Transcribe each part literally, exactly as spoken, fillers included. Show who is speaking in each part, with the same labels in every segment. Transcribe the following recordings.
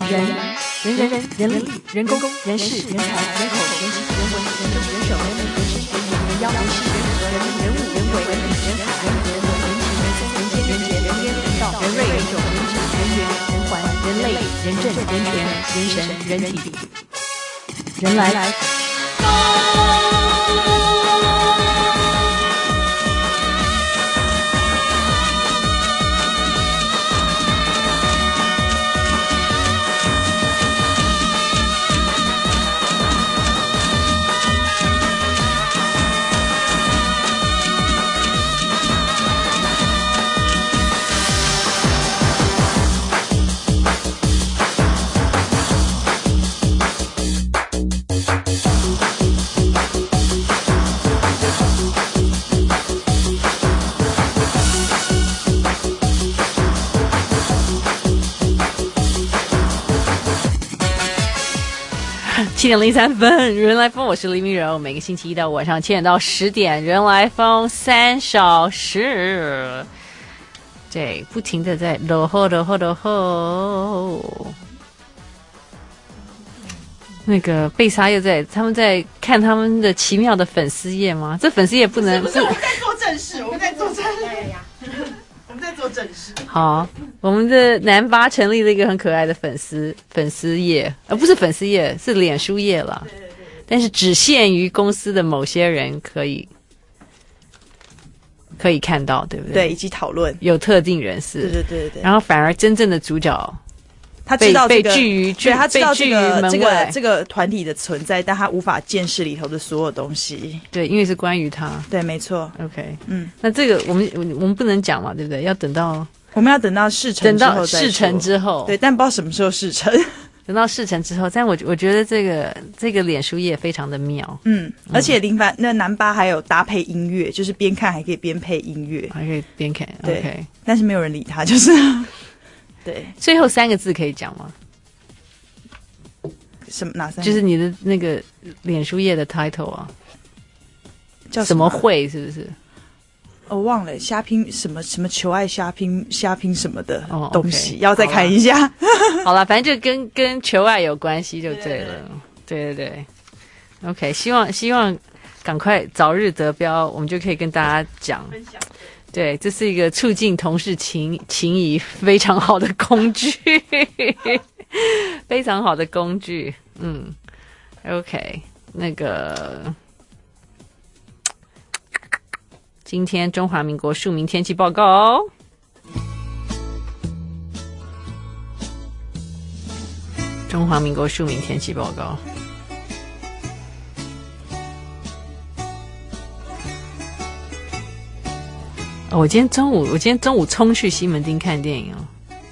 Speaker 1: 人人人人人力人工人事人才人口人情人文人政人手人民人事人民人妖人事人和人民人物人为人理人海人人文人情人松人间人杰人烟人道人瑞人种人质人缘人环人类人政人权人神人体人来来。七点零三分，人来疯，我是黎明柔。每个星期一到晚上七点到十点，人来疯三小时，对，不停的在落后落后落后。那个贝莎又在，他们在看他们的奇妙的粉丝页吗？这粉丝页不能，
Speaker 2: 不是，不是我们在做正事，我们在做正事。我们在做正事。
Speaker 1: 好，我们的南巴成立了一个很可爱的粉丝粉丝页，呃，不是粉丝页，是脸书页啦。对对对。但是只限于公司的某些人可以可以看到，对不对？
Speaker 2: 对，以及讨论
Speaker 1: 有特定人士。
Speaker 2: 对对对对。
Speaker 1: 然后反而真正的主角，
Speaker 2: 他知道、这个、
Speaker 1: 被拒于
Speaker 2: 对，他知道这个这个这个团体的存在，但他无法见识里头的所有东西。
Speaker 1: 对，因为是关于他。
Speaker 2: 对，没错。
Speaker 1: OK，
Speaker 2: 嗯，
Speaker 1: 那这个我们我们不能讲嘛，对不对？要等到
Speaker 2: 我们要等到事成之后再说，
Speaker 1: 等到事成之后，
Speaker 2: 对，但不知道什么时候事成。
Speaker 1: 等到事成之后，但我我觉得这个这个脸书页非常的妙。
Speaker 2: 嗯，而且林凡那南巴还有搭配音乐，就是边看还可以边配音乐，
Speaker 1: 还可以边看。
Speaker 2: 对
Speaker 1: OK，
Speaker 2: 但是没有人理他，就是对。
Speaker 1: 最后三个字可以讲吗？
Speaker 2: 什么哪三个？
Speaker 1: 就是你的那个脸书页的 title 啊，
Speaker 2: 叫
Speaker 1: 什么会是不是？
Speaker 2: 我、哦、忘了虾拼什么什么求爱虾拼虾拼什么的东西，
Speaker 1: 哦 okay，
Speaker 2: 要再看一下。
Speaker 1: 好了，反正就跟跟求爱有关系就对了。对对 对, 对 ，OK， 希望希望赶快早日得标，我们就可以跟大家讲。对，这是一个促进同事情情谊非常好的工具，非常好的工具。嗯 ，OK， 那个。今天中华民国庶民天气报告哦。中华民国庶民天气报告。哦，我今天中午，我今天中午冲去西门町看电影哦。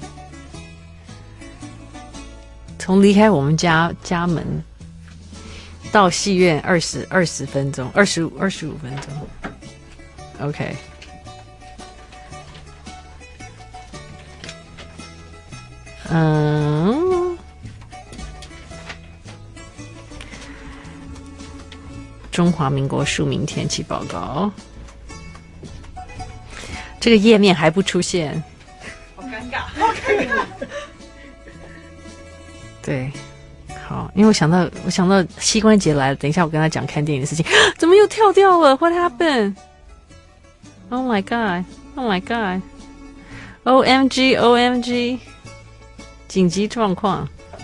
Speaker 1: 从离开我们家家门到戏院二十二十分钟，二十五二十五分钟。OK， 嗯，中华民国庶民天气报告，这个页面还不出现，
Speaker 2: 好尴尬，好尴尬。
Speaker 1: 对，好，因为我想到，我想到膝关节来了，等一下我跟他讲看电影的事情，怎么又跳掉了 ？What happened？Oh my god! Oh my god! O M G! O M G! 紧急状况！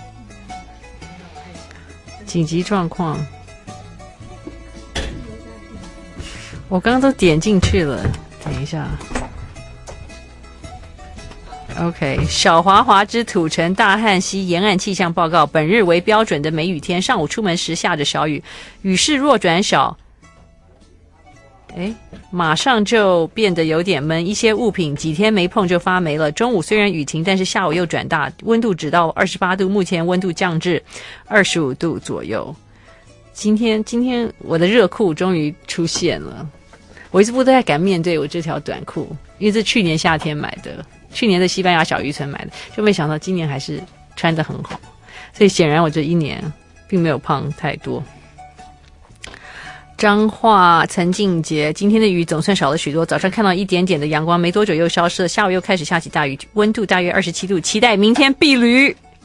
Speaker 1: 紧急状况！我刚刚都点进去了，等一下。OK， 小华华之土城大汉溪沿岸气象报告：本日为标准的梅雨天，上午出门时下着小雨，雨势若转小。哎，马上就变得有点闷，一些物品几天没碰就发霉了。中午虽然雨停，但是下午又转大，温度只到二十八度，目前温度降至二十五度左右。今天今天我的热裤终于出现了，我一直不太敢面对我这条短裤，因为是去年夏天买的，去年的西班牙小渔村买的，就没想到今年还是穿得很好，所以显然我这一年并没有胖太多。彰化陈静杰，今天的雨总算少了许多，早上看到一点点的阳光，没多久又消失了，下午又开始下起大雨，温度大约二十七度，期待明天避雨。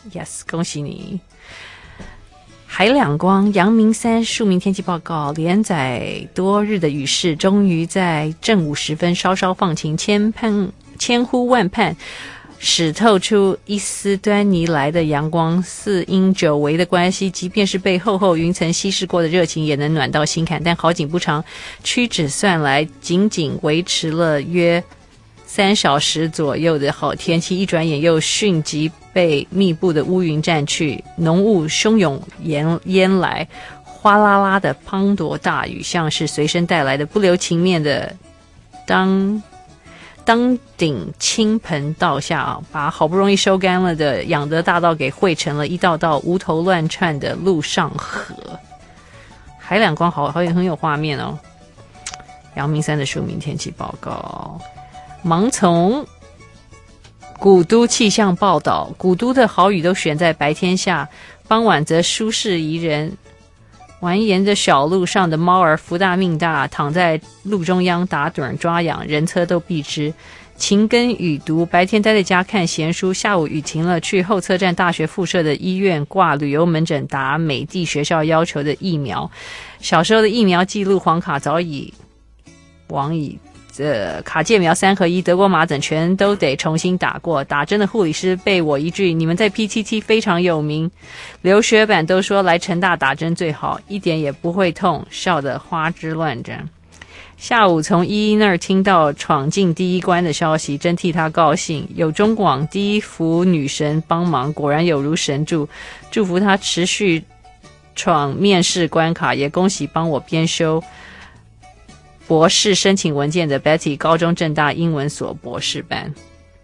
Speaker 1: Yes， 恭喜你。海两光阳明山庶民天气报告连载多日的雨势终于在正午时分稍稍放晴，千盼千呼万盼使透出一丝端倪来的阳光，似因久违的关系，即便是被厚厚云层稀释过的热情也能暖到心坎。但好景不长，屈指算来仅仅维持了约三小时左右的好天气，一转眼又迅即被密布的乌云占去，浓雾汹涌淹淹来，哗啦啦的滂沱大雨像是随身带来的不留情面的当当顶倾盆倒下啊，把好不容易收干了的养德大道给汇成了一道道无头乱窜的陆上河。海两光好好很有画面哦。阳明山的庶民天气报告，盲从古都气象报道，古都的好雨都选在白天下，傍晚则舒适宜人。蜿蜒着小路上的猫儿福大命大，躺在路中央打盹抓痒，人车都避之。勤耕雨读，白天待在家看闲书，下午雨停了，去后侧站大学附设的医院挂旅游门诊，打美的学校要求的疫苗。小时候的疫苗记录黄卡早已往矣。呃，卡介苗三合一德国麻疹全都得重新打过，打针的护理师被我一句你们在 P T T 非常有名，留学版都说来成大打针最好，一点也不会痛，笑得花枝乱颤。下午从依依那儿听到闯进第一关的消息，真替他高兴，有中广第一福女神帮忙，果然有如神助，祝福他持续闯面试关卡，也恭喜帮我编修博士申请文件的 Betty 高中政大英文所博士班。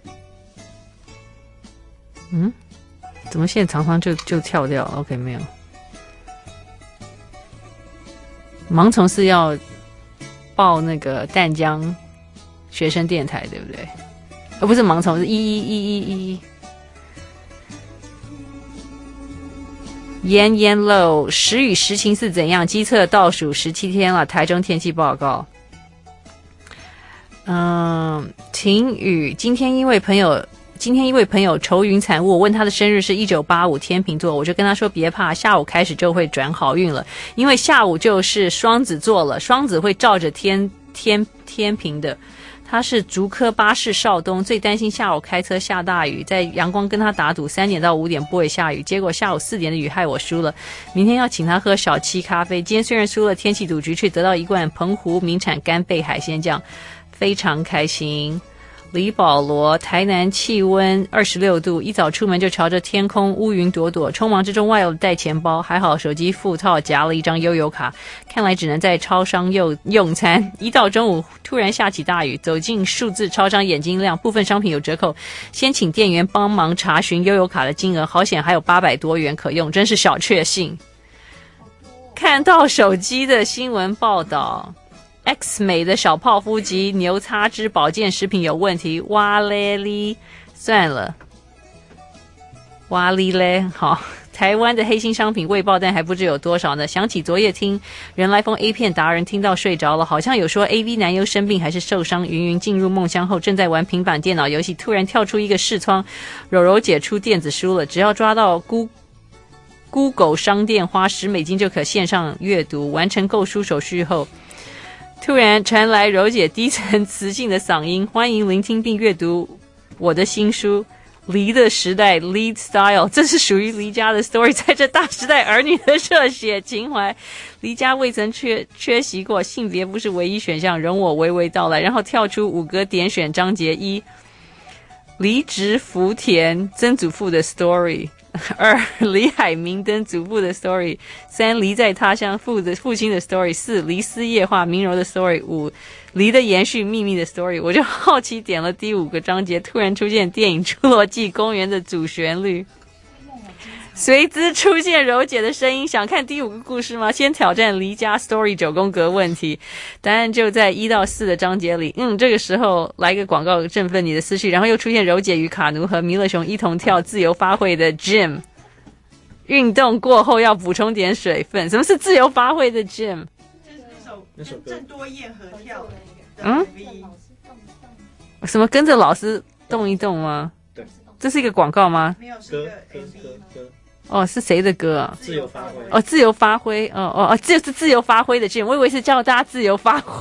Speaker 1: 嗯，怎么现在常常就就跳掉 ？OK， 没有。盲从是要报那个淡江学生电台，对不对？而不是盲从，是一一一一一。炎炎漏，时雨时晴是怎样？机测倒数十七天了。台中天气报告。嗯，晴雨。今天因为朋友，今天因为朋友愁云惨雾，我问他的生日是一九八五天秤座，我就跟他说别怕，下午开始就会转好运了，因为下午就是双子座了，双子会照着天天天平的。他是竹科巴士少东，最担心下午开车下大雨，在阳光跟他打赌三点到五点不会下雨，结果下午四点的雨害我输了，明天要请他喝小七咖啡。今天虽然输了天气赌局，却得到一罐澎湖名产干贝海鲜酱，非常开心。李保罗，台南气温二十六度，一早出门就朝着天空乌云朵朵，匆忙之中忘了带钱包，还好手机附套夹了一张悠游卡，看来只能在超商用用餐。一到中午突然下起大雨，走进数字超商眼睛亮，部分商品有折扣，先请店员帮忙查询悠游卡的金额，好险还有八百多元可用，真是小确幸。看到手机的新闻报道，X 美的小泡芙及牛擦脂保健食品有问题，哇嘞哩，算了，哇哩嘞，好，台湾的黑心商品未爆弹还不知有多少呢。想起昨夜听人来疯 A 片达人听到睡着了，好像有说 A V 男优生病还是受伤，云云进入梦乡后正在玩平板电脑游戏，突然跳出一个视窗，柔柔姐出电子书了，只要抓到孤Google 商店花十美金就可线上阅读，完成购书手续后，突然传来柔姐低沉磁性的嗓音，欢迎聆听并阅读我的新书《离的时代 Lead Style》，这是属于离家的 story， 在这大时代儿女的热血情怀，离家未曾缺缺席过，性别不是唯一选项，容我娓娓道来。然后跳出五个点选章节：一、离职福田曾祖父的 story； 二、李海明登祖父的 story； 三、离在他乡父的父亲的 story； 四、离丝夜话明柔的 story； 五、离的延续秘密的 story。 我就好奇点了第五个章节，突然出现电影《侏罗纪公园》的主旋律，随之出现柔姐的声音。想看第五个故事吗？先挑战离家 story 九宫格问题，答案就在一到四的章节里。嗯，这个时候来个广告振奋你的思绪，然后又出现柔姐与卡奴和弥勒熊一同跳自由发挥的 gym， 运动过后要补充点水分。什么是自由发挥的 gym？
Speaker 2: 就是那首跟郑多燕合跳的 M V。
Speaker 1: 嗯，什么跟着老师动一动吗？
Speaker 3: 对，
Speaker 1: 这是一个广告吗？
Speaker 2: 没有，是一个 M V。
Speaker 1: 哦，是谁的歌啊？
Speaker 3: 自由发挥。
Speaker 1: 哦，自由发挥。哦哦哦，这是自由发挥的 Jim， 我以为是叫大家自由发挥。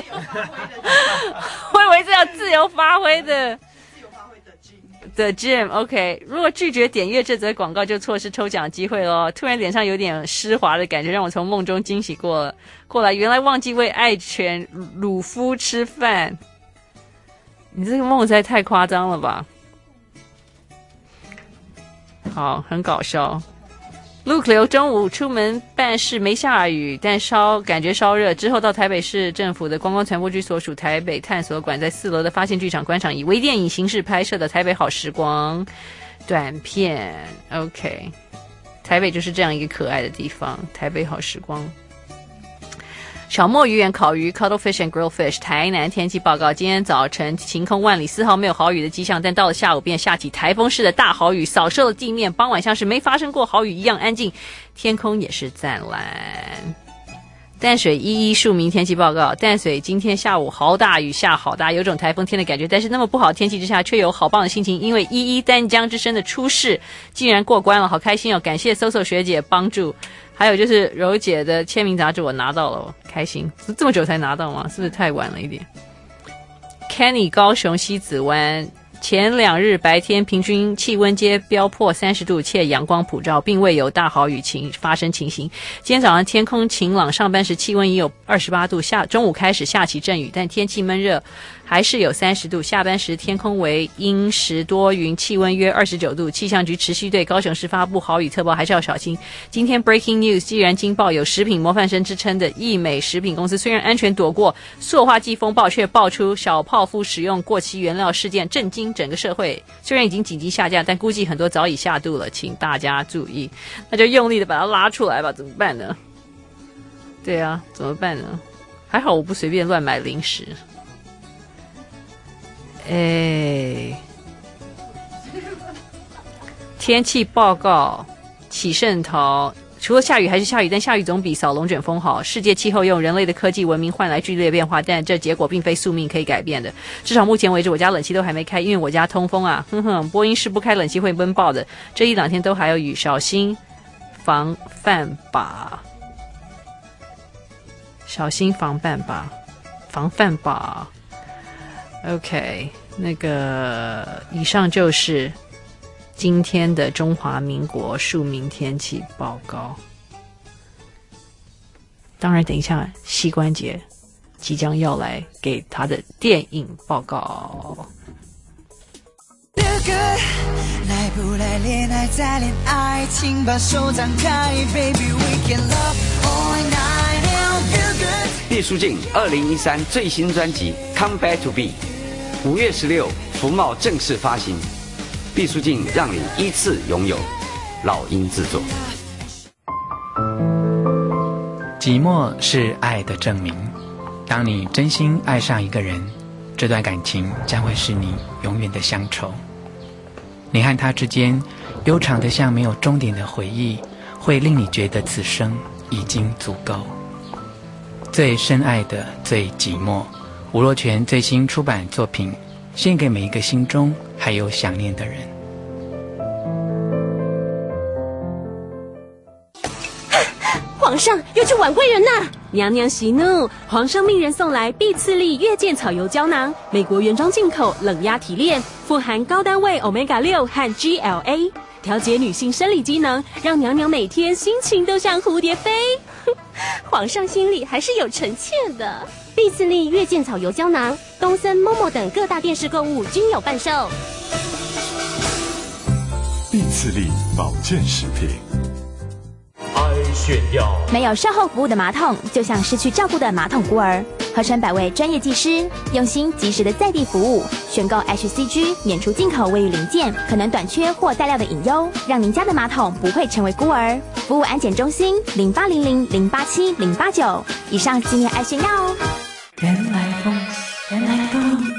Speaker 1: 我以为是要自由发挥的。自由发挥的 Jim。的 Jim，OK， 如果拒绝点阅这则广告，就错失抽奖机会咯。突然脸上有点湿滑的感觉，让我从梦中惊喜过了过来。原来忘记为爱犬鲁夫吃饭。你这个梦实在太夸张了吧？好，很搞笑。Luke 刘中午出门办事没下雨，但稍感觉稍热。之后到台北市政府的观光传播局所属台北探索馆，在四楼的发现剧场观赏以微电影形式拍摄的台北好时光短片。OK， 台北就是这样一个可爱的地方，台北好时光。小墨鱼园烤鱼 Cuttlefish and Grilled Fish。 台南天气报告，今天早晨晴空万里，丝毫没有豪雨的迹象，但到了下午便下起台风式的大豪雨，扫射了地面。傍晚像是没发生过豪雨一样安静，天空也是湛蓝。淡水一一庶民天气报告，淡水今天下午豪大雨下好大，有种台风天的感觉，但是那么不好的天气之下却有好棒的心情，因为一一淡江之声的出世竟然过关了，好开心哦，感谢 Soso 学姐帮助。还有就是柔姐的签名杂志我拿到了，开心。这么久才拿到吗？是不是太晚了一点？ Kenny 高雄西子湾，前两日白天平均气温皆飙破三十度，且阳光普照，并未有大豪雨情发生情形。今天早上天空晴朗，上班时气温已有二十八度，下中午开始下起阵雨，但天气闷热，还是有三十度。下班时天空为阴时多云，气温约二十九度。气象局持续对高雄市发布豪雨特报，还是要小心。今天 Breaking News， 既然惊爆有食品模范生之称的益美食品公司，虽然安全躲过塑化剂风暴，却爆出小泡芙使用过期原料事件，震惊整个社会。虽然已经紧急下架，但估计很多早已下肚了，请大家注意。那就用力的把它拉出来吧，怎么办呢？对啊，怎么办呢？还好我不随便乱买零食。哎，天气报告，起盛桃，除了下雨还是下雨，但下雨总比扫龙卷风好。世界气候用人类的科技文明换来剧烈变化，但这结果并非宿命可以改变的。至少目前为止，我家冷气都还没开，因为我家通风啊。哼哼，播音室不开冷气会闷爆的。这一两天都还有雨，小心防范吧。小心防范吧，防范吧。OK， 那个以上就是今天的中华民国庶民天气报告。当然等一下膝关节即将要来给他的电影报告。
Speaker 4: 来不来恋爱再恋爱，请把手张开 Baby we can love all night now good。
Speaker 5: 毕书尽二零一三最新专辑 Come Back to Be， 五月十六福茂正式发行。毕书尽让你依次拥有，老鹰制作。
Speaker 6: 寂寞是爱的证明，当你真心爱上一个人，这段感情将会是你永远的乡愁。你和他之间悠长的像没有终点的回忆，会令你觉得此生已经足够。最深爱的最寂寞，吴若权最新出版作品，献给每一个心中还有想念的人。
Speaker 7: 皇上又去挽贵人呐！娘娘息怒，皇上命人送来碧次利月见草油胶囊，美国原装进口，冷压提炼，富含高单位 Omega 六和 G L A， 调节女性生理机能，让娘娘每天心情都像蝴蝶飞。皇上心里还是有臣妾的。碧次利月见草油胶囊，东森、Momo 等各大电视购物均有贩售。
Speaker 8: 碧次利保健食品。
Speaker 9: 炫耀
Speaker 10: 没有售后服务的马桶，就像失去照顾的马桶孤儿。合成百位专业技师，用心及时的在地服务，选购 H C G 免除进口卫浴零件可能短缺或带料的隐忧，让您家的马桶不会成为孤儿。服务安检中心零八零零零八七零八九。以上纪念爱炫耀哦。
Speaker 4: 原来风，原来风。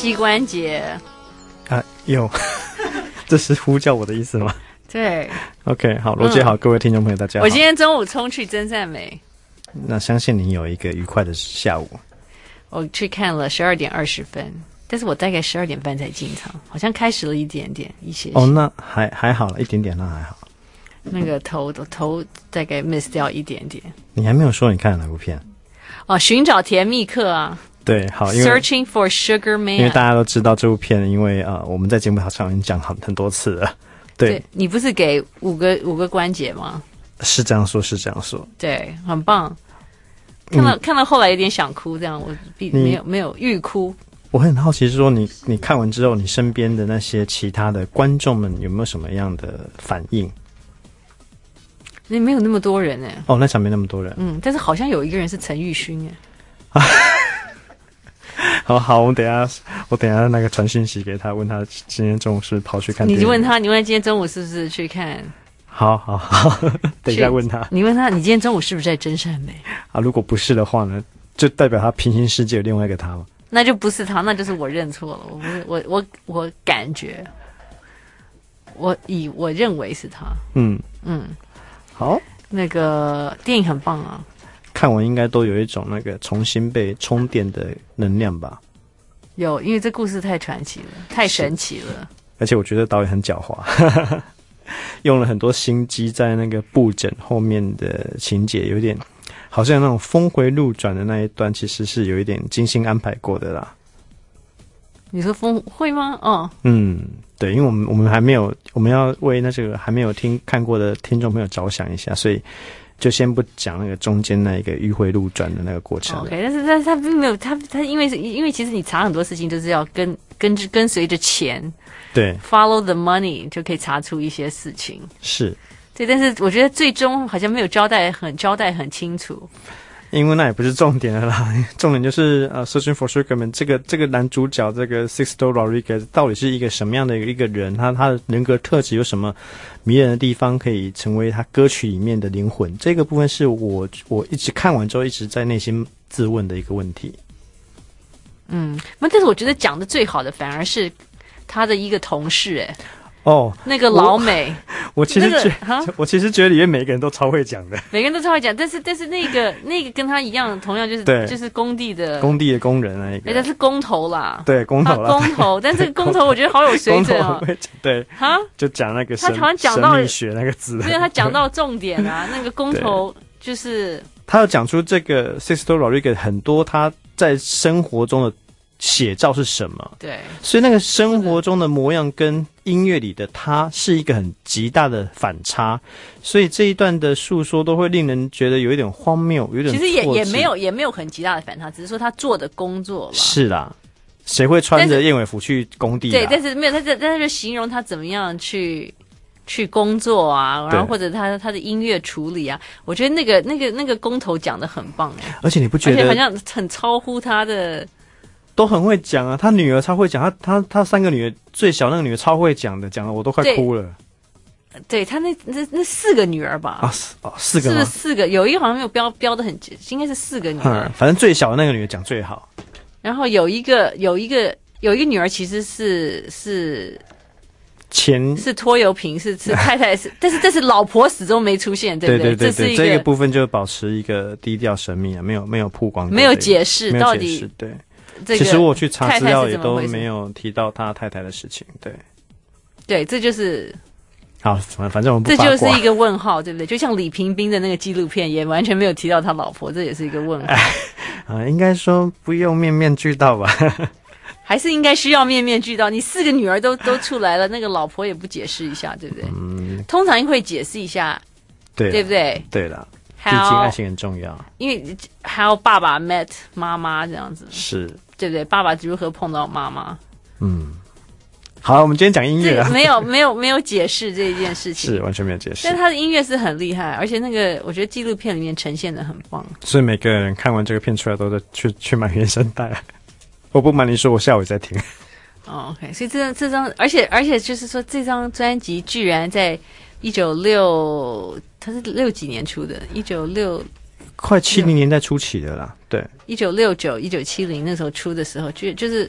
Speaker 1: 膝关节
Speaker 3: 啊，有，这是呼叫我的意思吗？
Speaker 1: 对
Speaker 3: ，OK， 好，罗姐好、嗯，各位听众朋友大家好。
Speaker 1: 我今天中午冲去真善美，
Speaker 3: 那相信你有一个愉快的下午。
Speaker 1: 我去看了十二点二十分，但是我大概十二点半才进场，好像开始了一点点一些些。
Speaker 3: 哦，那还还好了，一点点，那还好。
Speaker 1: 那个头头大概 miss 掉一点点。
Speaker 3: 你还没有说你看了哪部片？
Speaker 1: 哦，寻找甜蜜客啊。
Speaker 3: 对，好，因为
Speaker 1: Searching for Sugar Man，
Speaker 3: 因为大家都知道这部片，因为呃我们在节目上已经讲很很多次了。对，
Speaker 1: 对你不是给五个五个关节吗？
Speaker 3: 是这样说，是这样说。
Speaker 1: 对，很棒。看到、嗯、看到后来有点想哭，这样我必没有没有欲哭。
Speaker 3: 我很好奇，说你你看完之后，你身边的那些其他的观众们有没有什么样的反应？
Speaker 1: 那没有那么多人哎、欸。
Speaker 3: 哦，那场没那么多人。
Speaker 1: 嗯，但是好像有一个人是陈玉勋哎、
Speaker 3: 欸。好好，我等一下我等一下那个传讯息给他，问他今天中午是跑去看电影。
Speaker 1: 你问他，你问他今天中午是不是去看？
Speaker 3: 好好好，等一下问他。
Speaker 1: 你问他，你今天中午是不是在真善美？
Speaker 3: 啊，如果不是的话呢，就代表他平行世界有另外一个他吗？
Speaker 1: 那就不是他，那就是我认错了。我不是我我我感觉，我以我认为是他。嗯嗯，
Speaker 3: 好，
Speaker 1: 那个电影很棒啊。
Speaker 3: 看完应该都有一种那个重新被充电的能量吧？
Speaker 1: 有，因为这故事太传奇了，太神奇了。
Speaker 3: 而且我觉得导演很狡猾，用了很多心机在那个布整后面的情节，有点好像那种峰回路转的那一段，其实是有一点精心安排过的啦。
Speaker 1: 你说峰会吗？哦，
Speaker 3: 嗯，对，因为我们我们还没有，我们要为那这个还没有听看过的听众朋友着想一下，所以。就先不讲那个中间那一个迂回路转的那个过程。
Speaker 1: OK， 但是但是他并没有他他因为因为其实你查很多事情都是要跟跟跟随着钱，
Speaker 3: 对
Speaker 1: ，follow the money 就可以查出一些事情。
Speaker 3: 是，
Speaker 1: 对，但是我觉得最终好像没有交代很交代很清楚。
Speaker 3: 因为那也不是重点了啦，重点就是呃 ，Searching for Sugar Man 这个这个男主角这个 Sixto Rodriguez 到底是一个什么样的一个人？他他的人格特质有什么迷人的地方，可以成为他歌曲里面的灵魂？这个部分是我我一直看完之后一直在内心自问的一个问题。
Speaker 1: 嗯，那但是我觉得讲的最好的反而是他的一个同事、欸，哎。
Speaker 3: 哦，
Speaker 1: 那个老美，
Speaker 3: 我, 我其实觉得、
Speaker 1: 那個，
Speaker 3: 我其实觉得里面每一个人都超会讲的，
Speaker 1: 每个人都超会讲，但是但是那个那个跟他一样，同样就是就是工地的
Speaker 3: 工地的工人那一个，
Speaker 1: 哎，他是工头啦，
Speaker 3: 对，工头啦，
Speaker 1: 工头，但这个工头我觉得好有水准哦，
Speaker 3: 对，
Speaker 1: 哈，
Speaker 3: 就讲那个
Speaker 1: 他好像讲到
Speaker 3: 神秘学那个字，
Speaker 1: 对，他讲到重点啊，那个工头就是
Speaker 3: 他有讲出这个 Sixto Rodriguez 很多他在生活中的写照是什么？
Speaker 1: 对，
Speaker 3: 所以那个生活中的模样跟音乐里的他是一个很极大的反差，所以这一段的述说都会令人觉得有一点荒谬，有点
Speaker 1: 其实也也没有也没有很极大的反差，只是说他做的工作啦。
Speaker 3: 是啦，谁会穿着燕尾服去工地？
Speaker 1: 对，但是没有，他在他就形容他怎么样去去工作啊，然后或者他他的音乐处理啊，我觉得那个那个那个工头讲的很棒哎，
Speaker 3: 而且你不觉得？
Speaker 1: 而且好像很超乎他的。
Speaker 3: 都很会讲啊，他女儿超会讲，他他他三个女儿最小那个女儿超会讲的，讲的我都快哭了。
Speaker 1: 对, 对他那那那四个女儿吧？
Speaker 3: 啊，哦，四个吗？
Speaker 1: 是不是四个？有一个好像没有标标的很，应该是四个女儿。
Speaker 3: 嗯，反正最小的那个女儿讲最好。
Speaker 1: 然后有一个有一个有一个女儿其实是是
Speaker 3: 前
Speaker 1: 是拖油瓶，是是太太是，但是但是老婆始终没出现，对不
Speaker 3: 对？对对对对，
Speaker 1: 这是一个
Speaker 3: 这个部分就保持一个低调神秘啊，没有没有曝光，
Speaker 1: 没有解释
Speaker 3: 没有
Speaker 1: 到
Speaker 3: 解释
Speaker 1: 底
Speaker 3: 对。
Speaker 1: 这个、
Speaker 3: 其实我去查资料也都没有提到他太太的事情，对，
Speaker 1: 对，这就是
Speaker 3: 好，反正我们不
Speaker 1: 这
Speaker 3: 八卦
Speaker 1: 就是一个问号，对不对？就像李平冰的那个纪录片，也完全没有提到他老婆，这也是一个问号。
Speaker 3: 啊，应该说不用面面俱到吧？
Speaker 1: 还是应该需要面面俱到？你四个女儿都都出来了，那个老婆也不解释一下，对不对？嗯，通常会解释一下，
Speaker 3: 对，
Speaker 1: 对不对？
Speaker 3: 对了。毕竟爱情很重要，
Speaker 1: 因为还有爸爸 met 妈妈这样子，
Speaker 3: 是
Speaker 1: 对不对？爸爸如何碰到妈妈？
Speaker 3: 嗯，好，我们今天讲音乐啊，
Speaker 1: 没有没有没有解释这一件事情，
Speaker 3: 是完全没有解释。
Speaker 1: 但他的音乐是很厉害，而且那个我觉得纪录片里面呈现的很棒，
Speaker 3: 所以每个人看完这个片出来都在去去买原声带。我不瞒你说，我下午也在听。
Speaker 1: 哦 ，OK， 所以这张这张，而且而且就是说，这张专辑居然在一九六。他是六几年出的，一九六，
Speaker 3: 快七零年代初期的啦，对，
Speaker 1: 一九六九、一九七零那时候出的时候，就就是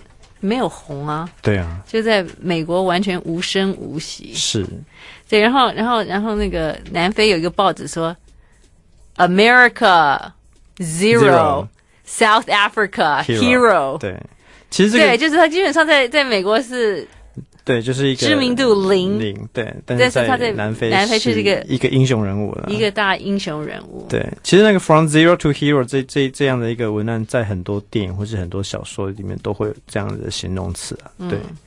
Speaker 1: 没有红啊，
Speaker 3: 对啊，
Speaker 1: 就在美国完全无声无息。
Speaker 3: 是，
Speaker 1: 对，然后然后然后那个南非有一个报纸说 ，America Zero, South Africa Hero, Hero
Speaker 3: 对，其实这个
Speaker 1: 对，就是他基本上在在美国是。
Speaker 3: 对，就是一个
Speaker 1: 知名度零
Speaker 3: 零，对，但
Speaker 1: 是他在
Speaker 3: 南非
Speaker 1: 南非是一个
Speaker 3: 一个英雄人物了，
Speaker 1: 一个大英雄人物。
Speaker 3: 对，其实那个 From Zero to Hero 这这这样的一个文案，在很多电影或是很多小说里面都会有这样的形容词啊。对、嗯、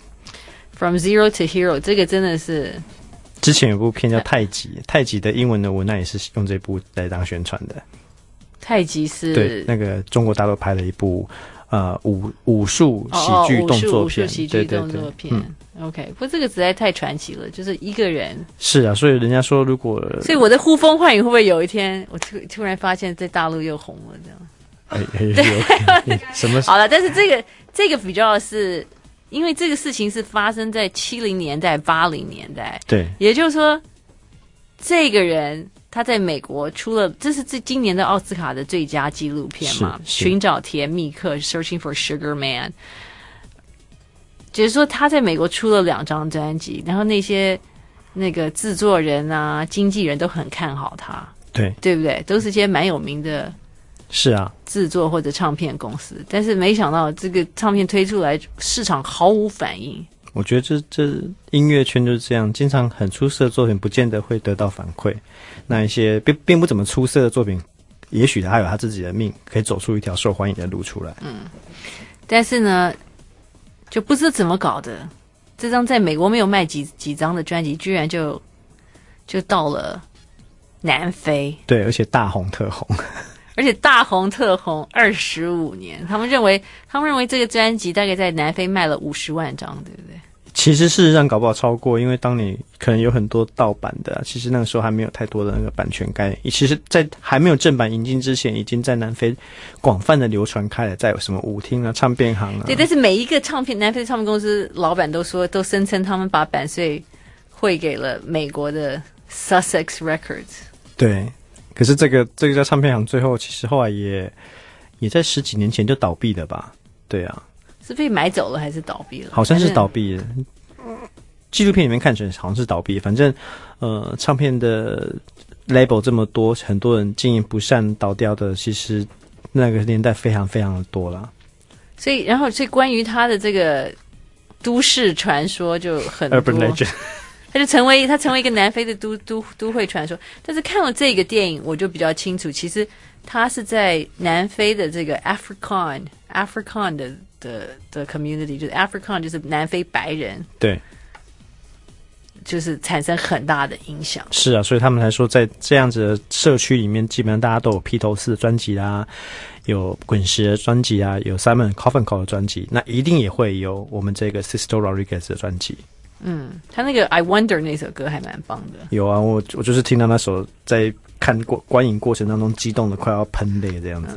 Speaker 1: ，From Zero to Hero 这个真的是。
Speaker 3: 之前有部片叫《太极》，太极的英文的文案也是用这部来当宣传的。
Speaker 1: 太极是
Speaker 3: 对那个中国大陆拍的一部。呃，武武术喜剧动作片，
Speaker 1: 武术喜剧动作片。嗯、OK， 不过这个实在太传奇了，就是一个人。
Speaker 3: 是啊，所以人家说，如果
Speaker 1: 所以我的呼风唤雨会不会有一天，我突突然发现，在大陆又红了这样？
Speaker 3: 哎哎，对，什么？
Speaker 1: 好了，但是这个这个比较是，因为这个事情是发生在七零年代、八零年代，
Speaker 3: 对，
Speaker 1: 也就是说，这个人。他在美国出了，这是这今年的奥斯卡的最佳纪录片嘛？寻找甜蜜客 （Searching for Sugar Man）。就是说他在美国出了两张专辑，然后那些那个制作人啊、经纪人都很看好他，
Speaker 3: 对
Speaker 1: 对不对？都是些蛮有名的，
Speaker 3: 是啊，
Speaker 1: 制作或者唱片公司。但是没想到这个唱片推出来，市场毫无反应。
Speaker 3: 我觉得这这音乐圈就是这样，经常很出色的作品不见得会得到反馈，那一些并并不怎么出色的作品，也许他有他自己的命，可以走出一条受欢迎的路出来。
Speaker 1: 嗯，但是呢，就不知道怎么搞的，这张在美国没有卖几几张的专辑，居然就就到了南非。
Speaker 3: 对，而且大红特红。
Speaker 1: 而且大红特红二十五年，他们认为，他们认为这个专辑大概在南非卖了五十万张，对不对？
Speaker 3: 其实事实上搞不好超过，因为当你可能有很多盗版的、啊，其实那个时候还没有太多的那个版权概念。其实，在还没有正版引进之前，已经在南非广泛的流传开了，在有什么舞厅啊、唱片行啊。
Speaker 1: 对，但是每一个唱片，南非的唱片公司老板都说，都声称他们把版税汇给了美国的 Sussex Records。
Speaker 3: 对。可是这个这个家唱片行最后其实后来也也在十几年前就倒闭了吧？对啊，
Speaker 1: 是被买走了还是倒闭了？
Speaker 3: 好像是倒闭了。纪录片里面看起来好像是倒闭，反正呃，唱片的 label 这么多，很多人经营不善倒掉的，其实那个年代非常非常的多啦。
Speaker 1: 所以，然后所以关于他的这个都市传说就很多。
Speaker 3: Urban Legend。
Speaker 1: 他就成为他成为一个南非的都都都会传说，但是看了这个电影，我就比较清楚，其实他是在南非的这个 African African 的的的 community， 就是 African 就是南非白人，
Speaker 3: 对，
Speaker 1: 就是产生很大的影响。
Speaker 3: 是啊，所以他们才说，在这样子的社区里面，基本上大家都有披头士的专辑啦，有滚石的专辑啊，有 Simon Garfunkel 的专辑，那一定也会有我们这个 Sisto Rodriguez 的专辑。
Speaker 1: 嗯，他那个 I Wonder 那首歌还蛮棒的。
Speaker 3: 有啊，我我就是听到那首在看过观影过程当中激动的快要喷泪这样子。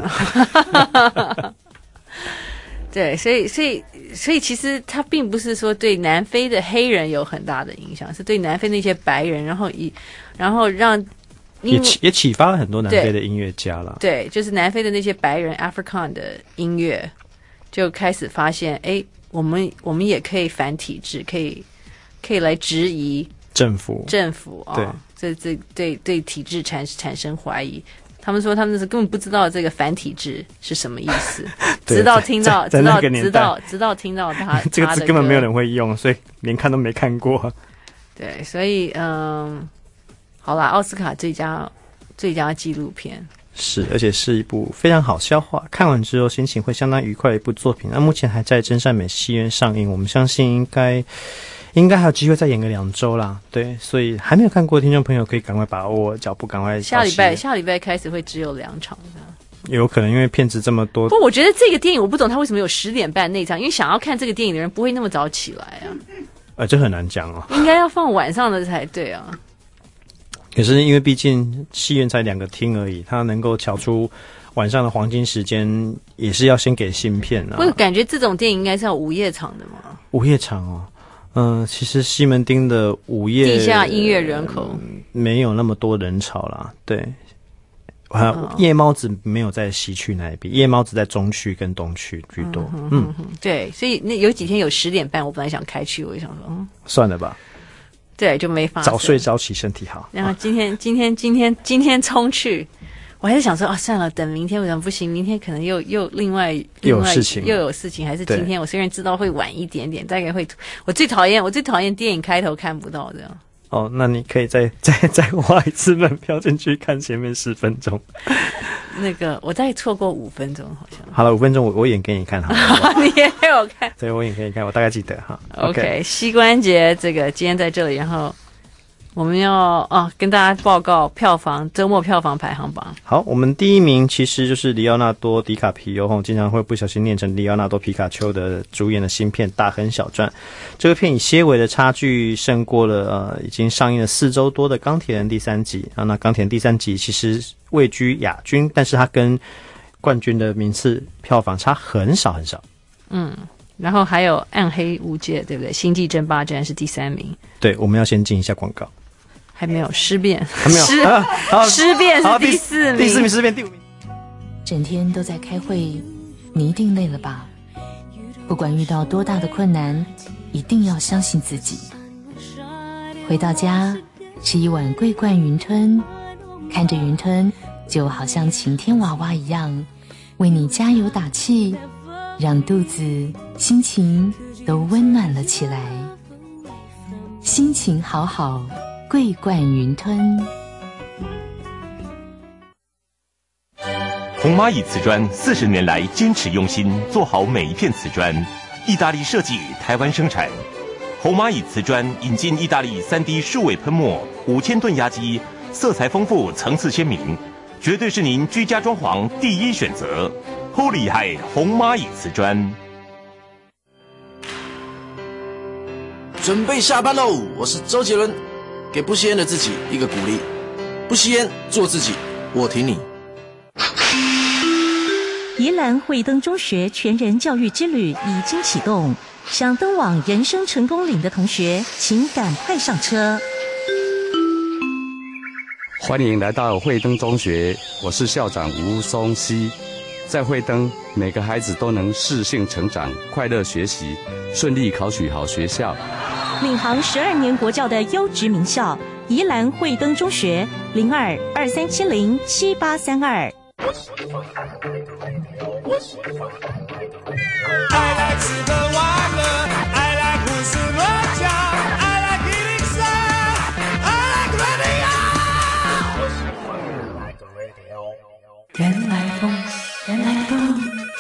Speaker 1: 对，所以所以所以其实他并不是说对南非的黑人有很大的影响，是对南非那些白人，然后以然后让
Speaker 3: 也启也启发了很多南非的音乐家啦。
Speaker 1: 对，就是南非的那些白人 African 的音乐就开始发现，哎，我们我们也可以反体制，可以。可以来质疑
Speaker 3: 政府，
Speaker 1: 政府啊、哦，这这对对体制产产生怀疑。他们说他们是根本不知道这个反体制是什么意思，直到听到，直到直到直到听到他
Speaker 3: 这个字根本没有人会用，所以连看都没看过。
Speaker 1: 对，所以嗯，好啦，奥斯卡最佳最佳纪录片。
Speaker 3: 是，而且是一部非常好消化，看完之后心情会相当愉快的一部作品。那目前还在真善美戏院上映，我们相信应该应该还有机会再演个两周啦。对，所以还没有看过的听众朋友可以赶快把握脚步，赶快
Speaker 1: 下礼拜下礼拜开始会只有两场的，
Speaker 3: 有可能因为片子这么多。
Speaker 1: 不，我觉得这个电影我不懂他为什么有十点半那场，因为想要看这个电影的人不会那么早起来啊。
Speaker 3: 呃，这很难讲哦，
Speaker 1: 应该要放晚上的才对啊。
Speaker 3: 可是因为毕竟戏院才两个厅而已，它能够瞧出晚上的黄金时间，也是要先给芯片啊。
Speaker 1: 我感觉这种电影应该是要午夜场的嘛。
Speaker 3: 午夜场哦，嗯、呃，其实西门町的午夜
Speaker 1: 地下音乐人口、
Speaker 3: 嗯、没有那么多人潮啦。对， 啊，哦、夜猫子没有在西区那一边，夜猫子在中区跟东区居多。嗯，嗯
Speaker 1: 嗯对，所以那有几天有十点半，我本来想开去，我就想说，嗯，
Speaker 3: 算了吧。
Speaker 1: 对，就没发生。
Speaker 3: 早睡早起，身体好。
Speaker 1: 然后今天，今天，今天，今天冲去，我还是想说啊，算了，等明天为什么不行？明天可能又又另外
Speaker 3: 又有事情，
Speaker 1: 又有事情，还是今天？我虽然知道会晚一点点，大概会。我最讨厌，我最讨厌电影开头看不到这样。
Speaker 3: 哦，那你可以再再再花一次门票进去看前面十分钟。
Speaker 1: 那个我大概错过五分钟，好像。
Speaker 3: 好了，五分钟我我演给你看好了。
Speaker 1: 你也有看？
Speaker 3: 对，我演给你看，我大概记得哈。
Speaker 1: OK，, okay 膝关节这个今天在这里，然后我们要啊跟大家报告票房周末票房排行榜。
Speaker 3: 好，我们第一名其实就是里奥纳多·迪卡皮欧，经常会不小心念成里奥纳多·皮卡丘的主演的新片《大亨小传》。这个片以些微的差距胜过了呃已经上映了四周多的《钢铁人》第三集啊。那《钢铁人》第三集其实位居亚军，但是它跟冠军的名次票房差很少很少。
Speaker 1: 嗯。然后还有《暗黑无界》，对不对？《星际争霸战》是第三名。
Speaker 3: 对，我们要先进一下广告。
Speaker 1: 还没有尸变，
Speaker 3: 还没有
Speaker 1: 尸
Speaker 3: 啊、
Speaker 1: 尸变是第四名，
Speaker 3: 第四名尸变，第五名。
Speaker 9: 整天都在开会，你一定累了吧？不管遇到多大的困难，一定要相信自己。回到家，吃一碗桂冠云吞，看着云吞，就好像晴天娃娃一样，为你加油打气，让肚子、心情都温暖了起来。心情好好。桂冠云吞。
Speaker 11: 红蚂蚁瓷砖四十年来坚持用心，做好每一片瓷砖。意大利设计，台湾生产。红蚂蚁瓷砖引进意大利 三 D 数位喷墨，五千吨压机，色彩丰富，层次鲜明，绝对是您居家装潢第一选择。好厉害，红蚂蚁瓷砖。
Speaker 12: 准备下班喽！我是周杰伦。给不吸烟的自己一个鼓励，不吸烟，做自己，我挺你。
Speaker 13: 宜兰惠登中学全人教育之旅已经启动，想登往人生成功岭的同学，请赶快上车。
Speaker 14: 欢迎来到惠登中学，我是校长吴松熙。在惠登，每个孩子都能适性成长，快乐学习，顺利考取好学校。
Speaker 13: 领航十二年国教的优质名校宜兰惠登中学，零二二三七零七八三二。
Speaker 4: 原来风，原来风。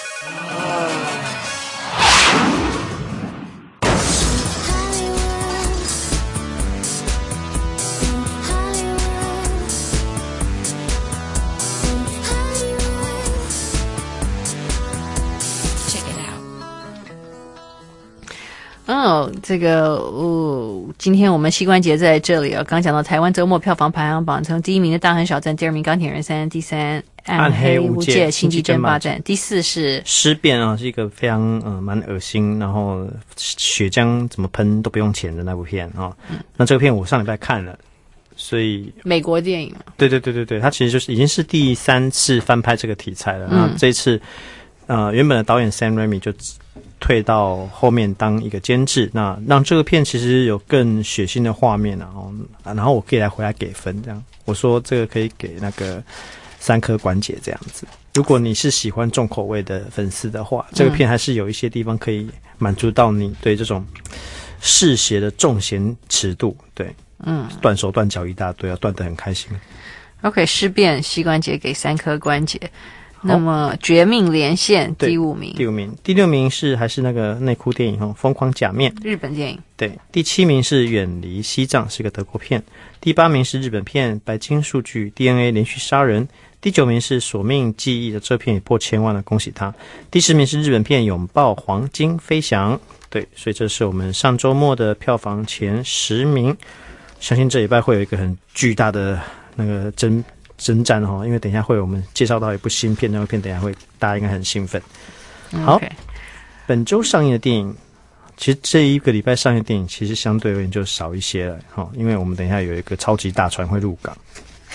Speaker 1: 哦，这个哦，今天我们膝关节在这里啊。刚讲到台湾周末票房排行榜，从第一名的《大亨小传》，第二名《钢铁人三》，第三《暗黑无界》《星际争霸战》，第四是《
Speaker 3: 尸变》啊，是一个非常呃蛮恶心，然后血浆怎么喷都不用钱的那部片啊、哦嗯。那这个片我上礼拜看了，所以
Speaker 1: 美国电影嘛，
Speaker 3: 对对对对对，它其实就是已经是第三次翻拍这个题材了。那、嗯、这一次呃原本的导演 Sam Raimi 就退到后面当一个监制，那让这个片其实有更血腥的画面啊，然后我可以来回来给分，这样我说这个可以给那个三颗关节这样子。如果你是喜欢重口味的粉丝的话，这个片还是有一些地方可以满足到你对这种嗜血的重咸尺度，对，嗯，断手断脚一大堆啊，断得很开心。
Speaker 1: OK， 尸变膝关节给三颗关节。那么绝命连线第五名，
Speaker 3: 第五名，第六名是还是那个内裤电影《疯狂假面》，
Speaker 1: 日本电影。
Speaker 3: 对，第七名是远离西藏，是个德国片。第八名是日本片《白金数据 D N A 连续杀人》。第九名是索命记忆的，这片也破千万了，恭喜他。第十名是日本片《拥抱黄金飞翔》。对，所以这是我们上周末的票房前十名。相信这礼拜会有一个很巨大的那个争。征战哦，因为等一下会有我们介绍到一部新片，那部片等一下会大家应该很兴奋。好， okay. 本周上映的电影，其实这一个礼拜上映的电影其实相对而言就少一些了哈，因为我们等一下有一个超级大船会入港。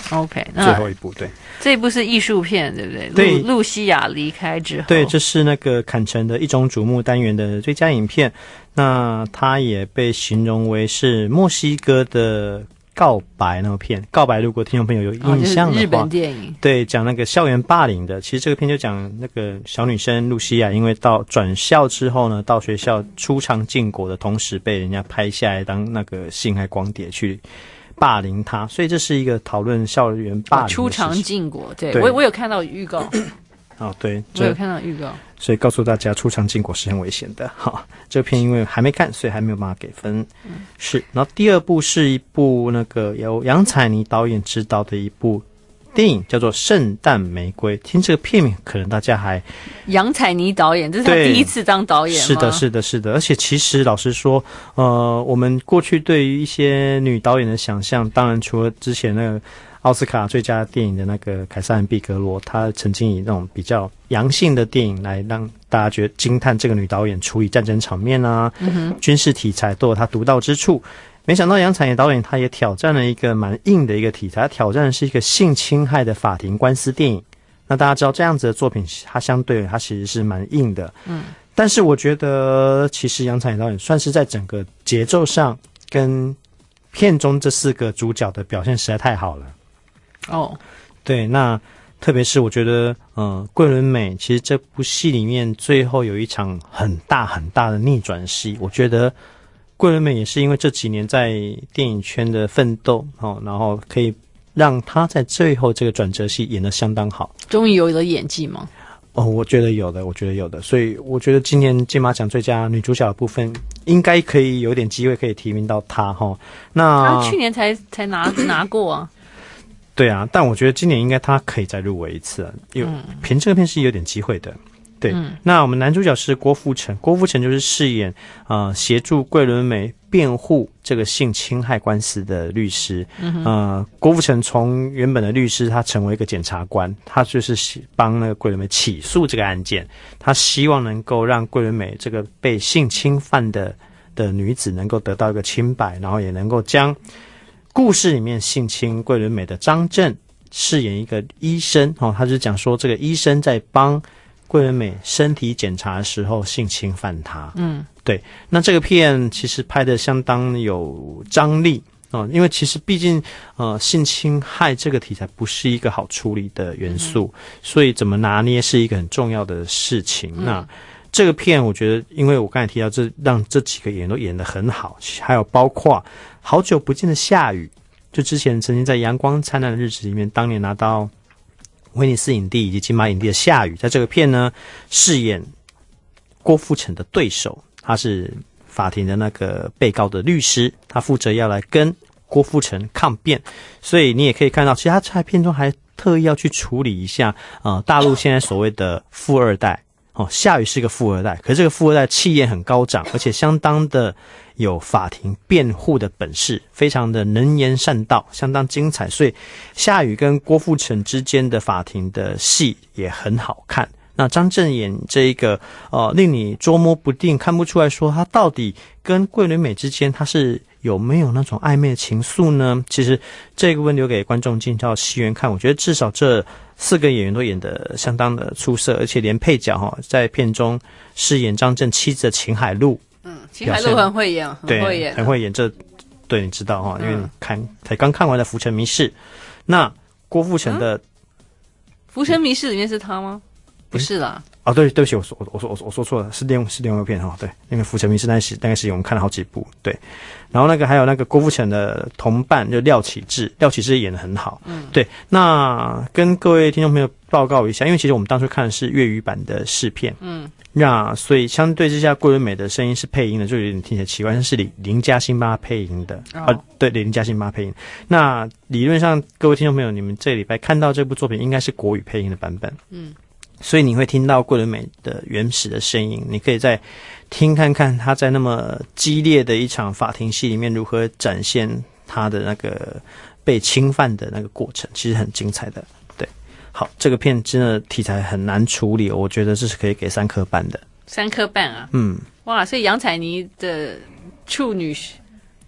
Speaker 1: OK， 那
Speaker 3: 最后一部对，
Speaker 1: 这一部是艺术片，对不对？
Speaker 3: 对，
Speaker 1: 露露西亚离开之后，
Speaker 3: 对，这是那个坎城的一种瞩目单元的最佳影片。那它也被形容为是墨西哥的告白那部片。告白，如果听众朋友有印象的话，
Speaker 1: 哦就是日本电影，
Speaker 3: 对，讲那个校园霸凌的。其实这个片就讲那个小女生露西亚，因为到转校之后呢，到学校出场禁果的同时，被人家拍下来当那个性爱光碟去霸凌她，所以这是一个讨论校园霸凌的事情。
Speaker 1: 出场禁果，对，
Speaker 3: 对
Speaker 1: 我我有看到预告。
Speaker 3: 哦，对，
Speaker 1: 我有看到预告，
Speaker 3: 所以告诉大家出场禁果是很危险的。好，这片因为还没看，所以还没有办法给分。嗯、是，然后第二部是一部那个由杨采妮导演执导的一部电影，叫做《圣诞玫瑰》。听这个片名，可能大家还
Speaker 1: 杨采妮导演，这是他第一次当导演吗？
Speaker 3: 是的，是的，是的。而且其实老实说，呃，我们过去对于一些女导演的想象，当然除了之前那个奥斯卡最佳电影的那个凯撒琳·毕格罗，他曾经以那种比较阳性的电影来让大家觉得惊叹这个女导演处理战争场面啊、嗯、军事题材都有她独到之处。没想到杨采妮导演他也挑战了一个蛮硬的一个题材，他挑战的是一个性侵害的法庭官司电影。那大家知道这样子的作品，它相对它其实是蛮硬的，嗯，但是我觉得其实杨采妮导演算是在整个节奏上跟片中这四个主角的表现实在太好了。
Speaker 1: 哦，
Speaker 3: 对，那特别是我觉得，呃，桂纶镁其实这部戏里面最后有一场很大很大的逆转戏，我觉得桂纶镁也是因为这几年在电影圈的奋斗，哦，然后可以让他在最后这个转折戏演得相当好。
Speaker 1: 终于有了演技吗？
Speaker 3: 哦，我觉得有的，我觉得有的，所以我觉得今年金马奖最佳女主角的部分应该可以有点机会可以提名到她哈。那
Speaker 1: 她去年才才拿拿过啊。
Speaker 3: 对啊，但我觉得今年应该他可以再入围一次，因为凭这个片是有点机会的。对，嗯、那我们男主角是郭富城，郭富城就是饰演呃协助桂纶镁辩护这个性侵害官司的律师。嗯、呃，郭富城从原本的律师，他成为一个检察官，他就是帮那个桂纶镁起诉这个案件，他希望能够让桂纶镁这个被性侵犯的的女子能够得到一个清白，然后也能够将故事里面性侵桂纶镁的张震饰演一个医生，哦，他就是讲说这个医生在帮桂纶镁身体检查的时候性侵犯他。嗯，对。那这个片其实拍的相当有张力哦，因为其实毕竟呃性侵害这个题材不是一个好处理的元素，嗯、所以怎么拿捏是一个很重要的事情。嗯、那这个片我觉得，因为我刚才提到这让这几个演员都演得很好，还有包括好久不见的夏雨，就之前曾经在《阳光灿烂的日子》里面当年拿到威尼斯影帝以及金马影帝的夏雨，在这个片呢饰演郭富城的对手，他是法庭的那个被告的律师，他负责要来跟郭富城抗辩，所以你也可以看到，其实他在片中还特意要去处理一下呃大陆现在所谓的富二代。哦，夏雨是个富二代，可是这个富二代气焰很高涨，而且相当的有法庭辩护的本事，非常的能言善道，相当精彩。所以夏雨跟郭富城之间的法庭的戏也很好看。那张震演这一个呃，令你捉摸不定，看不出来说他到底跟桂纶镁之间他是有没有那种暧昧的情愫呢？其实这个部分留给观众进到戏院看，我觉得至少这四个演员都演得相当的出色，而且连配角哈，在片中饰演张震妻子的秦海璐，
Speaker 1: 嗯，秦海璐很会演，很会演，
Speaker 3: 很会演。这对你知道哈，因为你看才刚看完的《浮沉迷事》，那郭富城的《
Speaker 1: 浮沉迷事》里面是他吗？不是啦。
Speaker 3: 哦，对，对不起，我说我说我说我说错了，是另是另外一片哈，对，那个《浮沉迷事》那是那个是我们看了好几部，对，然后那个还有那个郭富城的同伴就廖启智，廖启智演得很好，嗯，对，那跟各位听众朋友报告一下，因为其实我们当初看的是粤语版的试片，嗯，那所以相对之下，桂纶镁的声音是配音的，就有点听起来奇怪，但是林林嘉欣帮他配音的，哦、啊，对，林嘉欣帮他配音。那理论上，各位听众朋友，你们这礼拜看到这部作品应该是国语配音的版本，嗯。所以你会听到桂纶镁的原始的声音，你可以再听看看他在那么激烈的一场法庭戏里面如何展现他的那个被侵犯的那个过程，其实很精彩的。对，好，这个片真的题材很难处理，我觉得这是可以给三颗半的。
Speaker 1: 三颗半啊？
Speaker 3: 嗯，
Speaker 1: 哇，所以杨采妮的处女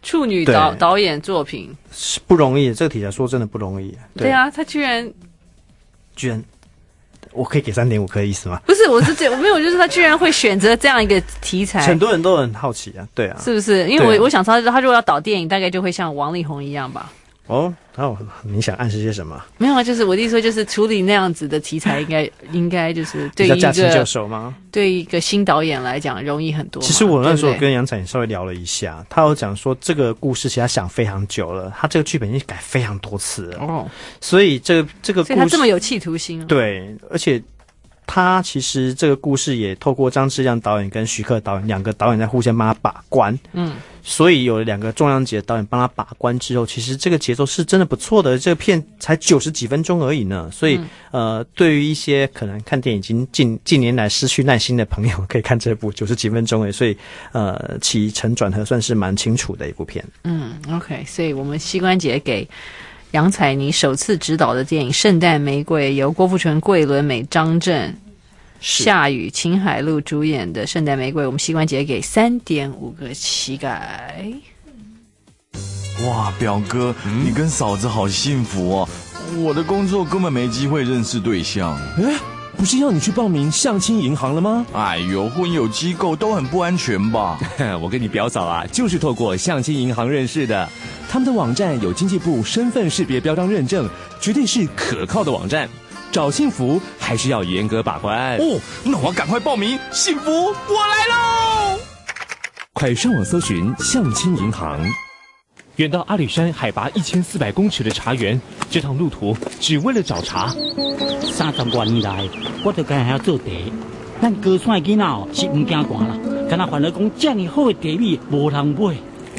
Speaker 1: 处女导导演作品
Speaker 3: 是不容易，这个题材说真的不容易。
Speaker 1: 对, 对啊，他居然
Speaker 3: 居然，我可以给三点五颗的意思吗？
Speaker 1: 不是，我是这我没有，就是他居然会选择这样一个题材，
Speaker 3: 很多人都很好奇啊，对啊，
Speaker 1: 是不是？因为我、啊、我想说，他如果要导电影，大概就会像王力宏一样吧。
Speaker 3: 哦，哦，你想暗示些什么？
Speaker 1: 没有啊，就是我的意思说，就是处理那样子的题材，应该应该就是对于一个
Speaker 3: 驾轻就熟吗？
Speaker 1: 对于一个新导演来讲，容易很多。
Speaker 3: 其实我那时候跟杨采妮稍微聊了一下，他有讲说这个故事其实他想非常久了，他这个剧本已经改非常多次了哦，所以这个这个故事，
Speaker 1: 所以他这么有企图心、哦。
Speaker 3: 对，而且他其实这个故事也透过张智亮导演跟徐克导演两个导演在互相帮他把关，嗯。所以有两个重量级的导演帮他把关之后，其实这个节奏是真的不错的。这个片才九十几分钟而已呢，所以、嗯、呃，对于一些可能看电影已经近近年来失去耐心的朋友，可以看这部九十几分钟而已。所以呃，起承转合算是蛮清楚的一部片。
Speaker 1: 嗯 ，OK， 所以我们膝关节给杨采妮首次执导的电影《圣诞玫瑰》，由郭富城、桂纶镁、张震、夏雨、秦海璐主演的《圣诞玫瑰》，我们膝关节给三点五个膝盖。
Speaker 15: 哇，表哥，嗯、你跟嫂子好幸福哦！我的工作根本没机会认识对象。
Speaker 16: 哎，不是要你去报名相亲银行了吗？
Speaker 15: 哎呦，婚友机构都很不安全吧？
Speaker 16: 我跟你表嫂啊，就是透过相亲银行认识的。他们的网站有经济部身份识别标章认证，绝对是可靠的网站。找幸福还是要严格把关
Speaker 15: 哦，那我赶快报名，幸福我来喽！
Speaker 16: 快上网搜寻相亲银行。远到阿里山海拔一千四百公尺的茶园，这趟路途只为了找茶。
Speaker 17: 三十多年来，我就该要做茶。咱高山的囡仔哦是唔惊寒啦，敢若烦恼讲这么好的茶米无人买。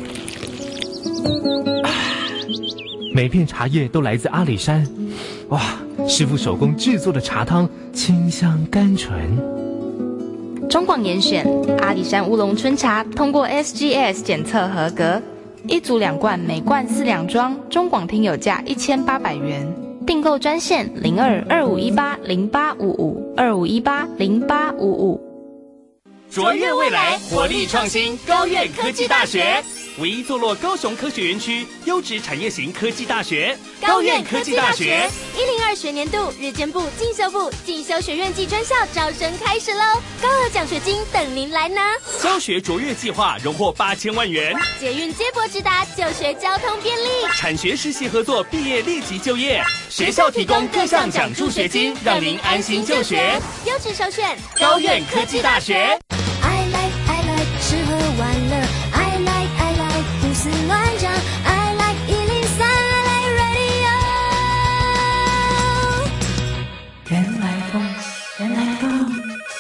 Speaker 16: 每片茶叶都来自阿里山，哇！师傅手工制作的茶汤清香甘醇。
Speaker 18: 中广严选阿里山乌龙春茶，通过 S G S 检测合格，一组两罐，每罐四两装。中广听友价一千八百元，订购专线零二二五一八零八五五二五一八零八五五。
Speaker 19: 卓越未来，活力创新，高苑科技大学。唯一坐落高雄科学园区，优质产业型科技大学。
Speaker 7: 高苑科技大学一零二学年度日间部、进修部进修学院暨专校招生开始喽！高额奖学金等您来拿。
Speaker 19: 教学卓越计划荣获八千万元，
Speaker 7: 捷运接驳直达，就学交通便利。
Speaker 19: 产学实习合作，毕业立即就业。学校提供各项奖助学金，让您安心就学。
Speaker 7: 优质首选
Speaker 19: 高苑科技大学。
Speaker 20: I like I like 吃喝玩乐 I like I like 胡思乱想 I like 一零三 I like radio 原来风原来风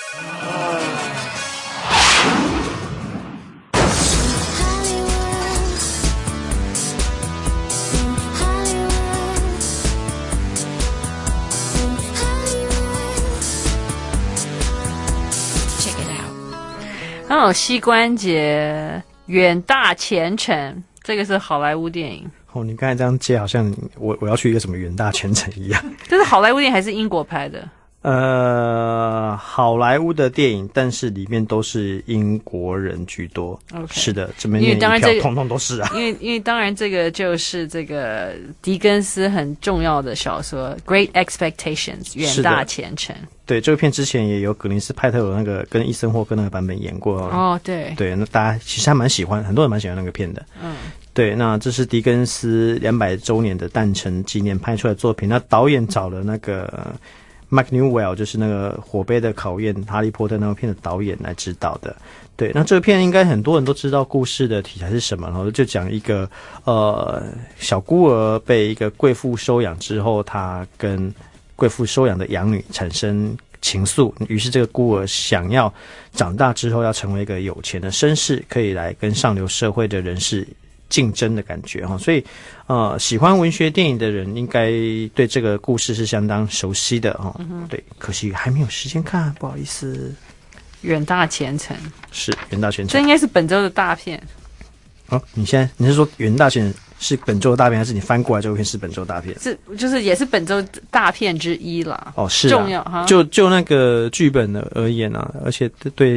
Speaker 1: 哦，膝关节远大前程，这个是好莱坞电影。
Speaker 3: 哦，你刚才这样接，好像我我要去一个什么远大前程一样。
Speaker 1: 这是好莱坞电影还是英国拍的？
Speaker 3: 呃，好莱坞的电影，但是里面都是英国人居多。
Speaker 1: Okay,
Speaker 3: 是的，这边念一票，这个、通通都是啊。
Speaker 1: 因为因为当然这个就是这个狄更斯很重要的小说《Great Expectations》远大前程。
Speaker 3: 对，这个片之前也有葛林斯派特有那个跟伊森霍克那个版本演过
Speaker 1: 哦，对
Speaker 3: 对，那大家其实还蛮喜欢，很多人蛮喜欢那个片的。
Speaker 1: 嗯，
Speaker 3: 对，那这是狄更斯两百周年的诞辰纪念拍出来的作品。那导演找了那个 Mike Newell， 就是那个《火杯的考验》《哈利波特》那部片的导演来指导的。对，那这个片应该很多人都知道故事的题材是什么，然后就讲一个呃小孤儿被一个贵妇收养之后，他跟贵妇收养的养女产生情愫，于是这个孤儿想要长大之后要成为一个有钱的绅士，可以来跟上流社会的人士竞争的感觉哈。所以呃，喜欢文学电影的人应该对这个故事是相当熟悉的哈、嗯。对，可惜还没有时间看，不好意思。
Speaker 1: 远大前程
Speaker 3: 是远大前程，
Speaker 1: 这应该是本周的大片。
Speaker 3: 哦，你现在你是说远大前程是本周的大片，还是你翻过来这部片是本周大片？
Speaker 1: 是，就是也是本周大片之一啦。
Speaker 3: 哦，是、啊、
Speaker 1: 重要哈。
Speaker 3: 就就那个剧本的而言啊，而且对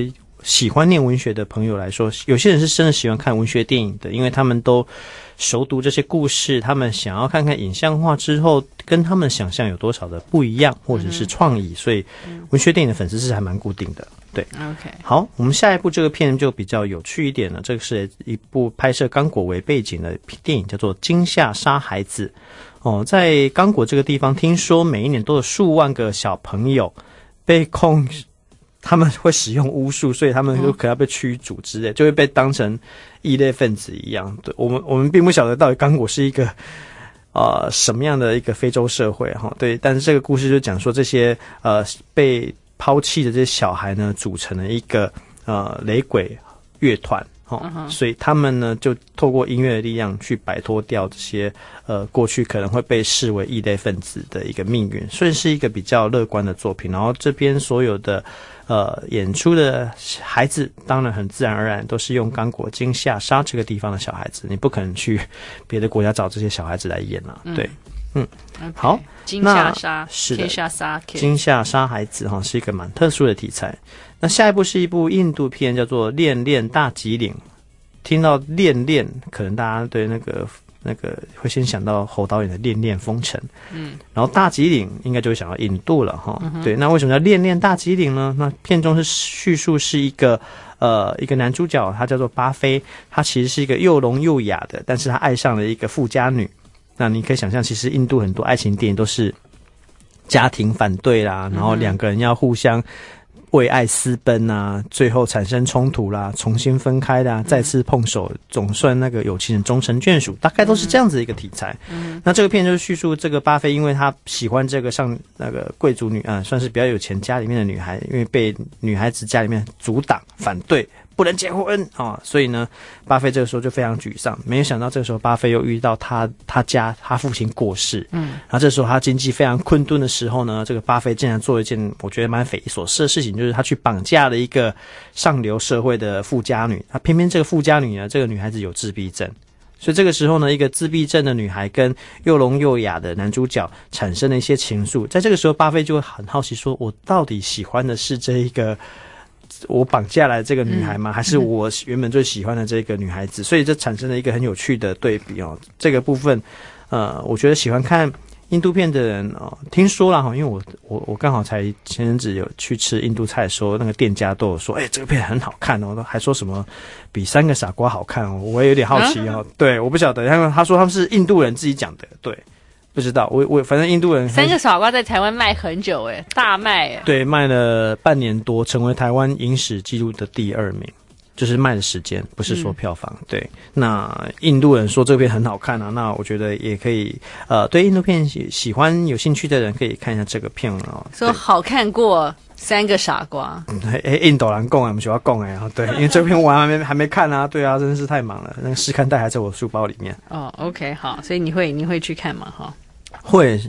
Speaker 3: 喜欢念文学的朋友来说，有些人是真的喜欢看文学电影的，因为他们都熟读这些故事，他们想要看看影像化之后跟他们想象有多少的不一样，或者是创意，所以文学电影的粉丝是还蛮固定的。对
Speaker 1: ，OK，
Speaker 3: 好，我们下一部这个片就比较有趣一点了。这个是一部拍摄刚果为背景的电影，叫做《惊吓杀孩子》。哦，在刚果这个地方，听说每一年都有数万个小朋友被控，他们会使用巫术，所以他们就可能要被驱逐之类，就会被当成异类分子一样。对，我们我们并不晓得到底刚果是一个呃什么样的一个非洲社会哈。对，但是这个故事就讲说这些呃被抛弃的这些小孩呢，组成了一个呃雷鬼乐团，哦， uh-huh. 所以他们呢就透过音乐的力量去摆脱掉这些呃过去可能会被视为异类分子的一个命运，算是一个比较乐观的作品。然后这边所有的呃演出的孩子，当然很自然而然都是用刚果惊吓杀这个地方的小孩子，你不可能去别的国家找这些小孩子来演啊，嗯、对。嗯，
Speaker 1: okay,
Speaker 3: 好，
Speaker 1: 惊吓杀
Speaker 3: 是的，
Speaker 1: 杀
Speaker 3: 惊吓杀孩子哈，是一个蛮特殊的题材。那下一部是一部印度片，叫做《恋恋大吉岭》。听到恋恋，可能大家对那个那个会先想到侯导演的《恋恋风尘》，嗯，然后大吉岭应该就会想到印度了哈、嗯。对，那为什么叫恋恋大吉岭呢？那片中是叙述是一个呃一个男主角，他叫做巴菲，他其实是一个又聋又哑的，但是他爱上了一个富家女。那你可以想象，其实印度很多爱情电影都是家庭反对啦，然后两个人要互相为爱私奔啊，最后产生冲突啦，重新分开啦，再次碰手，总算那个有情人终成眷属，大概都是这样子一个题材。嗯、那这个片就是叙述这个巴菲，因为他喜欢这个上那个贵族女啊、呃，算是比较有钱家里面的女孩，因为被女孩子家里面阻挡反对。不能结婚啊、哦，所以呢，巴菲这个时候就非常沮丧。没有想到这个时候，巴菲又遇到他他家他父亲过世，嗯，然后这时候他经济非常困顿的时候呢，这个巴菲竟然做了一件我觉得蛮匪夷所思的事情，就是他去绑架了一个上流社会的富家女。他偏偏这个富家女呢，这个女孩子有自闭症，所以这个时候呢，一个自闭症的女孩跟又聋又哑的男主角产生了一些情愫。在这个时候，巴菲就会很好奇说，我到底喜欢的是这一个我绑架来的这个女孩吗？还是我原本最喜欢的这个女孩子？所以这产生了一个很有趣的对比哦。这个部分，呃，我觉得喜欢看印度片的人哦，听说啦哈，因为我我我刚好才前阵子有去吃印度菜的时候，那个店家都有说，哎、欸，这个片很好看哦，还说什么比三个傻瓜好看哦，我也有点好奇哦。啊、对，我不晓得，因为他说他们是印度人自己讲的，对。不知道，我我反正印度人
Speaker 1: 三个傻瓜在台湾卖很久诶，大卖诶。
Speaker 3: 对，卖了半年多，成为台湾影史纪录的第二名，就是卖的时间，不是说票房。嗯、对，那印度人说这片很好看啊，那我觉得也可以，呃，对印度片喜喜欢有兴趣的人可以看一下这个片哦。
Speaker 1: 说好看过三个傻瓜，
Speaker 3: 哎、嗯，印度人讲啊，我们学校讲哎啊，对，因为这片我还没还没看啊，对啊，真是太忙了，那个试看带还在我书包里面。
Speaker 1: 哦 ，OK， 好，所以你会你会去看吗？哈。
Speaker 3: 会。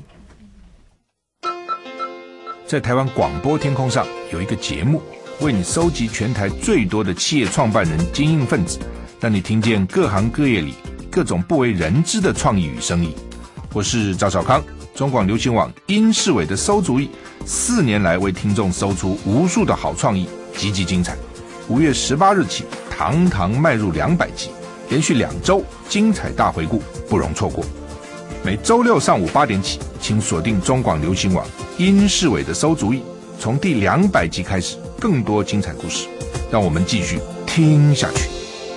Speaker 21: 在台湾广播天空上有一个节目，为你收集全台最多的企业创办人、精英分子，让你听见各行各业里各种不为人知的创意与生意。我是赵少康，中广流行网殷世伟的馊主意，四年来为听众搜出无数的好创意，极其精彩。五月十八日起，堂堂迈入两百集，连续两周精彩大回顾，不容错过。每周六上午八点起，请锁定中广流行网殷世伟的馊主意，从第两百集开始，更多精彩故事，让我们继续听下去。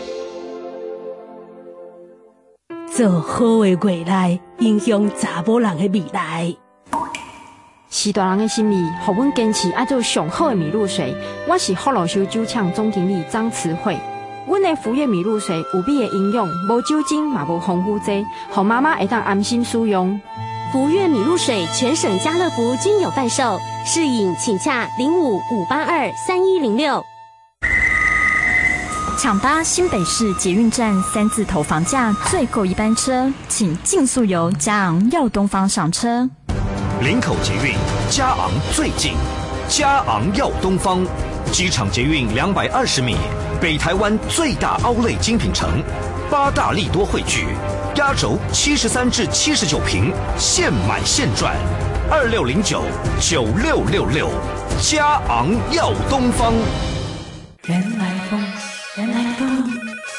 Speaker 22: 做好的未来，影响查某人的未来。
Speaker 7: 是大人的心意，让阮坚持爱做上好的米露水。我是福乐修酒厂总经理张慈慧。阮的福悦米露水有美的营养，无酒精嘛无防腐剂，让妈妈会当安心使用。
Speaker 22: 福悦米露水全省家乐福均有贩售，试饮请洽零五五八二三一零六。
Speaker 23: 抢搭新北市捷运站三字头房价最后一班车，请尽速由嘉昂耀东方上车。
Speaker 24: 林口捷运嘉昂最近，嘉昂耀东方，机场捷运两百二十米。北台湾最大凹类精品城，八大利多汇聚，压轴七十三至七十九坪，现买现赚。二六零九九六六六，嘉昂耀东方。
Speaker 9: 人来疯，人来疯。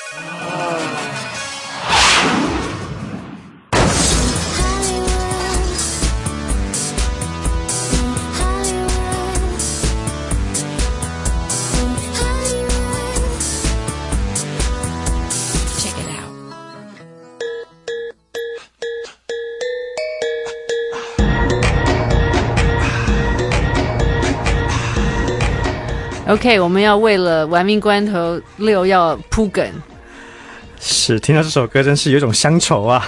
Speaker 1: OK， 我们要为了玩命关头六要铺梗。
Speaker 3: 是，听到这首歌真是有一种乡愁啊。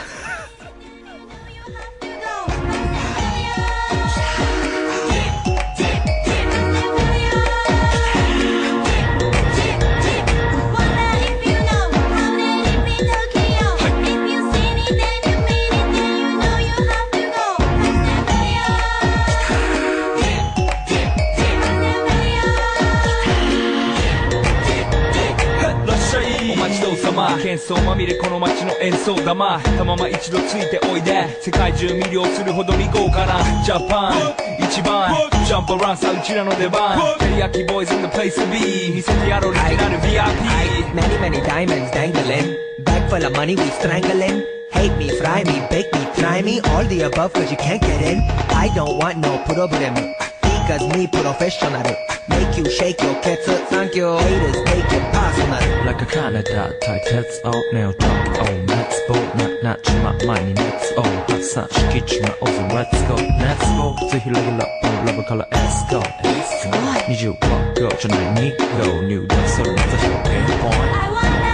Speaker 2: 喧騒まみれこの街の演奏玉たまま一度ついておいで世界中魅了するほどに豪華なジャパン一番ジャンプアランさうちらの出番テリヤキボーイズ in the place to be 見せてやろうオリジナル ブイアイピー
Speaker 5: Many many diamonds dangling Bag full of money we strangling Hate me, fry me, bake me, try me All the above cause you can't get in I don't want no problem Because me professional Make you shake your cats Thank you Haters take it personal
Speaker 2: Like a Canada 対鉄をネオトーク Oh let's go ななちま前に熱を発散しきちまおうぜ Let's go Let's go ぜひレギュラーラブから Let's go にじゅうごじゃないにご入力それまた表現ポイント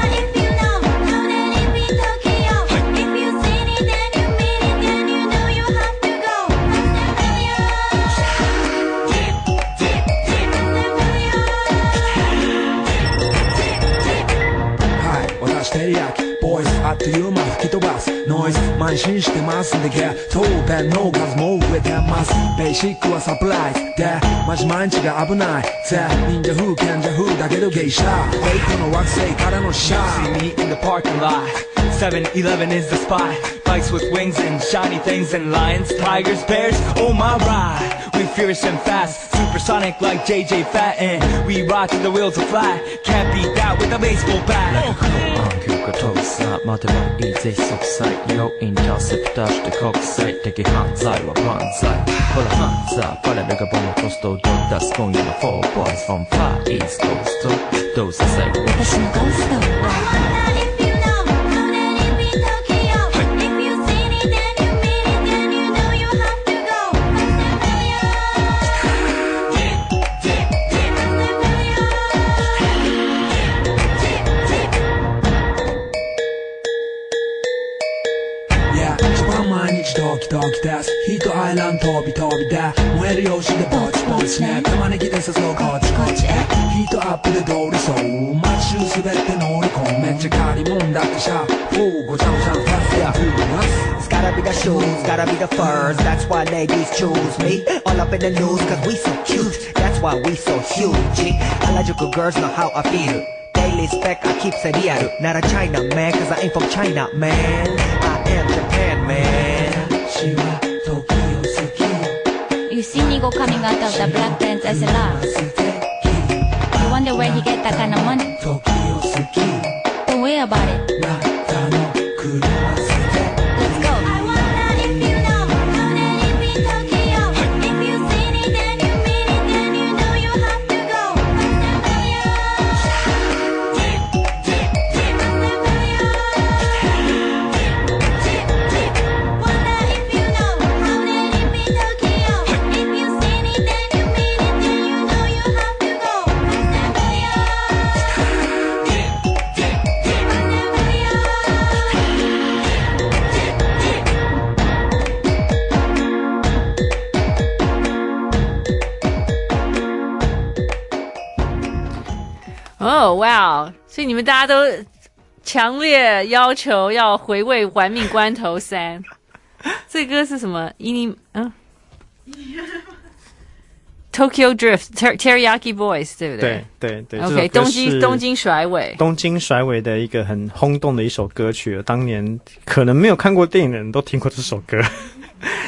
Speaker 2: テリヤキボーイズあっという間吹き飛ばすノイズ慢心してますんでゲットペンの数も増えてますベーシックはサプライズでマジ毎日が危ないぜ忍者風賢者風だけどゲイシャーフェイクの惑星からのシャー See me in the parking lot seven eleven is the spot Bikes with wings and shiny things and lions, tigers, bears, oh my ride We fierce and fast, supersonic like J J Fatten We ride till the wheels are flat Can't beat that with a baseball bat Like a cool on 休暇飛ぶさ待てばいいぜ即歳要インターセプターして国際的犯罪は万歳ほら犯罪バレるがボムコストを出す今夜の four boys from far east coast どうせ最後私のゴーストはドキドキですヒートアイランド飛び飛びで燃える用紙でぼちぼちね玉ねぎで誘うこっちこっちへヒートアップで通りそう街中滑って乗り込むめっちゃ借りもんだってシャーごちゃごちゃファスやフーマス It's gotta be the shoes, gotta be the furs That's why ladies choose me All up in the news cause we so cute That's why we so huge Harajuku girls know how I feel Daily spec I keep it real Not a China man cause I ain't from China man I am Japan man
Speaker 6: You see Nigo coming out of the black pants as a lot You wonder where he get that kind of money Don't worry about it Let's go
Speaker 1: 哦，哇、wow ！所以你们大家都强烈要求要回味《玩命关头三》。这歌是什么？伊尼嗯 ，Tokyo Drift Teriyaki Boys 对不对？
Speaker 3: 对对对。
Speaker 1: OK， 东京东京甩尾，
Speaker 3: 东京甩尾的一个很轰动的一首歌曲。当年可能没有看过电影的人都听过这首歌。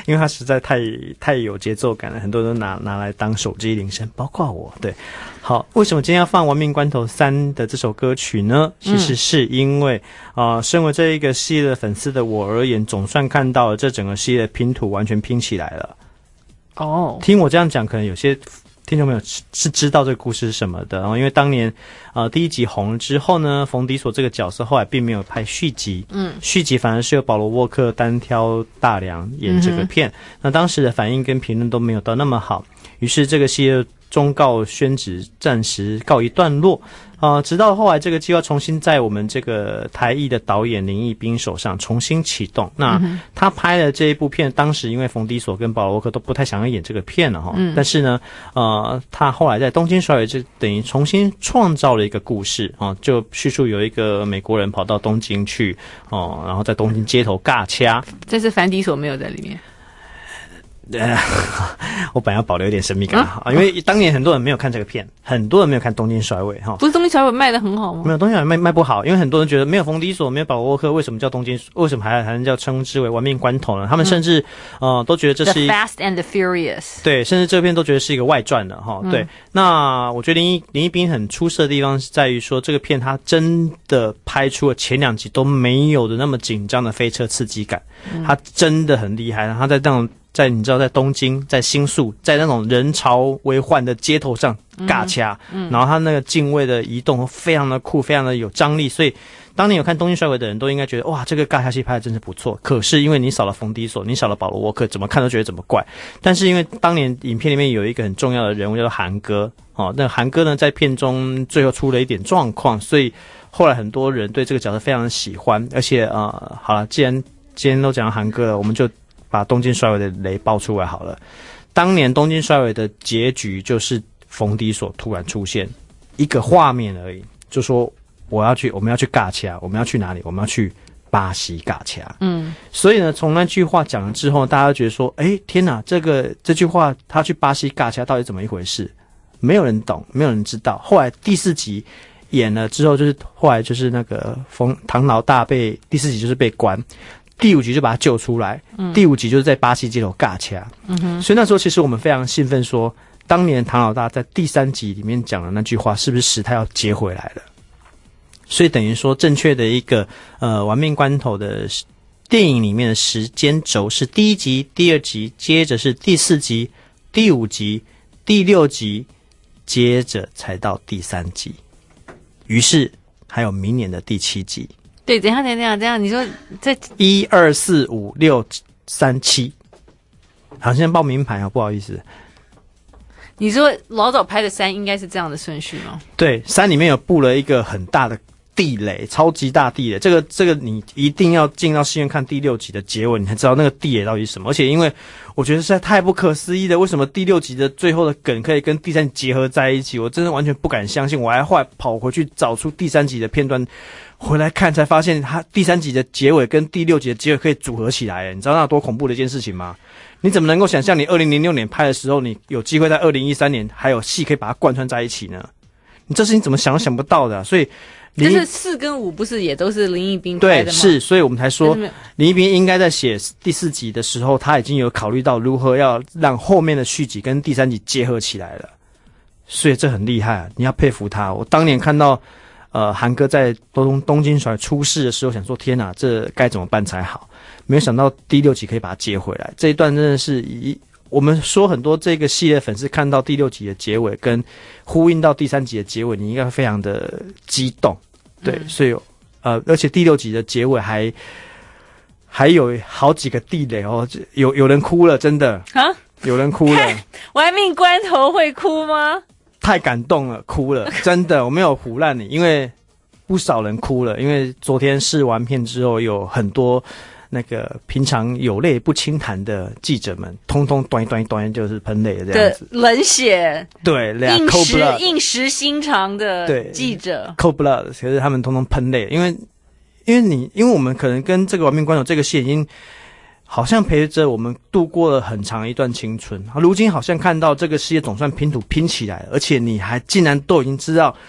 Speaker 3: 因为它实在太太有节奏感了，很多人都拿拿来当手机铃声，包括我。对，好，为什么今天要放《玩命关头三》的这首歌曲呢？其实是因为啊、呃，身为这一个系列的粉丝的我而言，总算看到了这整个系列拼图完全拼起来了。
Speaker 1: 哦，
Speaker 3: 听我这样讲，可能有些听众朋友是知道这个故事是什么的，然后因为当年呃第一集红了之后呢，冯迪索这个角色后来并没有拍续集，嗯，续集反而是由保罗沃克单挑大梁演这个片，嗯、那当时的反应跟评论都没有到那么好，于是这个系列终告宣旨，暂时告一段落。呃，直到后来这个计划重新在我们这个台艺的导演林义斌手上重新启动。那他拍了这一部片，当时因为冯迪索跟保罗沃克都不太想要演这个片了哈，嗯、但是呢，呃，他后来在东京甩尾就等于重新创造了一个故事啊，就叙述有一个美国人跑到东京去哦，然后在东京街头尬掐。
Speaker 1: 这是凡迪索没有在里面。
Speaker 3: 呃，我本来要保留一点神秘感哈、嗯，因为当年很多人没有看这个片，很多人没有看《东京甩尾》哈。
Speaker 1: 不是《东京甩尾》卖得很好吗？
Speaker 3: 没有，《东京甩尾》卖卖不好，因为很多人觉得没有冯迪索，没有保罗沃克，为什么叫东京？为什么还还能叫称之为玩命关头呢？他们甚至、嗯、呃都觉得这是一
Speaker 1: The Fast and the Furious，
Speaker 3: 对，甚至这片都觉得是一个外传的哈、嗯。对，那我觉得林一林一斌很出色的地方是在于说，这个片他真的拍出了前两集都没有的那么紧张的飞车刺激感，嗯、他真的很厉害，他在这种。在你知道，在东京，在新宿，在那种人潮为患的街头上尬掐、嗯嗯，然后他那个敬畏的移动非常的酷，非常的有张力，所以当年有看《东京甩尾》的人都应该觉得哇，这个尬掐戏拍的真是不错。可是因为你少了冯迪索，你少了保罗沃克，怎么看都觉得怎么怪。但是因为当年影片里面有一个很重要的人物叫做韩哥哦，那韩哥呢在片中最后出了一点状况，所以后来很多人对这个角色非常的喜欢，而且呃，好了，既然今天都讲到韩哥了，我们就把东京甩尾的雷爆出来好了。当年东京甩尾的结局就是冯迪索突然出现一个画面而已，就说我要去，我们要去尬掐，我们要去哪里？我们要去巴西尬掐。嗯，所以呢，从那句话讲了之后，大家觉得说，哎，天哪，这个这句话他去巴西尬掐到底怎么一回事？没有人懂，没有人知道。后来第四集演了之后，就是后来就是那个冯唐老大被第四集就是被关。第五集就把他救出来，嗯、第五集就是在巴西街头尬掐，嗯哼，所以那时候其实我们非常兴奋说，当年唐老大在第三集里面讲的那句话，是不是使他要接回来了？所以等于说，正确的一个呃玩命关头的电影里面的时间轴是第一集、第二集，接着是第四集、第五集、第六集，接着才到第三集，于是还有明年的第七集。
Speaker 1: 对，等一下，等一下，等一下，你说这
Speaker 3: 一二四五六三七，好，现在报名牌啊，不好意思。
Speaker 1: 你说老早拍的三应该是这样的顺序吗？
Speaker 3: 对，三里面有布了一个很大的地雷，超级大地雷。这个这个你一定要进到戏院看第六集的结尾，你才知道那个地雷到底是什么。而且因为我觉得实在太不可思议了，为什么第六集的最后的梗可以跟第三集结合在一起？我真的完全不敢相信。我还后来跑回去找出第三集的片段。回来看才发现，他第三集的结尾跟第六集的结尾可以组合起来，你知道那有多恐怖的一件事情吗？你怎么能够想象你二零零六年拍的时候，你有机会在二零一三年还有戏可以把它贯穿在一起呢？你这事情怎么想都想不到的、啊，所以
Speaker 1: 就是四跟五不是也都是林义斌拍的吗？
Speaker 3: 对，是，所以我们才说林义斌应该在写第四集的时候，他已经有考虑到如何要让后面的续集跟第三集结合起来了，所以这很厉害、啊，你要佩服他。我当年看到。呃，韩哥在东东京甩出事的时候，想说天哪，这该怎么办才好？没有想到第六集可以把它接回来。这一段真的是一，我们说很多这个系列粉丝看到第六集的结尾，跟呼应到第三集的结尾，你应该非常的激动，对，嗯、所以呃，而且第六集的结尾还还有好几个地雷哦，有有人哭了，真的啊，有人哭了。
Speaker 1: 玩命关头会哭吗？
Speaker 3: 太感动了，哭了，真的，我没有唬烂你，因为不少人哭了，因为昨天试完片之后，有很多那个平常有泪不轻弹的记者们，通通端一端一端就是喷泪的这样子，
Speaker 1: 冷血，
Speaker 3: 对，
Speaker 1: 硬实硬实心肠的记者
Speaker 3: ，cold blood， 可是他们通通喷泪，因为因为你，因为我们可能跟这个玩命关头这个戏已经。好像陪着我们度过了很长一段青春，如今好像看到这个世界总算拼图拼起来了，而且你还竟然都已经知道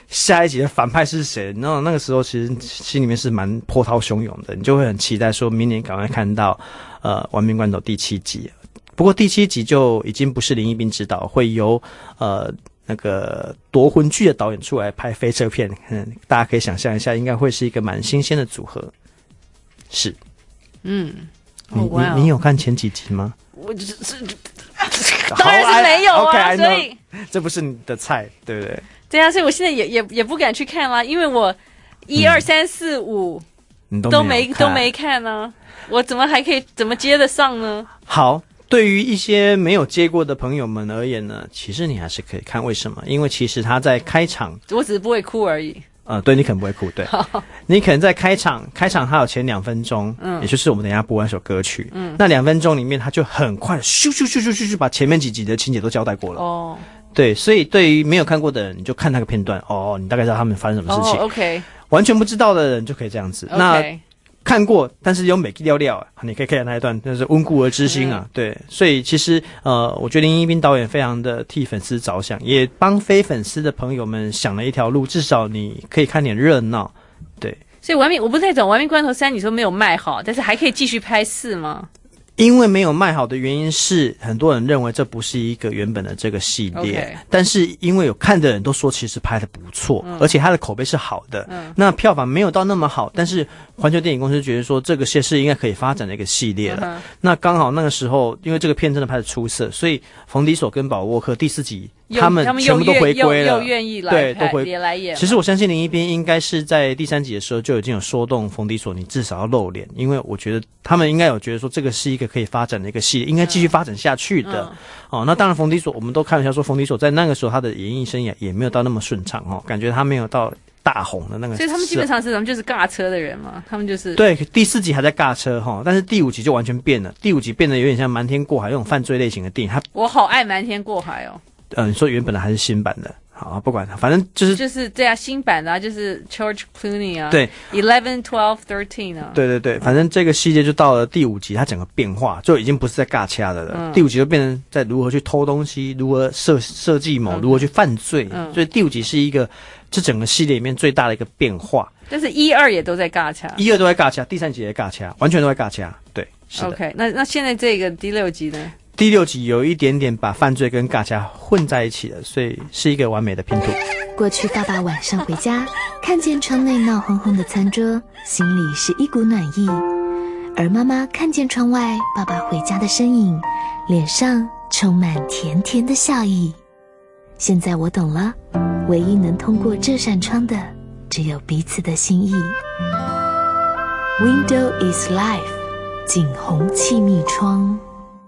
Speaker 3: 下一集的反派是谁？然后那个时候其实心里面是蛮波涛汹涌的，你就会很期待说明年赶快看到呃《亡命关头》第七集。不过第七集就已经不是林一斌执导，会由呃那个夺魂剧的导演出来拍飞车片，嗯，大家可以想象一下，应该会是一个蛮新鲜的组合。是，
Speaker 1: 嗯，
Speaker 3: 你、
Speaker 1: 哦哇哦
Speaker 3: 你你有看前几集吗？
Speaker 1: 我只是当然是没有啊，
Speaker 3: okay,
Speaker 1: 所以
Speaker 3: 这不是你的菜，对不对？
Speaker 1: 对啊，所以我现在也也也不敢去看啦，因为我一二三四五都没都没看呢、啊，我怎么还可以怎么接得上呢？
Speaker 3: 好。对于一些没有接过的朋友们而言呢，其实你还是可以看。为什么？因为其实他在开场，
Speaker 1: 我只是不会哭而已。
Speaker 3: 呃，对，你可能不会哭，对，你可能在开场，开场它有前两分钟，嗯，也就是我们等一下播完首歌曲，嗯，那两分钟里面，他就很快咻咻咻咻咻咻把前面几集的情节都交代过了。哦，对，所以对于没有看过的人，你就看那个片段，哦，你大概知道他们发生什么事情。
Speaker 1: 哦 ，OK，
Speaker 3: 完全不知道的人就可以这样子。
Speaker 1: Okay.
Speaker 3: 那看过，但是有美料料，你可以看那一段，那是温故而知新啊。嗯、对，所以其实呃，我觉得林一斌导演非常的替粉丝着想，也帮非粉丝的朋友们想了一条路，至少你可以看点热闹。对，
Speaker 1: 所以玩命我不太懂，玩命关头三你说没有卖好，但是还可以继续拍四吗？
Speaker 3: 因为没有卖好的原因是，很多人认为这不是一个原本的这个系列， okay. 但是因为有看的人都说其实拍的不错，嗯、而且它的口碑是好的，嗯、那票房没有到那么好，但是环球电影公司觉得说这个是应该可以发展的一个系列了。嗯、那刚好那个时候，因为这个片真的拍得出色，所以冯迪索跟保沃克第四集他们全部都回归了，
Speaker 1: 又愿意来
Speaker 3: 对，都回
Speaker 1: 别来演。
Speaker 3: 其实我相信林一斌应该是在第三集的时候就已经有说动冯迪索，你至少要露脸，因为我觉得他们应该有觉得说这个是一个可以发展的一个系列，应该继续发展下去的。嗯、哦，那当然冯迪索我们都开玩笑说，冯迪索在那个时候他的演艺生涯也没有到那么顺畅哦，感觉他没有到大红的那个，
Speaker 1: 所以他们基本上是他们就是尬车的人嘛，他们就是
Speaker 3: 对。第四集还在尬车哈，但是第五集就完全变了，第五集变得有点像瞒天过海那种犯罪类型的电影。他
Speaker 1: 我好爱瞒天过海哦。
Speaker 3: 呃，你说原本的还是新版的？好，不管它，反正就是
Speaker 1: 就是对啊，新版的啊，就是 George Clooney 啊，
Speaker 3: 对
Speaker 1: ，eleven, twelve, thirteen 啊，
Speaker 3: 对对对，反正这个系列就到了第五集，它整个变化就已经不是在尬掐的了，嗯、第五集就变成在如何去偷东西，如何设设计谋，嗯、如何去犯罪，嗯、所以第五集是一个这整个系列里面最大的一个变化。
Speaker 1: 但是一二也都在尬掐，
Speaker 3: 一二都在尬掐，第三集也尬掐，完全都在尬掐，对，是的。
Speaker 1: OK， 那那现在这个第六集呢？
Speaker 3: 第六集有一点点把犯罪跟尬掐混在一起了，所以是一个完美的拼图。
Speaker 20: 过去爸爸晚上回家，看见窗内闹哄哄的餐桌，心里是一股暖意；而妈妈看见窗外爸爸回家的身影，脸上充满甜甜的笑意。现在我懂了，唯一能通过这扇窗的，只有彼此的心意。Window is life， 景洪气密窗。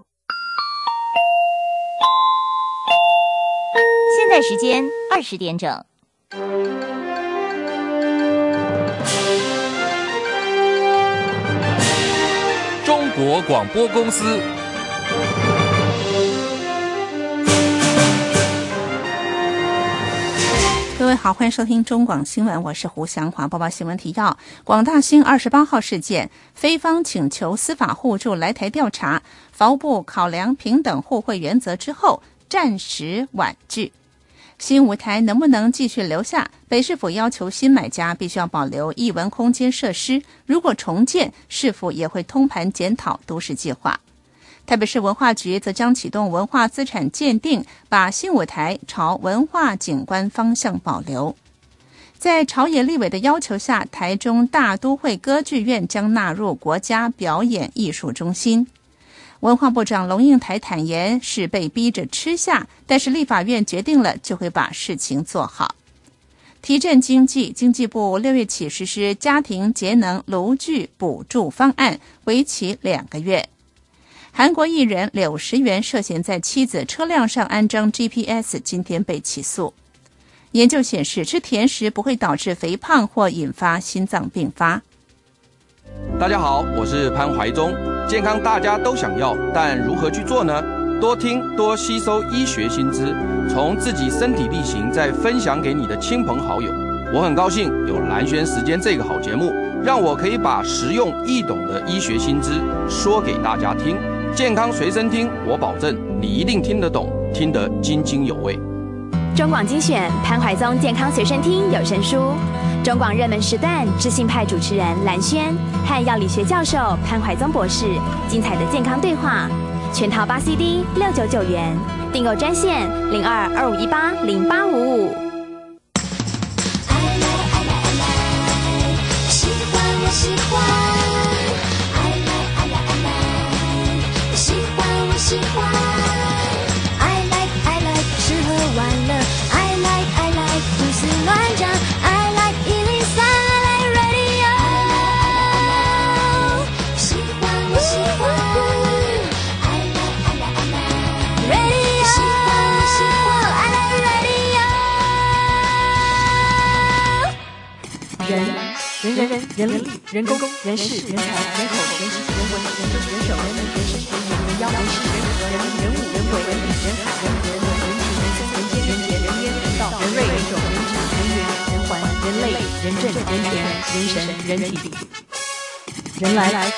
Speaker 8: 现在时间二十点整。
Speaker 19: 中国广播公司。
Speaker 10: 各位好，欢迎收听中广新闻，我是胡祥华。播报新闻提要：广大兴二十八号事件，菲方请求司法互助来台调查，法务部考量平等互惠原则之后，暂时婉拒。新舞台能不能继续留下？北市府要求新买家必须要保留艺文空间设施，如果重建，市府也会通盘检讨都市计划。台北市文化局则将启动文化资产鉴定，把新舞台朝文化景观方向保留。在朝野立委的要求下，台中大都会歌剧院将纳入国家表演艺术中心。文化部长龙应台坦言是被逼着吃下，但是立法院决定了就会把事情做好。提振经济，经济部六月起实施家庭节能炉具补助方案，为期两个月。韩国艺人柳石元涉嫌在妻子车辆上安装 G P S， 今天被起诉。研究显示，吃甜食不会导致肥胖或引发心脏病发。
Speaker 11: 大家好，我是潘怀忠。健康大家都想要，但如何去做呢？多听多吸收医学新知，从自己身体力行，再分享给你的亲朋好友。我很高兴有蓝轩时间这个好节目，让我可以把实用易懂的医学新知说给大家听。健康随身听，我保证你一定听得懂，听得津津有味。
Speaker 22: 中广精选潘怀宗健康随身听有声书，中广热门时段知性派主持人蓝轩和药理学教授潘怀宗博士精彩的健康对话，全套八 C D 六九九元，订购专线零二二五一八零八五五。
Speaker 4: 喜欢我喜欢，爱来爱来爱来，喜欢我喜欢。
Speaker 1: 人人人人力人工人事人才人口人情人文人政人手人民人生人民人妖人事人和人人物人鬼人理人海人和人文人情人生人间人杰人烟人道人瑞人种人质人缘人环人类人政人权人神人体人来来。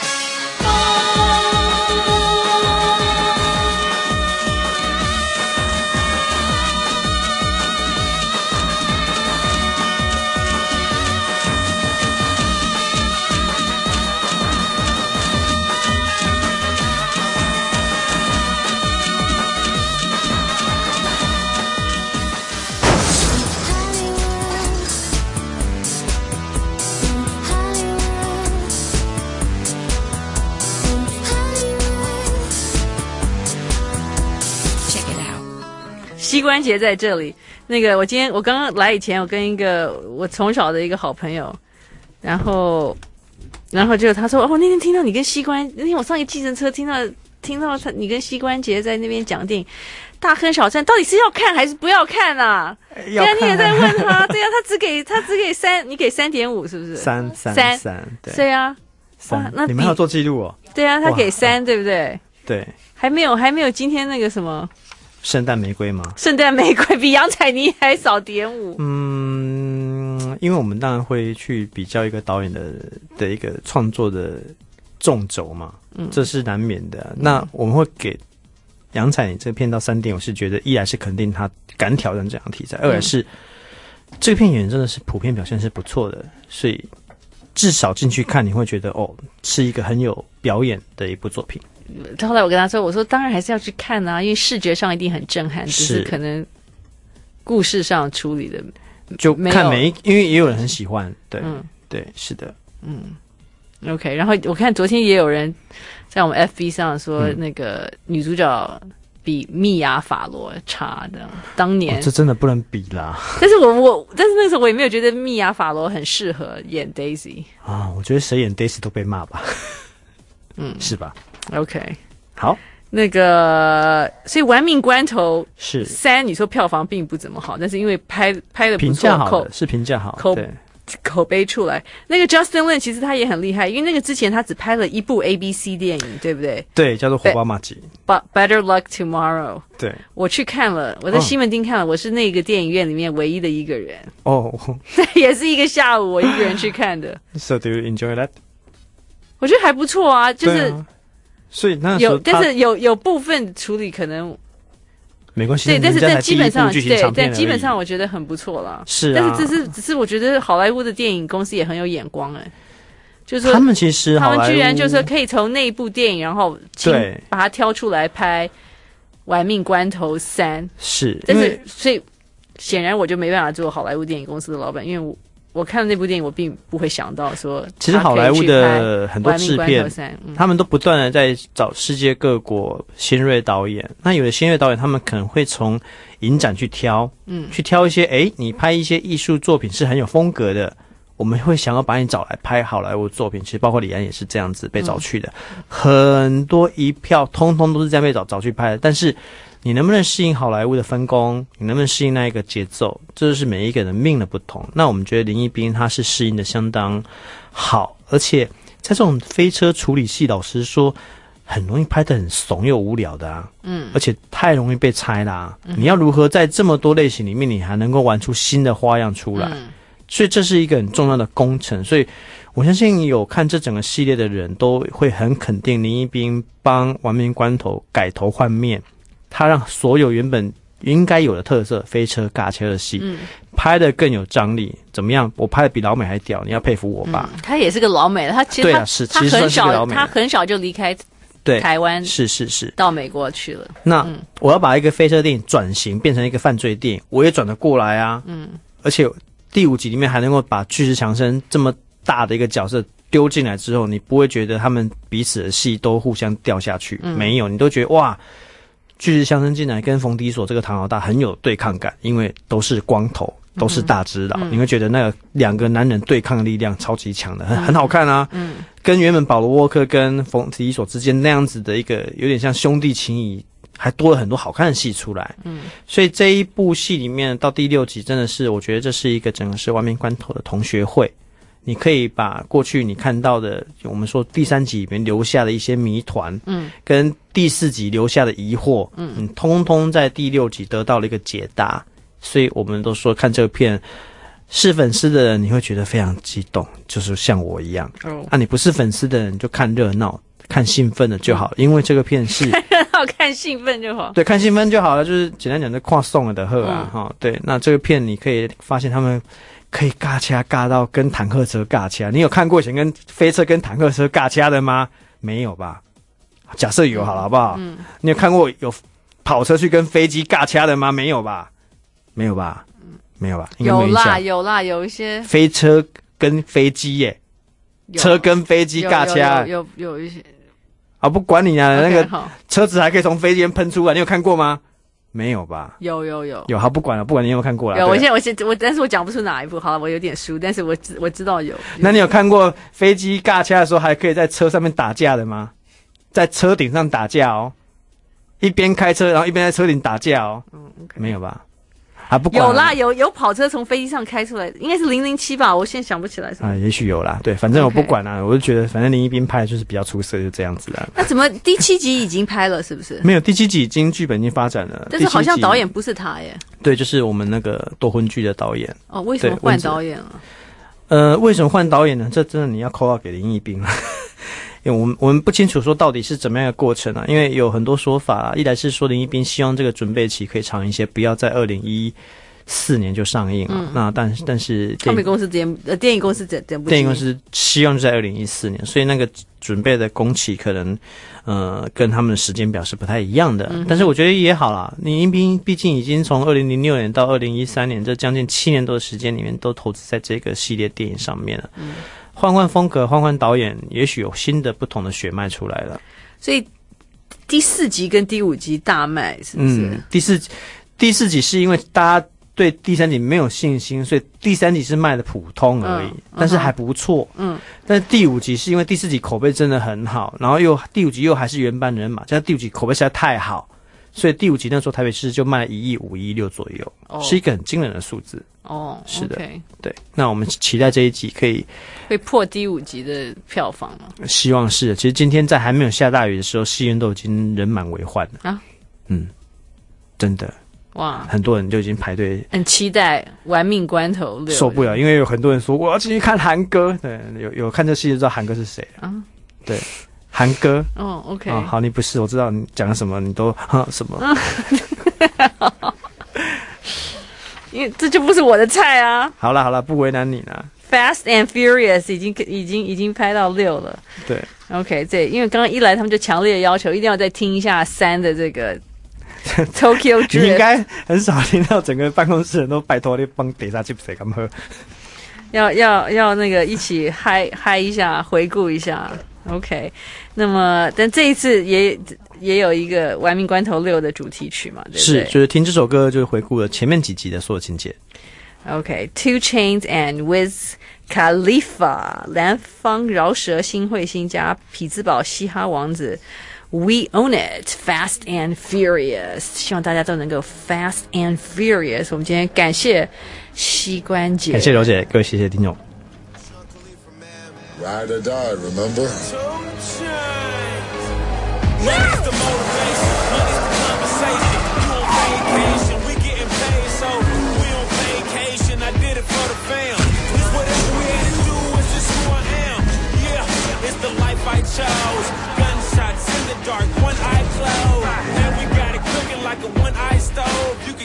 Speaker 1: 膝关节在这里。那个，我今天我刚刚来以前，我跟一个我从小的一个好朋友，然后，然后就他说，哦，那天听到你跟膝关，那天我上一个计程车听到听到他你跟膝关节在那边讲电影，大亨小传到底是要看还是不要看啊？对啊，你也在问他，对啊，他只给他只给三，你给三点五是不是？
Speaker 3: 三三
Speaker 1: 三
Speaker 3: 三，对，
Speaker 1: 对啊，
Speaker 3: 三，那你们还要做记录哦？
Speaker 1: 对啊，他给三，对不对？
Speaker 3: 对，
Speaker 1: 还没有还没有今天那个什么。
Speaker 3: 圣诞玫瑰吗？
Speaker 1: 圣诞玫瑰比杨采妮还少点五。
Speaker 3: 嗯，因为我们当然会去比较一个导演的的一个创作的纵轴嘛，嗯，这是难免的。嗯、那我们会给杨采妮这个片到三点，我是觉得一来是肯定他敢挑战这样题材，二来是、嗯、这个片演员真的是普遍表现是不错的，所以至少进去看你会觉得哦，是一个很有表演的一部作品。
Speaker 1: 后来我跟他说，我说当然还是要去看啊，因为视觉上一定很震撼，只是可能故事上处理的
Speaker 3: 就看每一，因为也有人很喜欢，对，
Speaker 1: 嗯，
Speaker 3: 对，是的，
Speaker 1: 嗯 ，OK。然后我看昨天也有人在我们 F B 上说，那个女主角比蜜娅·法罗差的，当年、
Speaker 3: 哦、这真的不能比啦。
Speaker 1: 但是我我但是那时候我也没有觉得蜜娅·法罗很适合演 Daisy
Speaker 3: 啊，我觉得谁演 Daisy 都被骂吧，嗯，是吧？
Speaker 1: OK，
Speaker 3: 好，
Speaker 1: 那个，所以《玩命关头》
Speaker 3: 是
Speaker 1: 三，你说票房并不怎么好，但是因为拍拍的不错，
Speaker 3: 评价好的，是评价好，
Speaker 1: 口
Speaker 3: 对
Speaker 1: 口碑出来。那个 Justin Lin 其实他也很厉害，因为那个之前他只拍了一部 A B C 电影，对不对？
Speaker 3: 对，叫做《火爆马吉》。
Speaker 1: But Better Luck Tomorrow。
Speaker 3: 对，
Speaker 1: 我去看了，我在西门町看了，哦、我是那个电影院里面唯一的一个人。
Speaker 3: 哦，
Speaker 1: 也是一个下午，我一个人去看的。
Speaker 3: So do you enjoy that？
Speaker 1: 我觉得还不错啊，就是。
Speaker 3: 所以那时候
Speaker 1: 有，但是有有部分处理可能
Speaker 3: 没关系，
Speaker 1: 对，但是但基本上
Speaker 3: 对，
Speaker 1: 但基本上我觉得很不错啦。
Speaker 3: 是啊，
Speaker 1: 但是只是只是我觉得好莱坞的电影公司也很有眼光哎、欸，就是说
Speaker 3: 他们其实
Speaker 1: 他们居然就是说可以从那一部电影，然后
Speaker 3: 对
Speaker 1: 把它挑出来拍《玩命关头三》，
Speaker 3: 是，
Speaker 1: 但是所以显然我就没办法做好莱坞电影公司的老板，因为我。我看了那部电影，我并不会想到说，
Speaker 3: 其实好莱坞的很多制片，
Speaker 1: 嗯、
Speaker 3: 他们都不断的在找世界各国新锐导演。那有的新锐导演，他们可能会从影展去挑，嗯，去挑一些，哎，你拍一些艺术作品是很有风格的，我们会想要把你找来拍好莱坞作品。其实包括李安也是这样子被找去的，嗯、很多一票通通都是这样被找找去拍的，但是。你能不能适应好莱坞的分工？你能不能适应那一个节奏？这就是每一个人命的不同。那我们觉得林一斌他是适应的相当好，而且在这种飞车处理戏，老实说，很容易拍得很怂又无聊的啊。嗯，而且太容易被拆啦、啊嗯。你要如何在这么多类型里面，你还能够玩出新的花样出来？嗯、所以这是一个很重要的工程。所以我相信有看这整个系列的人都会很肯定林一斌帮《玩命关头》改头换面。他让所有原本应该有的特色，飞车尬车的戏，
Speaker 1: 嗯，
Speaker 3: 拍的更有张力。怎么样？我拍的比老美还屌，你要佩服我吧？
Speaker 1: 嗯、他也是个老美，他其实他、
Speaker 3: 对啊、是
Speaker 1: 他
Speaker 3: 其实
Speaker 1: 很小，
Speaker 3: 算是个老美
Speaker 1: 他很小就离开
Speaker 3: 对
Speaker 1: 台湾，
Speaker 3: 是是是
Speaker 1: 到美国去了。
Speaker 3: 那、
Speaker 1: 嗯、
Speaker 3: 我要把一个飞车电影转型变成一个犯罪电影，我也转得过来啊。嗯，而且第五集里面还能够把巨石强森这么大的一个角色丢进来之后，你不会觉得他们彼此的戏都互相掉下去，嗯、没有，你都觉得哇。巨石强森进来跟冯迪索这个唐老大很有对抗感，因为都是光头，都是大只佬，嗯、你会觉得那个两个男人对抗的力量超级强的，很很好看啊。嗯，跟原本保罗沃克跟冯迪索之间那样子的一个有点像兄弟情谊，还多了很多好看的戏出来。嗯，所以这一部戏里面到第六集真的是，我觉得这是一个整个是亡命关头的同学会。你可以把过去你看到的，我们说第三集里面留下的一些谜团，嗯，跟第四集留下的疑惑，嗯，你通通在第六集得到了一个解答。所以我们都说看这个片，是粉丝的人你会觉得非常激动，就是像我一样。哦，啊，你不是粉丝的人就看热闹、看兴奋的就好，因为这个片是
Speaker 1: 看热闹、看兴奋就好。
Speaker 3: 对，看兴奋就好了，就是简单讲就跨送了的贺啊，哈、嗯。对，那这个片你可以发现他们。可以尬掐尬到跟坦克车尬掐，你有看过以前跟飞车跟坦克车尬掐的吗？没有吧？假设有好了，好不好？嗯，你有看过有跑车去跟飞机尬掐的吗？没有吧？没有吧？没有吧？
Speaker 1: 有啦，有啦，有一些
Speaker 3: 飞车跟飞机耶，车跟飞机尬掐，
Speaker 1: 有 有, 有, 有一些
Speaker 3: 啊，不管你啊，
Speaker 1: okay,
Speaker 3: 那个车子还可以从飞机喷出来，你有看过吗？没有吧？
Speaker 1: 有有有
Speaker 3: 有，好，不管了，不管你有没有看过了。
Speaker 1: 有，我现在我现我，但是我讲不出哪一部。好了，我有点输，但是我知我知道有。
Speaker 3: 那你有看过飞机尬掐的时候，还可以在车上面打架的吗？在车顶上打架哦，一边开车，然后一边在车顶打架哦。嗯 ，okay. 没有吧？啊，不管
Speaker 1: 有啦，有有跑车从飞机上开出来，应该是零零七吧？我现在想不起来什么。
Speaker 3: 啊，也许有啦，对，反正我不管啦， okay. 我就觉得反正林一斌拍的就是比较出色，就这样子啦。
Speaker 1: 那怎么第七集已经拍了，是不是？
Speaker 3: 没有，第七集已经剧本已经发展了，
Speaker 1: 但是好像导演不是他耶。
Speaker 3: 对，就是我们那个多婚剧的导演。
Speaker 1: 哦，为什么换导演了？
Speaker 3: 呃，为什么换导演呢？这真的你要扣到给林一斌了。因为我们我们不清楚说到底是怎么样的过程啊，因为有很多说法啊，一来是说林一斌希望这个准备期可以长一些，不要在二零一四年就上映了。嗯、那但但是
Speaker 1: 唱片公司电呃电影公司整整部
Speaker 3: 电影公司希望就在二零一四年，所以那个准备的工期可能呃跟他们的时间表是不太一样的。嗯、但是我觉得也好啦，林一斌毕竟已经从二零零六年到二零一三年这将近七年多的时间里面都投资在这个系列电影上面了。嗯，换换风格，换换导演，也许有新的不同的血脉出来了。
Speaker 1: 所以第四集跟第五集大卖，是不是？
Speaker 3: 嗯，第四第四集是因为大家对第三集没有信心，所以第三集是卖的普通而已，嗯、但是还不错。嗯，但是第五集是因为第四集口碑真的很好，然后又第五集又还是原班人马，加上第五集口碑实在太好，所以第五集那时候台北市就卖一亿五、一亿六左右，哦，是一个很惊人的数字。
Speaker 1: 哦，
Speaker 3: 是的，
Speaker 1: okay.
Speaker 3: 对。那我们期待这一集可以
Speaker 1: 会破第五集的票房吗？
Speaker 3: 希望是的。其实今天在还没有下大雨的时候，戏院都已经人满为患了啊。嗯，真的哇，很多人就已经排队，
Speaker 1: 很期待《玩命关头六》，
Speaker 3: 受不了，因为有很多人说我要进去看韩哥。对，有有看这戏就知道韩哥是谁啊？对，韩哥。
Speaker 1: 哦 ，OK，
Speaker 3: 哦，好，你不是，我知道你讲什么，你都哈什么。
Speaker 1: 因为这就不是我的菜啊！
Speaker 3: 好了好了，不为难你了。
Speaker 1: Fast and Furious 已经已经已经拍到六了。
Speaker 3: 对
Speaker 1: ，OK， 对，因为刚刚一来他们就强烈要求一定要再听一下三的这个 Tokyo Drift。
Speaker 3: 你应该很少听到整个办公室人都拜托你帮等下去谁敢喝。
Speaker 1: 要要要那个一起嗨嗨一下，回顾一下。OK， 那么但这一次也也有一个《玩命关头六》的主题曲嘛，对不对？
Speaker 3: 是，就是听这首歌就回顾了前面几集的所有情节。
Speaker 1: OK，Two Chainz and Wiz Khalifa， 蓝方饶舌新彗星加匹兹堡嘻哈王子 We Own It Fast and Furious， 希望大家都能够 Fast and Furious。我们今天感谢膝关节，
Speaker 3: 感谢柔姐，各位谢谢听众。
Speaker 12: Ride or die, remember?
Speaker 13: Money's the motivation, money's the conversation. You on vacation, we getting paid, so we on vacation. I did it for the fam. This whatever we had to do is just who I am. Yeah, it's the life I chose. Gunshots in the dark, one eye closed. Now we got it cooking like a one-eye stove. You can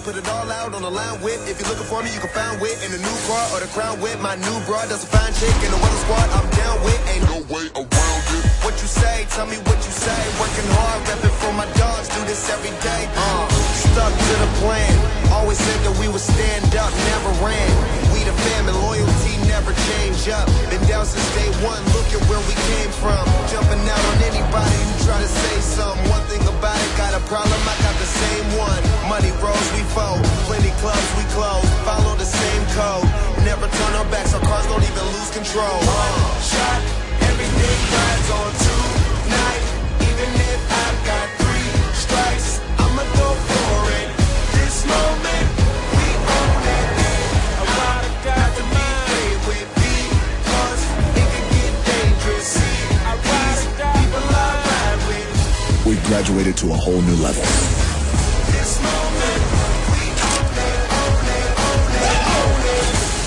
Speaker 12: put it all out on the line with. If you're looking for me, you can find wit in the new car or the crown with. My new broad, that's a fine chick in the weather squad. I'm down with, ain't no way around it. What you say? Tell me what you say. Working hard, repping for my dogs. Do this every day. Uh, stuck to the plan. Always said that we would stand up, never ran. We the family, loyalty never change up. Been down since day one. Look at where we came from. Jumping out on anybody who try to say something. One thing about it, got a problem, I got the same one. Money rolls, we fold. Plenty clubs, we close. Follow the same code. Never turn our backs, our cars don't even lose control. Uh, shot, everything rides on tonight. Even if I've got three strikes, I'ma go for it. This moment, we own it. I ride or die to be played with because it can get dangerous. See, I ride or die people I ride with.
Speaker 14: We've graduated to a whole new level.
Speaker 12: This moment, we own it, own it, own it, own it.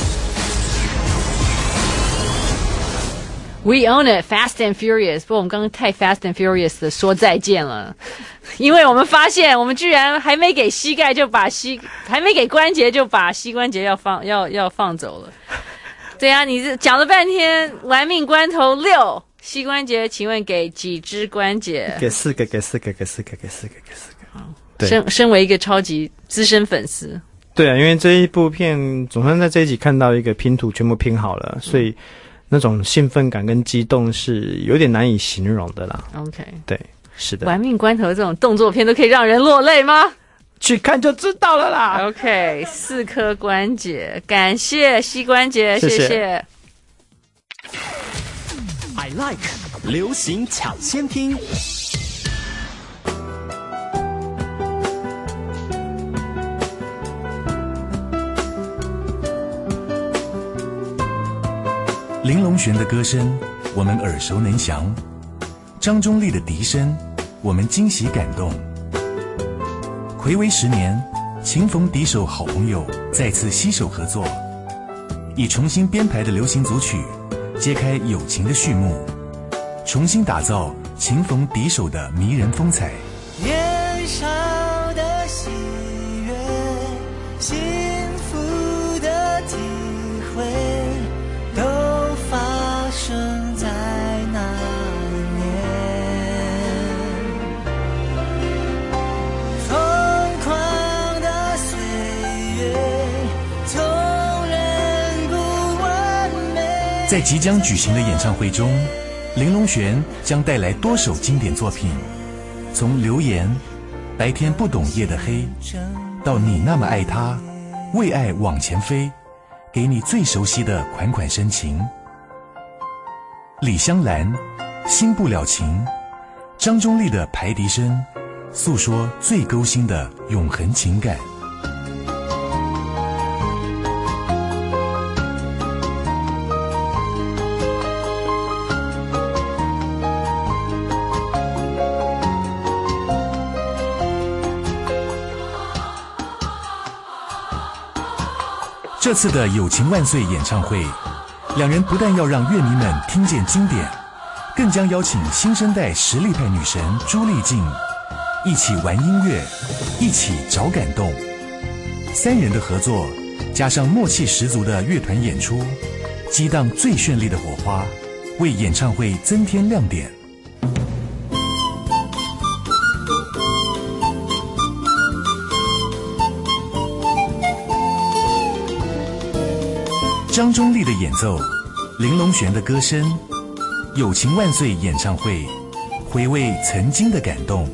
Speaker 1: We own it, Fast and Furious。不过我们刚刚太 Fast and Furious 的说再见了，因为我们发现我们居然还没给膝盖就把膝，还没给关节就把膝关节要放要要放走了。对啊，你这讲了半天，玩命关头六膝关节，请问给几只关节？
Speaker 3: 给四个，给四个，给四个，给四个，给四个。对，
Speaker 1: 身身为一个超级资深粉丝，
Speaker 3: 对啊，因为这一部片总算在这一集看到一个拼图全部拼好了，所以那种兴奋感跟激动是有点难以形容的啦。
Speaker 1: OK，
Speaker 3: 对，是的。
Speaker 1: 玩命关头这种动作片都可以让人落泪吗？
Speaker 3: 去看就知道了啦。
Speaker 1: OK， 四颗关节，感谢膝关节，谢谢。谢谢
Speaker 19: I like 流行抢先听。
Speaker 15: 林隆璇的歌声，我们耳熟能详；张中立的笛声，我们惊喜感动。睽违十年，琴逢敌手好朋友再次携手合作，以重新编排的流行组曲，揭开友情的序幕，重新打造琴逢敌手的迷人风采。
Speaker 17: 年少的喜悦，幸福的体会，都发生在那一年。疯狂的岁月，从人不完美。
Speaker 15: 在即将举行的演唱会中，林隆璇将带来多首经典作品，从留言、白天不懂夜的黑，到你那么爱他，为爱往前飞，给你最熟悉的款款深情。李香兰，新不了情，张中立的排笛声，诉说最勾心的永恒情感。这次的友情万岁演唱会，两人不但要让乐迷们听见经典，更将邀请新生代实力派女神朱丽静一起玩音乐，一起找感动。三人的合作加上默契十足的乐团演出，激荡最绚丽的火花，为演唱会增添亮点。张中立的演奏，林隆璇的歌声，友情万岁演唱会，回味曾经的感动。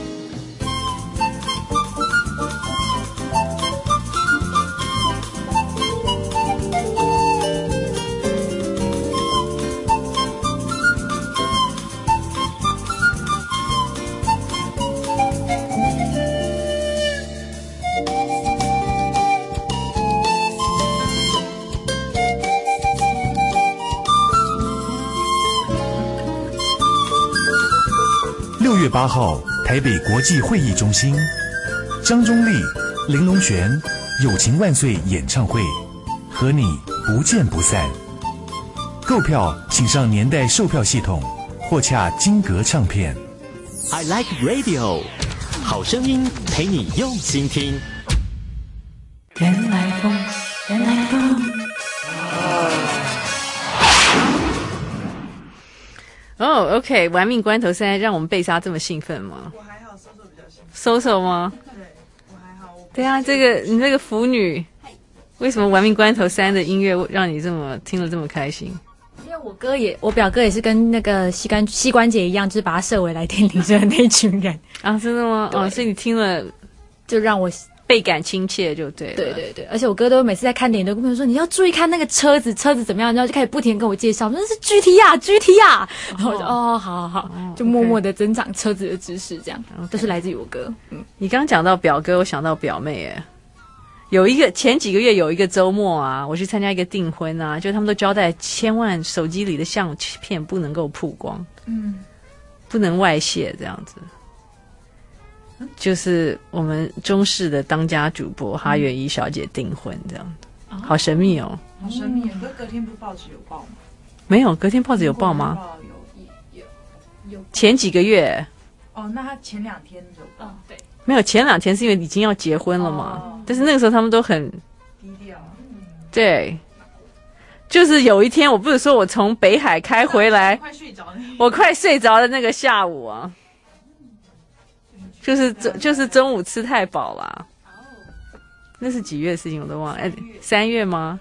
Speaker 15: 六月八号，台北国际会议中心，张中立、林隆璇友情万岁演唱会，和你不见不散。购票请上年代售票系统，或洽金格唱片。
Speaker 19: I like radio， 好声音陪你用心听。
Speaker 1: 人来疯，人来疯。哦、oh, ，OK， 玩命关头现在让我们贝莎这么兴奋吗？
Speaker 7: 我还好，搜搜比较兴奋。
Speaker 1: 搜搜吗？
Speaker 7: 对，我还好。我
Speaker 1: 对啊，这个你这个腐女，为什么玩命关头三的音乐让你这么听了这么开心？
Speaker 16: 因为我哥也，我表哥也是跟那个膝关膝关节一样，就是把他设为来电铃声的那一群人
Speaker 1: 啊，真的吗？哦，所以你听了
Speaker 16: 就让我
Speaker 1: 倍感亲切，就对了。
Speaker 16: 对对对，而且我哥都每次在看电影都跟我说，你要注意看那个车子，车子怎么样，然后就开始不停跟我介绍，那是 G T R G T R， 然后我就哦，好好好，哦、就默默的增长车子的知识，这样、okay. 都是来自于我哥。嗯，
Speaker 1: 你刚讲到表哥，我想到表妹，哎。有一个前几个月有一个周末啊，我去参加一个订婚啊，就他们都交代千万手机里的相片不能够曝光，嗯，不能外泄这样子。就是我们中视的当家主播哈元一小姐订婚这样子，嗯、好神秘哦，
Speaker 7: 好神秘。可是隔天不报纸有报吗？
Speaker 1: 没有，隔天报纸有报吗？
Speaker 7: 有有有。
Speaker 1: 前几个月。
Speaker 7: 哦，那他前两天有报，哦、对。
Speaker 1: 没有，前两天是因为已经要结婚了嘛，哦、但是那个时候他们都很
Speaker 7: 低调。嗯、
Speaker 1: 对，就是有一天，我不是说我从北海开回来，
Speaker 7: 快睡着
Speaker 1: 我快睡着的那个下午啊，就是就是中午吃太饱啦。那是几月的事情我都忘了，哎，三月吗？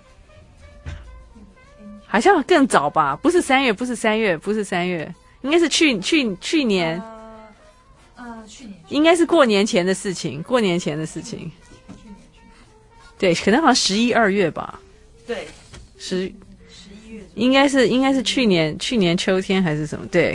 Speaker 1: 好像更早吧？不是三月，不是三月，不是三月，应该是去去去年。呃
Speaker 7: 呃，去年
Speaker 1: 应该是过年前的事情，过年前的事情。
Speaker 7: 去年去年
Speaker 1: 对，可能好像十一二月吧。
Speaker 7: 对，
Speaker 1: 十
Speaker 7: 十一月
Speaker 1: 应该是应该是去年去年秋天还是什么？对。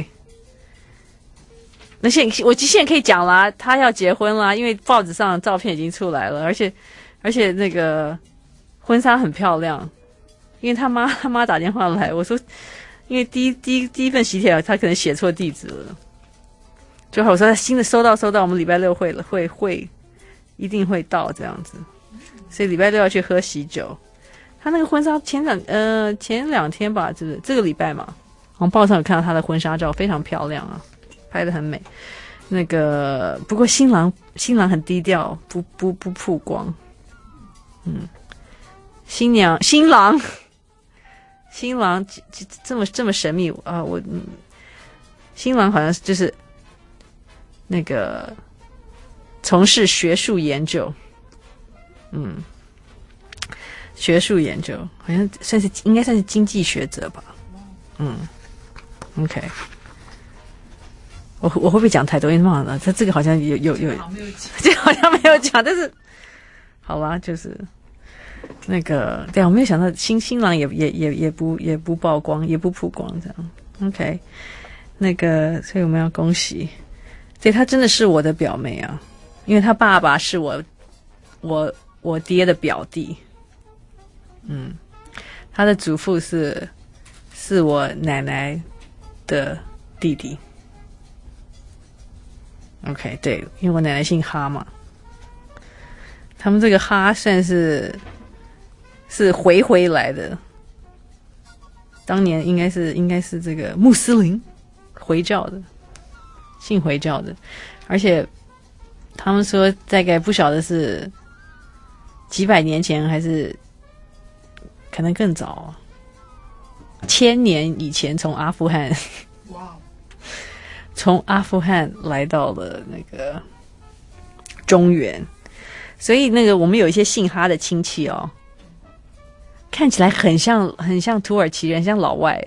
Speaker 1: 那现我现在可以讲啦，他要结婚啦，因为报纸上的照片已经出来了，而且而且那个婚纱很漂亮，因为他妈他妈打电话来，我说，因为第一第一第一份喜帖他可能写错地址了。就好，我说新的收到收到，我们礼拜六会会会一定会到这样子，所以礼拜六要去喝喜酒。他那个婚纱前两呃前两天吧，这个这个礼拜嘛，我们报上有看到他的婚纱照，非常漂亮啊，拍得很美。那个不过新郎新郎很低调，不不不曝光。嗯，新娘新郎新郎这么这么神秘啊、呃！我、嗯、新郎好像就是。那个从事学术研究，嗯，学术研究好像算是应该算是经济学者吧，嗯 ，OK， 我我会不会讲太多？因为忘了，他这个好像有有有，这好像没有讲，但是好吧，就是那个对，我没有想到新新郎也也也也不也不曝光，也不曝光这样 ，OK， 那个所以我们要恭喜。对，她真的是我的表妹啊，因为她爸爸是我我我爹的表弟，嗯，她的祖父是是我奶奶的弟弟。OK， 对，因为我奶奶姓哈嘛，他们这个哈算是是回回来的，当年应该是应该是这个穆斯林回教的。信回教的，而且他们说大概不晓得是几百年前还是可能更早，千年以前从阿富汗，哇，从阿富汗来到了那个中原，所以那个我们有一些姓哈的亲戚哦，看起来很像很像土耳其人，像老外，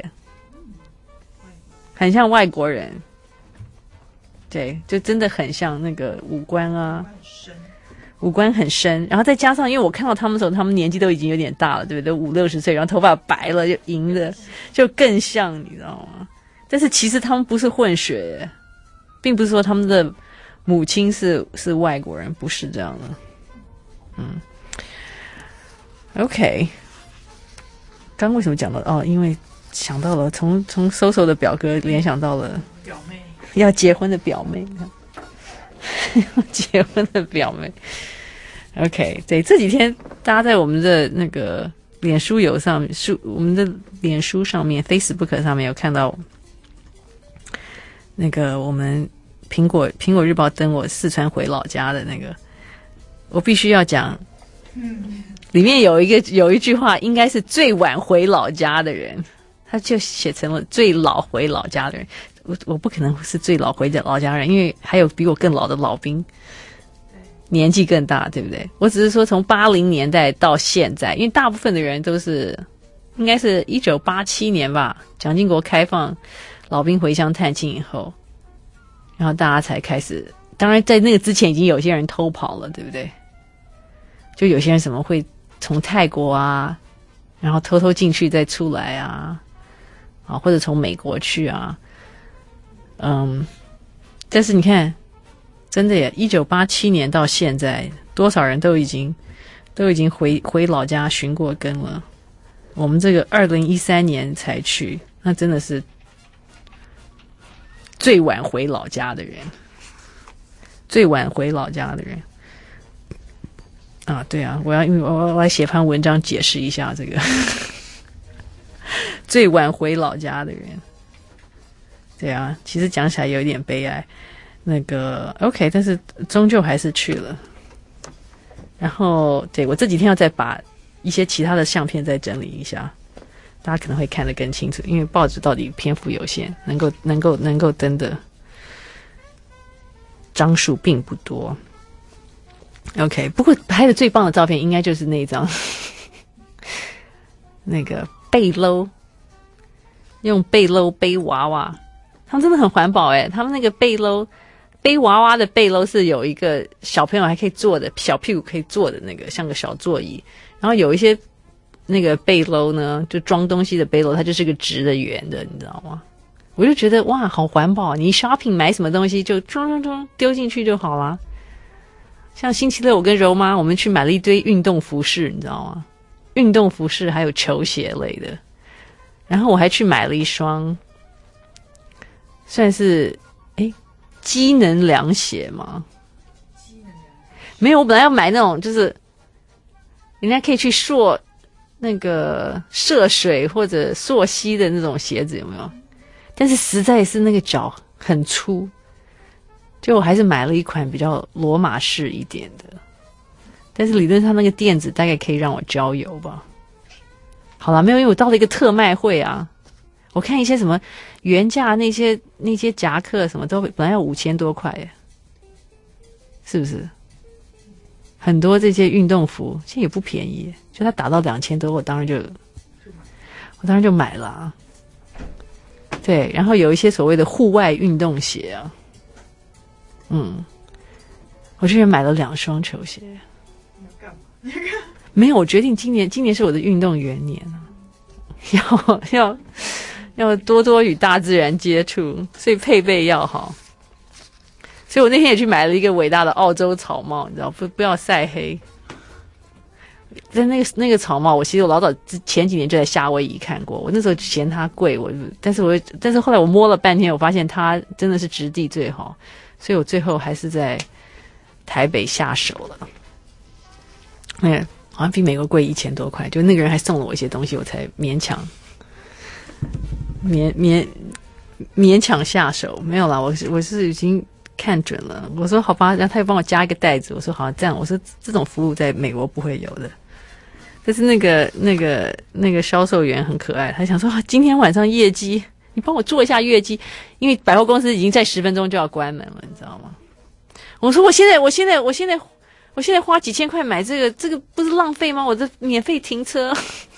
Speaker 1: 很像外国人。对，就真的很像那个五官啊，五官很深，然后再加上，因为我看到他们的时候，他们年纪都已经有点大了，对不对？都五六十岁，然后头发白了，就银的，就更像，你知道吗？但是其实他们不是混血，并不是说他们的母亲是是外国人，不是这样的。嗯 ，OK， 刚为什么讲到哦？因为想到了从从 Soso 的表哥联想到了
Speaker 7: 表妹。
Speaker 1: 要结婚的表妹，要结婚的表妹。OK， 对，这几天大家在我们的那个脸书有上书，我们的脸书上面 Facebook 上面有看到那个我们苹果苹果日报登我四川回老家的那个，我必须要讲
Speaker 7: 嗯，
Speaker 1: 里面有一个有一句话，应该是最晚回老家的人，他就写成了最老回老家的人。我我不可能是最老回的老家人，因为还有比我更老的老兵，年纪更大，对不对？我只是说从八零年代到现在，因为大部分的人都是应该是一九八七年吧，蒋经国开放老兵回乡探亲以后，然后大家才开始。当然，在那个之前已经有些人偷跑了，对不对？就有些人什么会从泰国啊，然后偷偷进去再出来啊，啊，或者从美国去啊。嗯，但是你看，真的耶，一九八七年到现在，多少人都已经都已经回回老家寻过根了。我们这个二零一三年才去，那真的是最晚回老家的人，最晚回老家的人。啊，对啊，我要因为我要来写篇文章解释一下这个最晚回老家的人。对啊，其实讲起来有一点悲哀。那个 OK， 但是终究还是去了。然后，对，我这几天要再把一些其他的相片再整理一下，大家可能会看得更清楚，因为报纸到底篇幅有限，能够能够能够登的张数并不多。OK， 不过拍的最棒的照片应该就是那一张，那个背篓，用背篓背娃娃，他们真的很环保诶，他们那个背篓背娃娃的背篓是有一个小朋友还可以坐的，小屁股可以坐的那个，像个小座椅。然后有一些那个背篓呢，就装东西的背篓，它就是个直的圆的，你知道吗？我就觉得哇，好环保！你 shopping 买什么东西就装装装丢进去就好啦。像星期六我跟柔妈我们去买了一堆运动服饰，你知道吗？运动服饰还有球鞋类的。然后我还去买了一双算是诶机能凉鞋吗？没有，我本来要买那种就是人家可以去溯那个涉水或者溯溪的那种鞋子，有没有？但是实在是那个脚很粗，就我还是买了一款比较罗马式一点的，但是理论上那个垫子大概可以让我郊游吧。好啦，没有，因为我到了一个特卖会啊，我看一些什么原价那些那些夹克什么都本来要五千多块耶，是不是？很多这些运动服其实也不便宜，就它打到两千多，我当然就我当然就买了啊。对，然后有一些所谓的户外运动鞋啊，嗯，我之前买了两双球鞋。没有，我决定今年今年是我的运动元年啊，要要要多多与大自然接触，所以配备要好。所以我那天也去买了一个伟大的澳洲草帽，你知道不？不要晒黑。但那个那个草帽，我其实我老早前几年就在夏威夷看过，我那时候嫌它贵，我但是我但是后来我摸了半天，我发现它真的是质地最好，所以我最后还是在台北下手了。嗯，好像比美国贵一千多块，就那个人还送了我一些东西，我才勉强勉勉勉强下手。没有啦，我是我是已经看准了。我说好吧，然后他又帮我加一个袋子。我说好，这样我说这种服务在美国不会有的。但是那个那个那个销售员很可爱，他想说、啊、今天晚上业绩，你帮我做一下业绩，因为百货公司已经在十分钟就要关门了，你知道吗？我说我现在我现在我现在我现在花几千块买这个，这个不是浪费吗？我这免费停车。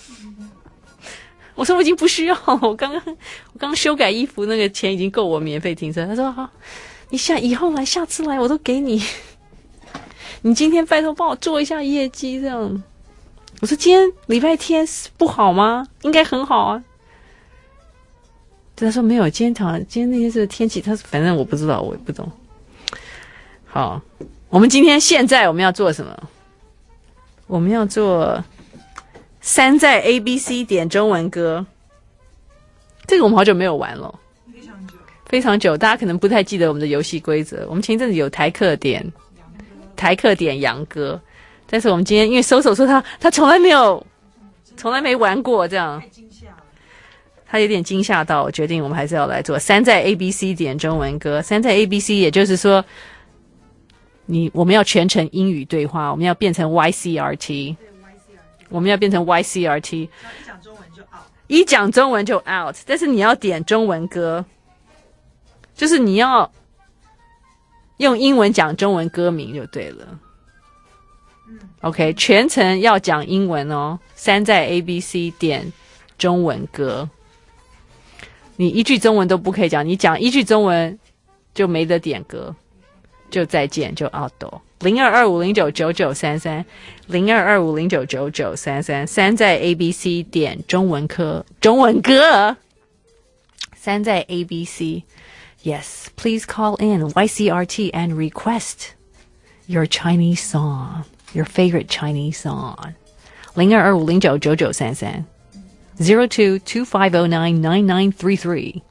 Speaker 1: 我说我已经不需要了，我刚刚我刚刚修改衣服那个钱已经够我免费停车。他说好，你下以后来，下次来我都给你。你今天拜托帮我做一下业绩，这样。我说今天礼拜天不好吗？应该很好啊。他说没有，今天早今天那天是天气，他说反正我不知道，我也不懂。好，我们今天现在我们要做什么？我们要做山寨 A B C 点中文歌。这个我们好久没有玩了。非常久，大家可能不太记得我们的游戏规则。我们前一阵子有台客点台客点洋歌，但是我们今天因为搜手说他他从来没有从来没玩过这样，他有点惊吓到，我决定我们还是要来做山寨 A B C 点中文歌。山寨 A B C 也就是说你我们要全程英语对话，我们要变成 Y C R T， 我们要变成 Y C R T，
Speaker 7: 一讲中文就 out，
Speaker 1: 一讲中文就 out， 但是你要点中文歌，就是你要用英文讲中文歌名就对了。OK， 全程要讲英文哦。三在 A B C 点中文歌，你一句中文都不可以讲，你讲一句中文就没得点歌，就再见，就 out。零二二五零九九九三三，零二二五零九九九三三，三在 A B C 点中文歌，中文歌。三在 A B C。Yes, please call in Y C R T and request your Chinese song, your favorite Chinese song. 零二二五零九九九三三 zero two two five zero nine nine nine three three。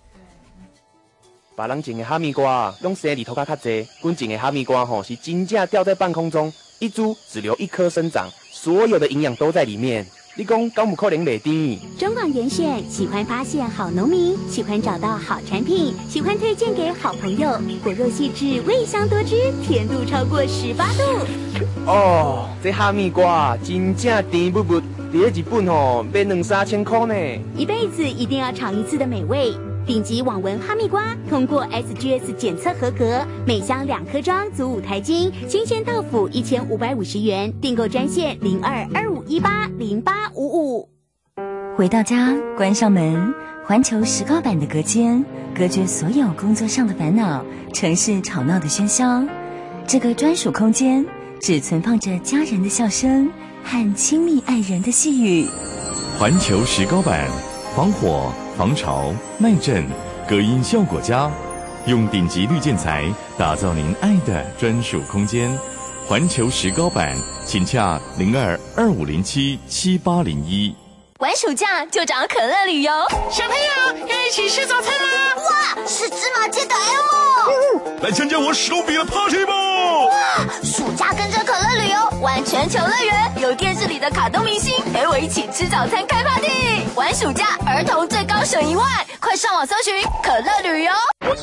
Speaker 18: 别人种的哈密瓜用生理头壳较济，阮种的哈密瓜吼是真正吊在半空中，一株只留一颗生长，所有的营养都在里面。你讲敢有可能袂甜？
Speaker 22: 中广严选喜欢发现好农民，喜欢找到好产品，喜欢推荐给好朋友。果肉细致，味香多汁，甜度超过十八度。
Speaker 18: 哦，这哈密瓜真正甜不不，伫咧日本吼卖两三千块呢。
Speaker 22: 一辈子一定要尝一次的美味。顶级网纹哈密瓜通过 S G S 检测合格，每箱两颗装足五台斤。新鲜豆腐一千五百五十元，订购专线零二二五一八零八五五。
Speaker 21: 回到家，关上门，环球石膏板的隔间，隔绝所有工作上的烦恼，城市吵闹的喧嚣。这个专属空间，只存放着家人的笑声和亲密爱人的细语。
Speaker 15: 环球石膏板，防火、防潮、耐震，隔音效果佳，用顶级绿建材打造您爱的专属空间。环球石膏板，请洽零二二五零七七八零一。
Speaker 21: 玩暑假就找可乐旅游，
Speaker 23: 小朋友要一起吃早餐吗？
Speaker 4: 哇，是芝麻街的 L。
Speaker 23: 嗯，来参加我史努比的 party 吧！
Speaker 4: 哇，暑假跟着可乐旅游，玩全球乐园，有电视里的卡通明星陪我一起吃早餐开 party。玩暑假，儿童最高省一万，快上网搜寻可乐旅游。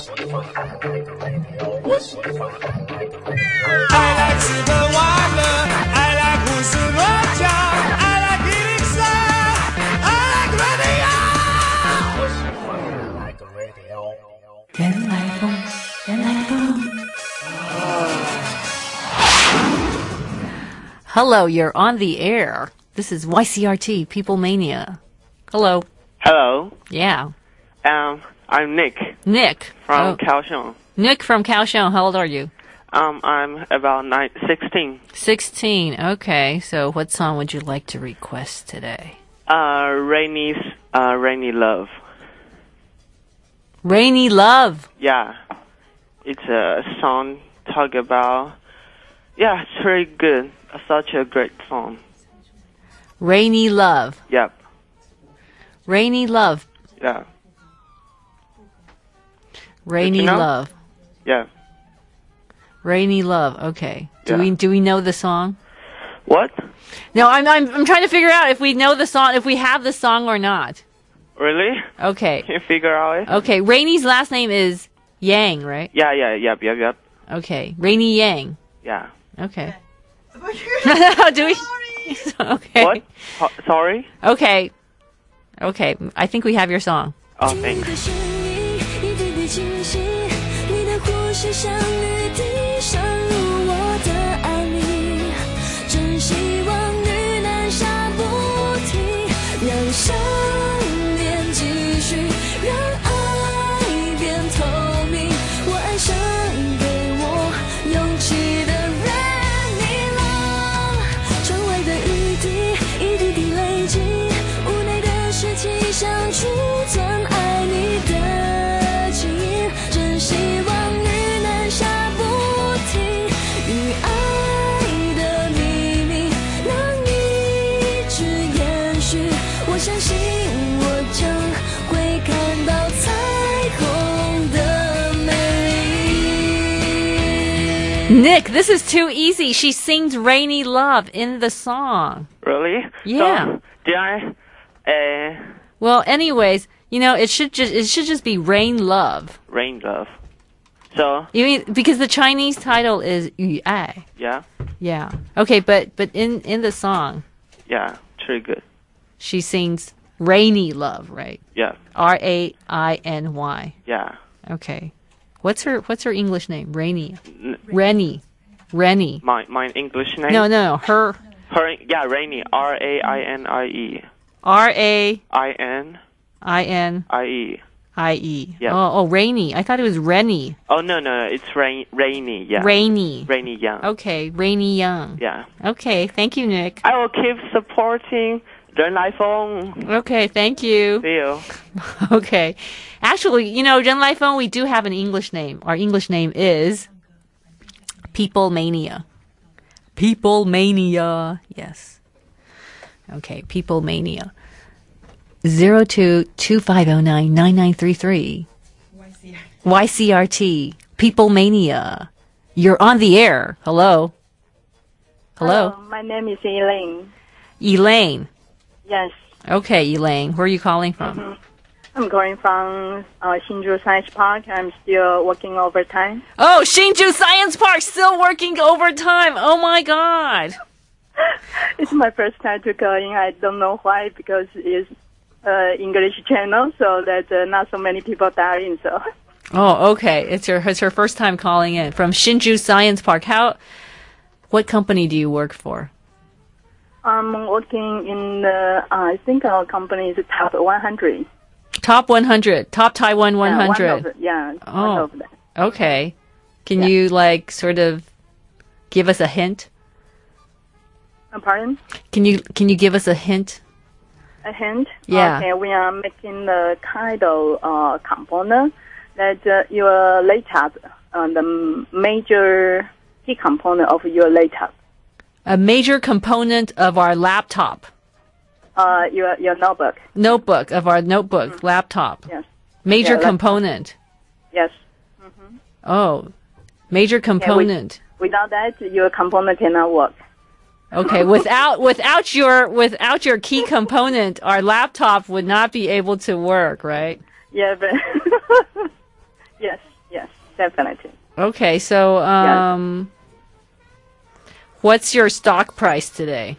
Speaker 13: I like 吃喝玩乐 I like 胡思乱想 I like 一零三 I like radio
Speaker 9: 原来风，原来风。
Speaker 1: Hello, you're on the air. This is Y C R T, People Mania. Hello.
Speaker 24: Hello.
Speaker 1: Yeah.
Speaker 24: Um, I'm Nick.
Speaker 1: Nick.
Speaker 24: From
Speaker 1: oh.
Speaker 24: Kaohsiung.
Speaker 1: Nick from Kaohsiung. How old are you?
Speaker 24: Um, I'm about nine, sixteen.
Speaker 1: sixteen. Okay. So what song would you like to request today?
Speaker 24: Uh, Rainy's, uh, Rainy Love.
Speaker 1: Rainy Love.
Speaker 24: Yeah. It's a song talk about, yeah, it's very good. Such a great song.
Speaker 1: Rainy Love.
Speaker 24: Yep.
Speaker 1: Rainy Love.
Speaker 24: Yeah.
Speaker 1: Rainy
Speaker 24: you know?
Speaker 1: Love.
Speaker 24: Yeah.
Speaker 1: Rainy Love. Okay. Do
Speaker 24: Yeah.
Speaker 1: we do we know the song?
Speaker 24: What?
Speaker 1: No, I'm I'm I'm trying to figure out if we know the song, if we have the song or not.
Speaker 24: Really?
Speaker 1: Okay.
Speaker 24: Can you figure out it?
Speaker 1: Okay. Rainy's last name is Yang, right?
Speaker 24: Yeah, yeah, yep, yep, yep.
Speaker 1: Okay. Rainy Yang.
Speaker 24: Yeah.
Speaker 1: Okay. Do we? Okay.
Speaker 24: What? Oh, sorry?
Speaker 1: Okay. Okay. I think we have your song.
Speaker 24: Oh, thanks.
Speaker 4: 一滴滴清晰，你的呼吸像雨滴渗入我的爱里，真希望雨能下不停，让想念继续，让爱变透明。我爱上给我勇气的 Rainy Love， 窗外的雨滴一滴滴累积，无奈的是气象储存爱你的基因，真希望雨能下不停，与爱的秘密能一直延续。我相信我将会看到彩虹的美丽。
Speaker 1: Nick, this is too easy. She sings Rainy Love in the song.
Speaker 24: Really?
Speaker 1: Yeah.
Speaker 24: So, did I, uh,
Speaker 1: Well, anyways, you know, it should just it should just be Rain Love.
Speaker 24: Rain Love? So
Speaker 1: You mean because the Chinese title is 雨爱?
Speaker 24: yeah,
Speaker 1: Yeah. Okay, but but in in the song,
Speaker 24: yeah, it's very good.
Speaker 1: she sings Rainy Love, right?
Speaker 24: Yeah,
Speaker 1: R A I N Y.
Speaker 24: yeah.
Speaker 1: Okay. What's her what's her English name? Rainy.
Speaker 24: N-
Speaker 1: Rennie. Rennie.
Speaker 24: My my English name?
Speaker 1: No, no, no. Her
Speaker 24: Her yeah, Rainy. R A I N I E.
Speaker 1: R A
Speaker 24: I N
Speaker 1: I N
Speaker 24: I E.
Speaker 1: I E.
Speaker 24: Yeah.
Speaker 1: Oh, oh, Rainy. I thought it was Rennie.
Speaker 24: Oh no no, it's rain Rainy. Yeah.
Speaker 1: Rainy.
Speaker 24: Rainy Young.
Speaker 1: Okay, Rainy Young.
Speaker 24: Yeah.
Speaker 1: Okay, thank you, Nick.
Speaker 24: I will keep supporting 人来疯.
Speaker 1: Okay, thank you.
Speaker 24: See you.
Speaker 1: Okay. Actually, you know, 人来疯, we do have an English name. Our English name is People Mania. People Mania. Yes. Okay, People Mania. zero two two five zero nine nine nine three three. Y C R T. People Mania. You're on the air. Hello. Hello.
Speaker 2: Hello, my name is Elaine.
Speaker 1: Elaine.
Speaker 2: Yes.
Speaker 1: Okay, Elaine. Where are you calling from?
Speaker 2: Mhm. I'm calling from uh, Hsinchu Science Park. I'm still working overtime.
Speaker 1: Oh, Hsinchu Science Park still working overtime. Oh my God.
Speaker 2: It's my first time to call in. I don't know why, because it's uh, English channel, so that uh, not so many people dial in. So.
Speaker 1: Oh, okay. It's her it's her first time calling in from Hsinchu Science Park. How? What company do you work for?
Speaker 2: I'm working in the. Uh, I think our company is top one hundred.
Speaker 1: Top one hundred. Top Taiwan one
Speaker 2: Yeah,
Speaker 1: hundred.
Speaker 2: one of the- yeah, one
Speaker 1: Oh,
Speaker 2: of them.
Speaker 1: okay. Can
Speaker 2: Yeah.
Speaker 1: you like sort of give us a hint?
Speaker 2: Uh, pardon?
Speaker 1: Can you can you give us a hint?
Speaker 2: A hint?
Speaker 1: Yeah.
Speaker 2: Okay, we are making the kind of uh, component that uh, your laptop, uh, the major key component of your laptop,
Speaker 1: A major component of our laptop.
Speaker 2: uh, your your notebook.
Speaker 1: Notebook of our notebook, laptop.
Speaker 2: Yes.
Speaker 1: Major
Speaker 2: Yeah, laptop.
Speaker 1: component.
Speaker 2: Yes.
Speaker 1: Oh, major component.
Speaker 2: Without that, your component cannot work.
Speaker 1: Okay, without without your without your key component, our laptop would not be able to work, right?
Speaker 2: Yeah, but yes, yes, definitely.
Speaker 1: Okay, so um what's your stock price today?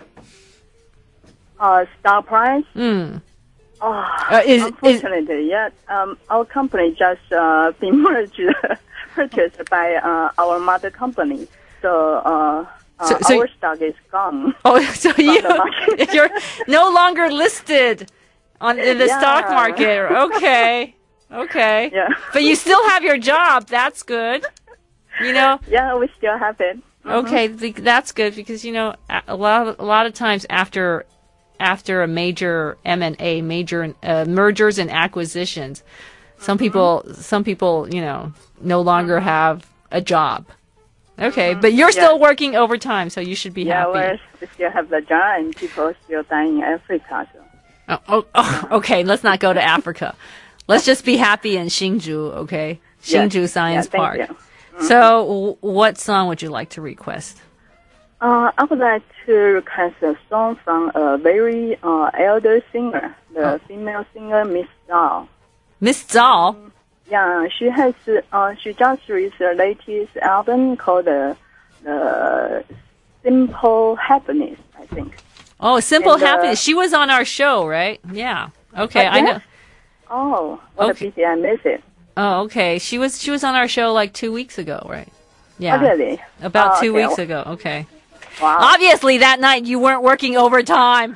Speaker 2: Uh, stock price?
Speaker 1: Hmm.
Speaker 2: Oh,
Speaker 1: Uh, is-
Speaker 2: unfortunately, yeah. Um, our company just uh, been merged, purchased by uh, our mother company. So, uh, uh,
Speaker 1: So- so-
Speaker 2: our stock is gone.
Speaker 1: Oh, so you
Speaker 2: the market.
Speaker 1: you're no longer listed on in the
Speaker 2: Yeah.
Speaker 1: stock market. Okay. Okay.
Speaker 2: Yeah.
Speaker 1: But you still have your job. That's good. You know.
Speaker 2: Yeah, we still have it. Mhm.
Speaker 1: Okay, th- that's good because you know a a lot of, a lot of times after after a major M and A, major uh, mergers and acquisitions, some people some people you know no longer have a job. Okay, but you're
Speaker 2: Yeah.
Speaker 1: still working overtime, so you should be
Speaker 2: Yeah,
Speaker 1: happy.
Speaker 2: we still have the job, and people still dying in Africa. So.
Speaker 1: Oh, oh, oh, okay, let's not go to Africa. Let's just be happy in Hsinchu, okay?
Speaker 2: Yes.
Speaker 1: Hsinchu Science
Speaker 2: Yeah, thank
Speaker 1: Park.
Speaker 2: you. Mhm.
Speaker 1: So, w- what song would you like to request?
Speaker 2: Uh, I would like to request a song from a very uh, elder singer, the female singer Miss Zhao.
Speaker 1: Miss Zhao?
Speaker 2: Yeah, she has. Uh, she just released her latest album called uh, the Simple Happiness, I think.
Speaker 1: Oh, Simple
Speaker 2: And, uh,
Speaker 1: Happiness. She was on our show, right? Yeah. Okay,
Speaker 2: Uh,
Speaker 1: I
Speaker 2: yes?
Speaker 1: know.
Speaker 2: Oh, what
Speaker 1: Okay.
Speaker 2: a pity I missed it.
Speaker 1: Oh, okay. She was she was on our show like two weeks ago, right? Yeah.
Speaker 2: Oh, really?
Speaker 1: About
Speaker 2: Oh,
Speaker 1: two
Speaker 2: okay.
Speaker 1: weeks ago. Okay.
Speaker 2: Wow.
Speaker 1: Obviously, that night you weren't working overtime.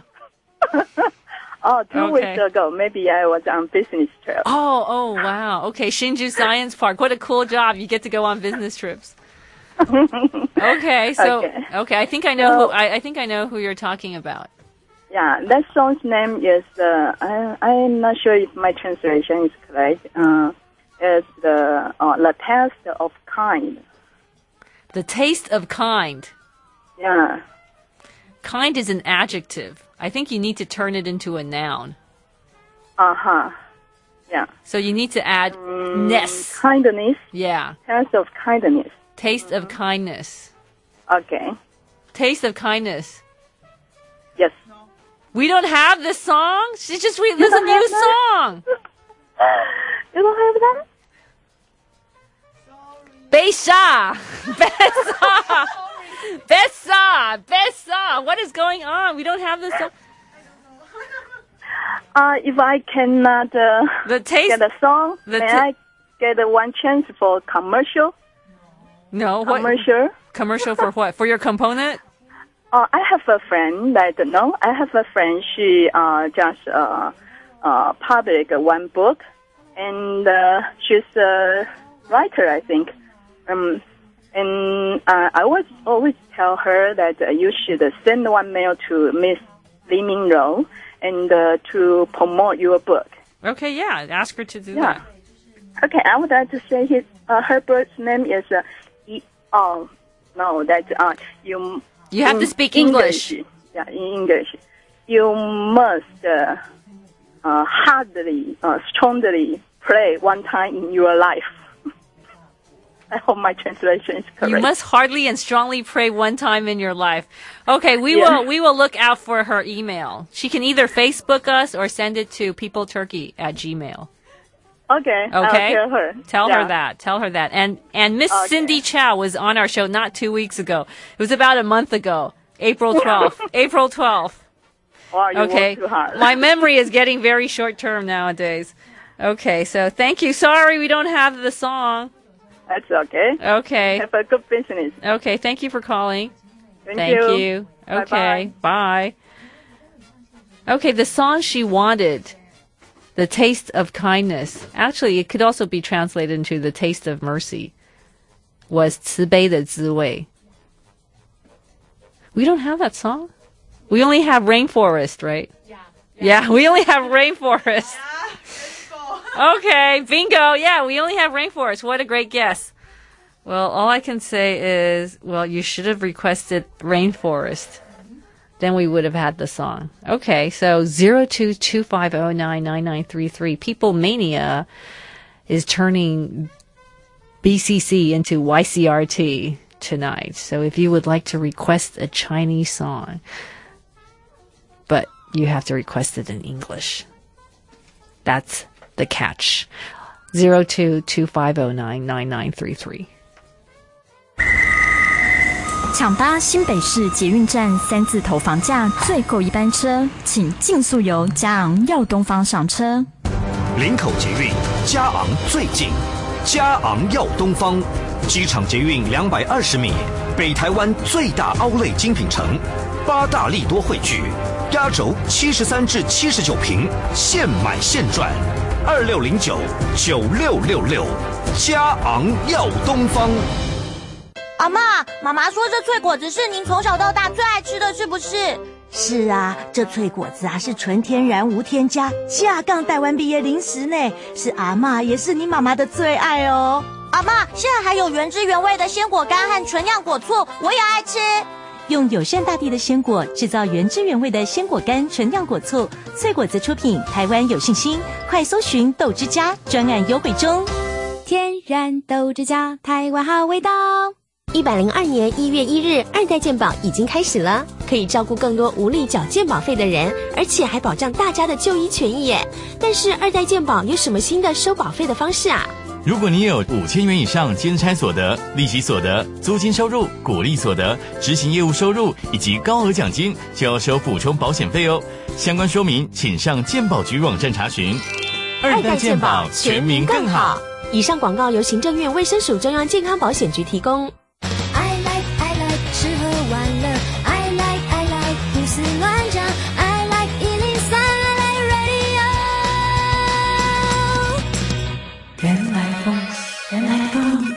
Speaker 2: Oh, two
Speaker 1: Okay.
Speaker 2: weeks ago, maybe I was on business trip.
Speaker 1: Oh, oh, wow. Okay, Hsinchu Science Park. What a cool job. You get to go on business trips. Okay, so okay,
Speaker 2: Okay.
Speaker 1: I think I know
Speaker 2: So-
Speaker 1: who I, I think I know who you're talking about.
Speaker 2: Yeah, that song's name is, uh, I, I'm not sure if my translation is correct. Uh, it's the, uh, the Taste of Kind.
Speaker 1: The taste of kind.
Speaker 2: Yeah.
Speaker 1: Kind is an adjective. I think you need to turn it into a noun.
Speaker 2: Uh-huh. Yeah.
Speaker 1: So you need to add ness.
Speaker 2: Kindness.
Speaker 1: Yeah.
Speaker 2: Taste of kindness.
Speaker 1: Taste of kindness.
Speaker 2: Okay.
Speaker 1: Taste of kindness.
Speaker 2: Yes.
Speaker 1: We don't have this song. She just re- this is a
Speaker 2: don't have
Speaker 1: new
Speaker 2: that?
Speaker 1: song.
Speaker 2: You don't have that?
Speaker 1: Besa! Besa! Besa! Besa! What is going on? We don't have this song.
Speaker 2: Uh, if I cannot uh,
Speaker 1: the taste,
Speaker 2: get a song,
Speaker 1: the
Speaker 2: may
Speaker 1: ta-
Speaker 2: I get a one chance for commercial?
Speaker 1: No. What?
Speaker 2: Commercial?
Speaker 1: Commercial for what? For your component?
Speaker 2: Uh, I have a friend that, no, I have a friend, she uh, just uh, uh, published one book, and uh, she's a writer, I think. Um, and uh, I always, always tell her that uh, you should send one mail to Miss Lee Min Ro and uh, to promote your book.
Speaker 1: Okay, yeah, ask her to do
Speaker 2: Yeah.
Speaker 1: that.
Speaker 2: Okay, I would like to say his, uh, her bird's name is, uh, e- oh, no, that uh, you...
Speaker 1: You have
Speaker 2: in
Speaker 1: to speak English.
Speaker 2: English. Yeah, in English. You must uh, uh, hardly, uh, strongly pray one time in your life. I hope my translation is correct.
Speaker 1: You must hardly and strongly pray one time in your life. Okay, we
Speaker 2: Yeah.
Speaker 1: will we will look out for her email. She can either Facebook us or send it to peopleturkey at gmail.
Speaker 2: Okay. I'll
Speaker 1: Okay,
Speaker 2: tell her.
Speaker 1: Tell
Speaker 2: Yeah.
Speaker 1: her that. Tell her that. And and Miss
Speaker 2: Okay.
Speaker 1: Cindy Chow was on our show not two weeks ago. It was about a month ago, April twelfth. April twelfth.
Speaker 2: Wow, you
Speaker 1: Okay.
Speaker 2: work too hard.
Speaker 1: My memory is getting very short term nowadays. Okay, so thank you. Sorry we don't have the song.
Speaker 2: That's okay.
Speaker 1: Okay.
Speaker 2: Have a good business.
Speaker 1: Okay, thank you for calling.
Speaker 2: Thank,
Speaker 1: Thank
Speaker 2: you.
Speaker 1: you.
Speaker 2: Bye-bye.
Speaker 1: Okay, bye. Okay, the song she wanted, The Taste of Kindness. Actually, it could also be translated into The Taste of Mercy. Was 慈悲的滋味. We don't have that song. We only have Rainforest, right? Yeah. Yeah, we only have Rainforest. Okay, bingo. Yeah, we only have Rainforest. What a great guess. Well, all I can say is, well, you should have requested Rainforest. Then we would have had the song. Okay, so zero two two five zero nine nine nine three three. People Mania is turning B C C into Y C R T tonight. So if you would like to request a Chinese song, but you have to request it in English. That's the catch. zero two two five zero nine nine nine three three.
Speaker 5: 抢搭新北市捷运站三字头房价最后一班车，请尽速由嘉昂耀东方上车。
Speaker 6: 林口捷运嘉昂最近，嘉昂耀东方，机场捷运两百二十米，北台湾最大凹类精品城，八大利多汇聚，压轴七十三至七十九坪，现买现赚，二六零九九六六六，嘉昂耀东方。
Speaker 8: 阿嬷，妈妈说这脆果子是您从小到大最爱吃的，是不是？
Speaker 20: 是啊，这脆果子啊是纯天然无添加，下杠台湾毕业零食呢，是阿嬷也是你妈妈的最爱哦。
Speaker 8: 阿嬷，现在还有原汁原味的鲜果干和纯酿果醋，我也爱吃。
Speaker 21: 用友善大地的鲜果制造原汁原味的鲜果干纯酿果醋，脆果子出品，台湾有信心，快搜寻豆之家专案优惠中。
Speaker 22: 天然豆之家，台湾好味道。一百零二年一月一日，二代健保已经开始了，可以照顾更多无力缴健保费的人，而且还保障大家的就医权益耶。但是二代健保有什么新的收保费的方式啊？
Speaker 25: 如果你有五千元以上兼差所得、利息所得、租金收入、股利所得、执行业务收入以及高额奖金，就要收补充保险费哦。相关说明请上健保局网站查询。
Speaker 22: 二代健保，全民更好。以上广告由行政院卫生署中央健康保险局提供。
Speaker 4: I like, I like, 吃喝玩乐 I like, I like, 胡思乱想 I like 一零三 I like radio
Speaker 17: 原来风，原来风。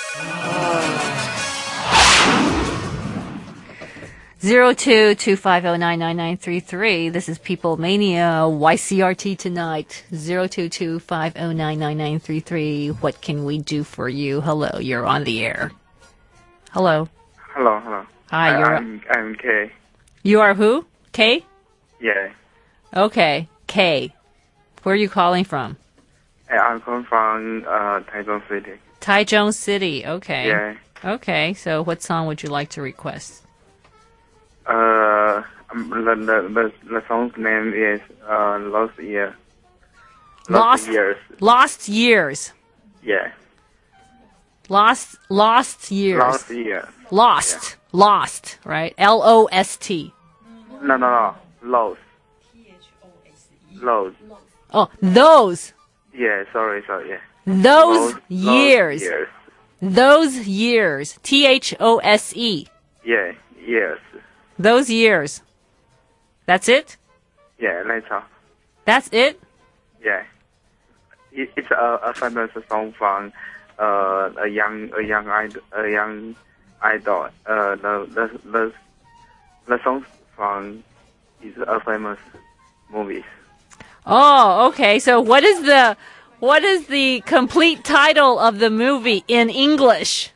Speaker 1: Zero two two five zero nine nine nine three three. This is People Mania Y C R T tonight. Zero two two five zero nine nine nine three three. What can we do for you? Hello, you're on the air. Hello.
Speaker 26: Hello, hello.
Speaker 1: Hi,
Speaker 26: I,
Speaker 1: you're.
Speaker 26: I'm I'm K.
Speaker 1: You are who? K?
Speaker 26: Yeah.
Speaker 1: Okay, K. Where are you calling from?
Speaker 26: Hey, I'm calling from uh Taichung City.
Speaker 1: Taichung City. Okay.
Speaker 26: Yeah.
Speaker 1: Okay. So, what song would you like to request?
Speaker 26: Uh, um, the, the the the song's name is uh Lost Year.
Speaker 1: Lost
Speaker 26: Years.
Speaker 1: Lost Years.
Speaker 26: Yeah.
Speaker 1: Lost, lost years.
Speaker 26: Lost year.
Speaker 1: Lost, lost, right? L O S T.
Speaker 26: No, no, no. Lost. Lost.
Speaker 1: Oh, those,
Speaker 26: Yeah, sorry, sorry, yeah.
Speaker 1: those
Speaker 26: Lost-
Speaker 1: years.
Speaker 26: lost years.
Speaker 1: Those years. T H O S E.
Speaker 26: Yeah, yes.
Speaker 1: Those years. That's it?
Speaker 26: Yeah, later.
Speaker 1: That's it?
Speaker 26: Yeah. It, it's a, a famous song from uh, a young a young idol, a young idol. Uh, the the the the song from is a famous movie.
Speaker 1: Oh, okay. So what is the what is the complete title of the movie in English?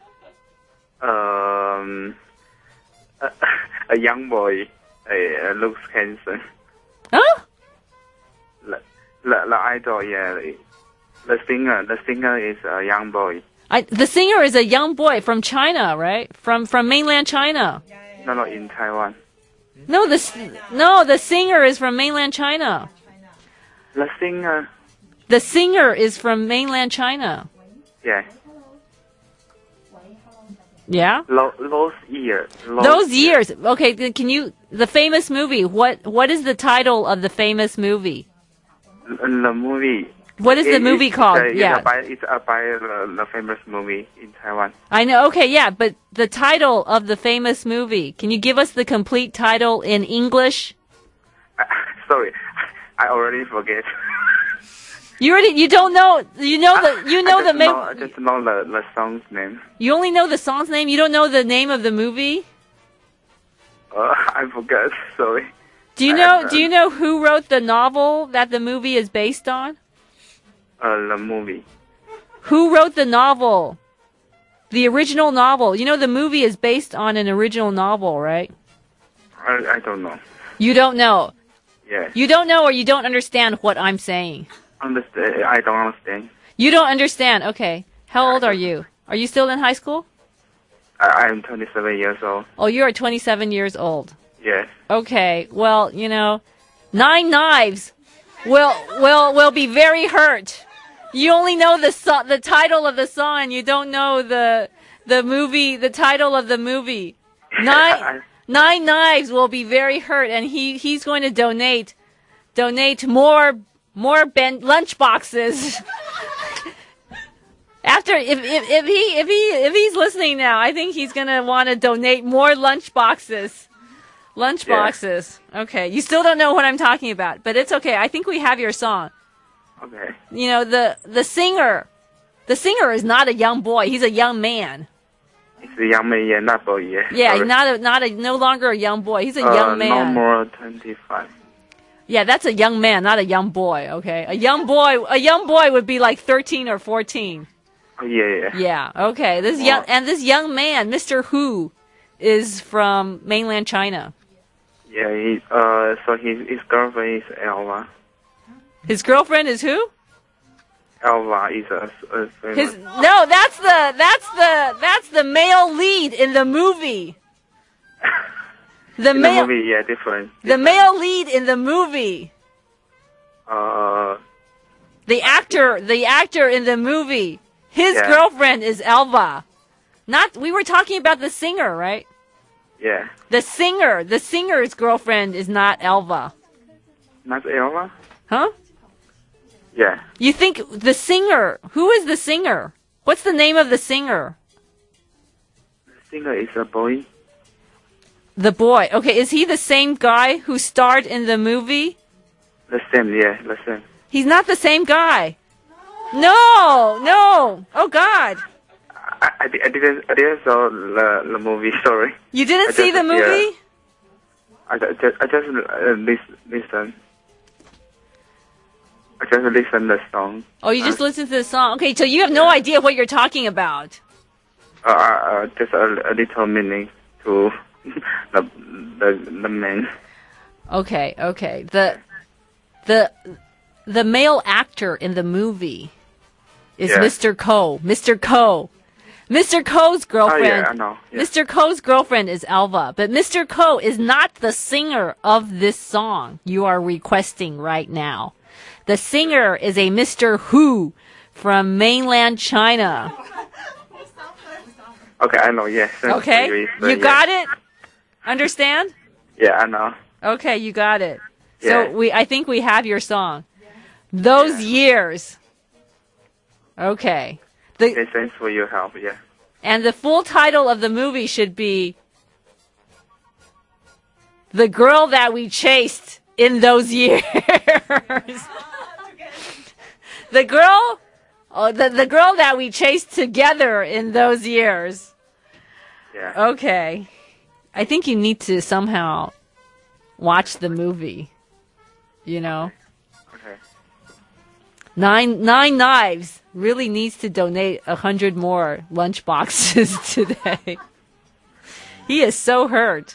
Speaker 26: Um, a, a young boy uh, looks handsome.
Speaker 1: Huh?
Speaker 26: The, the, the idol, yeah. The, the singer, the singer is a young boy.
Speaker 1: I, the singer is a young boy from China, right? From from mainland China.
Speaker 26: No, no, in Taiwan.
Speaker 1: No, the s- no, the singer is from mainland China.
Speaker 26: The singer,
Speaker 1: The singer is from mainland China.
Speaker 26: yeah.
Speaker 1: Yeah?
Speaker 26: Lo, those years.
Speaker 1: Those years. Okay, then can you the famous movie? What what is the title of the famous movie?
Speaker 26: The movie.
Speaker 1: What is the
Speaker 26: It-
Speaker 1: movie
Speaker 26: it's,
Speaker 1: called?
Speaker 26: uh, it's
Speaker 1: Yeah.
Speaker 26: About, it's about the, the famous movie in Taiwan.
Speaker 1: I know. Okay, yeah, but the title of the famous movie. Can you give us the complete title in English?
Speaker 26: Sorry, I already forget.
Speaker 1: You already you don't know you know the you know
Speaker 26: I
Speaker 1: the
Speaker 26: just know,
Speaker 1: ma-
Speaker 26: I just know the, the song's name.
Speaker 1: you only know the song's name. You don't know the name of the movie.
Speaker 26: Uh, I forgot. Sorry.
Speaker 1: Do you know Do you know who wrote the novel that the movie is based on?
Speaker 26: Uh, the movie.
Speaker 1: Who wrote the novel? The original novel. You know the movie is based on an original novel, right?
Speaker 26: I, I don't know.
Speaker 1: You don't know.
Speaker 26: Yeah.
Speaker 1: You don't know or you don't understand what I'm saying.
Speaker 26: Understand? I don't understand.
Speaker 1: You don't understand. Okay. How old are you? Are you still in high school?
Speaker 26: I, I'm twenty-seven years old.
Speaker 1: Oh, you are twenty-seven years old.
Speaker 26: Yes.
Speaker 1: Okay. Well, you know, Nine Knives will will will be very hurt. You only know the so- the title of the song and you don't know the the movie, the title of the movie. Nine Nine Knives will be very hurt and he he's going to donate donate more more ben- lunch boxes. After if, if if he if he if he's listening now, I think he's gonna want to donate more lunch boxes. Lunch
Speaker 26: Yeah.
Speaker 1: boxes. Okay, you still don't know what I'm talking about, but it's okay. I think we have your song.
Speaker 26: Okay.
Speaker 1: You know the the singer, the singer is not a young boy. He's a young man.
Speaker 26: It's a young man, yeah, not boy, yeah.
Speaker 1: Yeah,
Speaker 26: Sorry.
Speaker 1: not a not a no longer a young boy. He's a
Speaker 26: uh,
Speaker 1: young
Speaker 26: No
Speaker 1: man.
Speaker 26: more twenty-five.
Speaker 1: Yeah, that's a young man, not a young boy. Okay, a young boy, a young boy would be like thirteen or fourteen.
Speaker 26: Oh, yeah, yeah.
Speaker 1: Yeah. Okay. This young and this young man, Mister Hu, is from mainland China.
Speaker 26: Yeah, he, uh, so his, his girlfriend is Elva.
Speaker 1: His girlfriend is who?
Speaker 26: Elva is a, a famous.
Speaker 1: His no, that's the that's the that's the male lead in the movie. The
Speaker 26: in
Speaker 1: male
Speaker 26: the movie, yeah, different.
Speaker 1: the male lead in the movie.
Speaker 26: Uh,
Speaker 1: The actor the actor in the movie. His
Speaker 26: Yeah.
Speaker 1: girlfriend is Elva. Not we were talking about the singer, right?
Speaker 26: yeah.
Speaker 1: The singer, the singer's girlfriend is not Elva.
Speaker 26: Not Elva?
Speaker 1: Huh?
Speaker 26: Yeah.
Speaker 1: You think the singer, who is the singer? What's the name of the singer?
Speaker 26: The singer is a boy.
Speaker 1: The boy. Okay, is he the same guy who starred in the movie?
Speaker 26: The same, yeah, the same.
Speaker 1: He's not the same guy. No, no. Oh God.
Speaker 26: I, I, di- I didn't I didn't saw the, the movie. Sorry.
Speaker 1: You didn't
Speaker 26: I
Speaker 1: see
Speaker 26: just-
Speaker 1: the movie?
Speaker 26: Yeah. I ju- just I just uh, lis- listen. I just listen the song.
Speaker 1: Oh, you just listened to the song. Okay, so you have no idea what you're talking about.
Speaker 26: Uh, uh, uh just a, a little meaning to the the the man.
Speaker 1: Okay, okay. The the the male actor in the movie is
Speaker 26: Yeah.
Speaker 1: Mister Ko. Mister Ko. Mister Ko's girlfriend.
Speaker 26: Oh, yeah, I know. Yeah.
Speaker 1: Mister Ko's girlfriend is Elva, but Mister Ko is not the singer of this song you are requesting right now. The singer is a Mister Hu from mainland China.
Speaker 26: Okay, I know. Yeah.
Speaker 1: Okay, you got it. Understand?
Speaker 26: Yeah, I know.
Speaker 1: Okay, you got it.
Speaker 26: Yeah.
Speaker 1: So we, I think we have your song. Those yeah. years. Okay. The,
Speaker 26: okay, thanks for your help. Yeah.
Speaker 1: And the full title of the movie should be "The Girl That We Chased in Those Years." The girl, oh, the the girl that we chased together in those years.
Speaker 26: Yeah.
Speaker 1: Okay. I think you need to somehow watch the movie. You know.
Speaker 26: Okay.
Speaker 1: Nine Nine Knives really needs to donate a hundred more lunch boxes today. He is so hurt.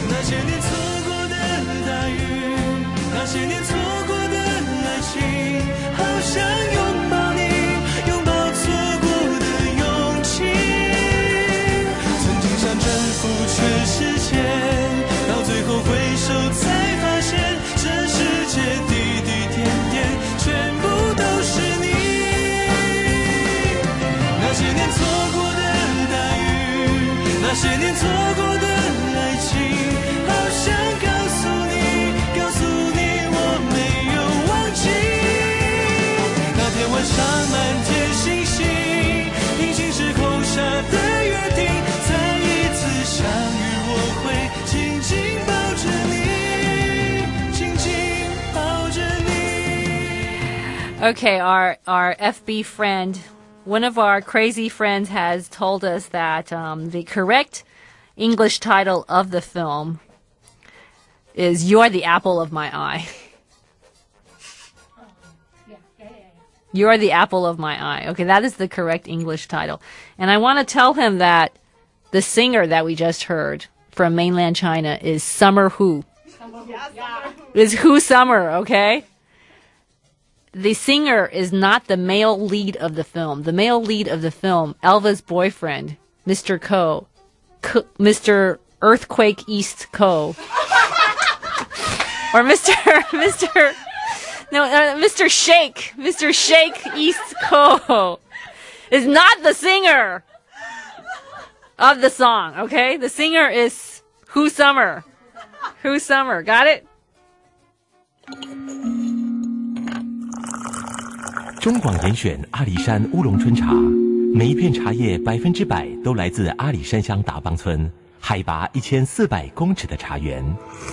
Speaker 1: Okay, our our F B friend, one of our crazy friends has told us that um, the correct English title of the film is "You're the Apple of My Eye." You're the apple of my eye. Okay, that is the correct English title. And I want to tell him that the singer that we just heard from mainland China is Summer Who. Is Who Summer, okay? The singer is not the male lead of the film. The male lead of the film, Elva's boyfriend, Mister Ko, Ko Mister Earthquake East Ko, or Mister Mister No, uh, Mister Shake, Mister Shake East Ko, is not the singer of the song. Okay, the singer is Who Summer. Who Summer, got it?
Speaker 3: 中广严选阿里山乌龙春茶，每一片茶叶百分之百都来自阿里山乡达邦村，海拔一千四百公尺的茶园，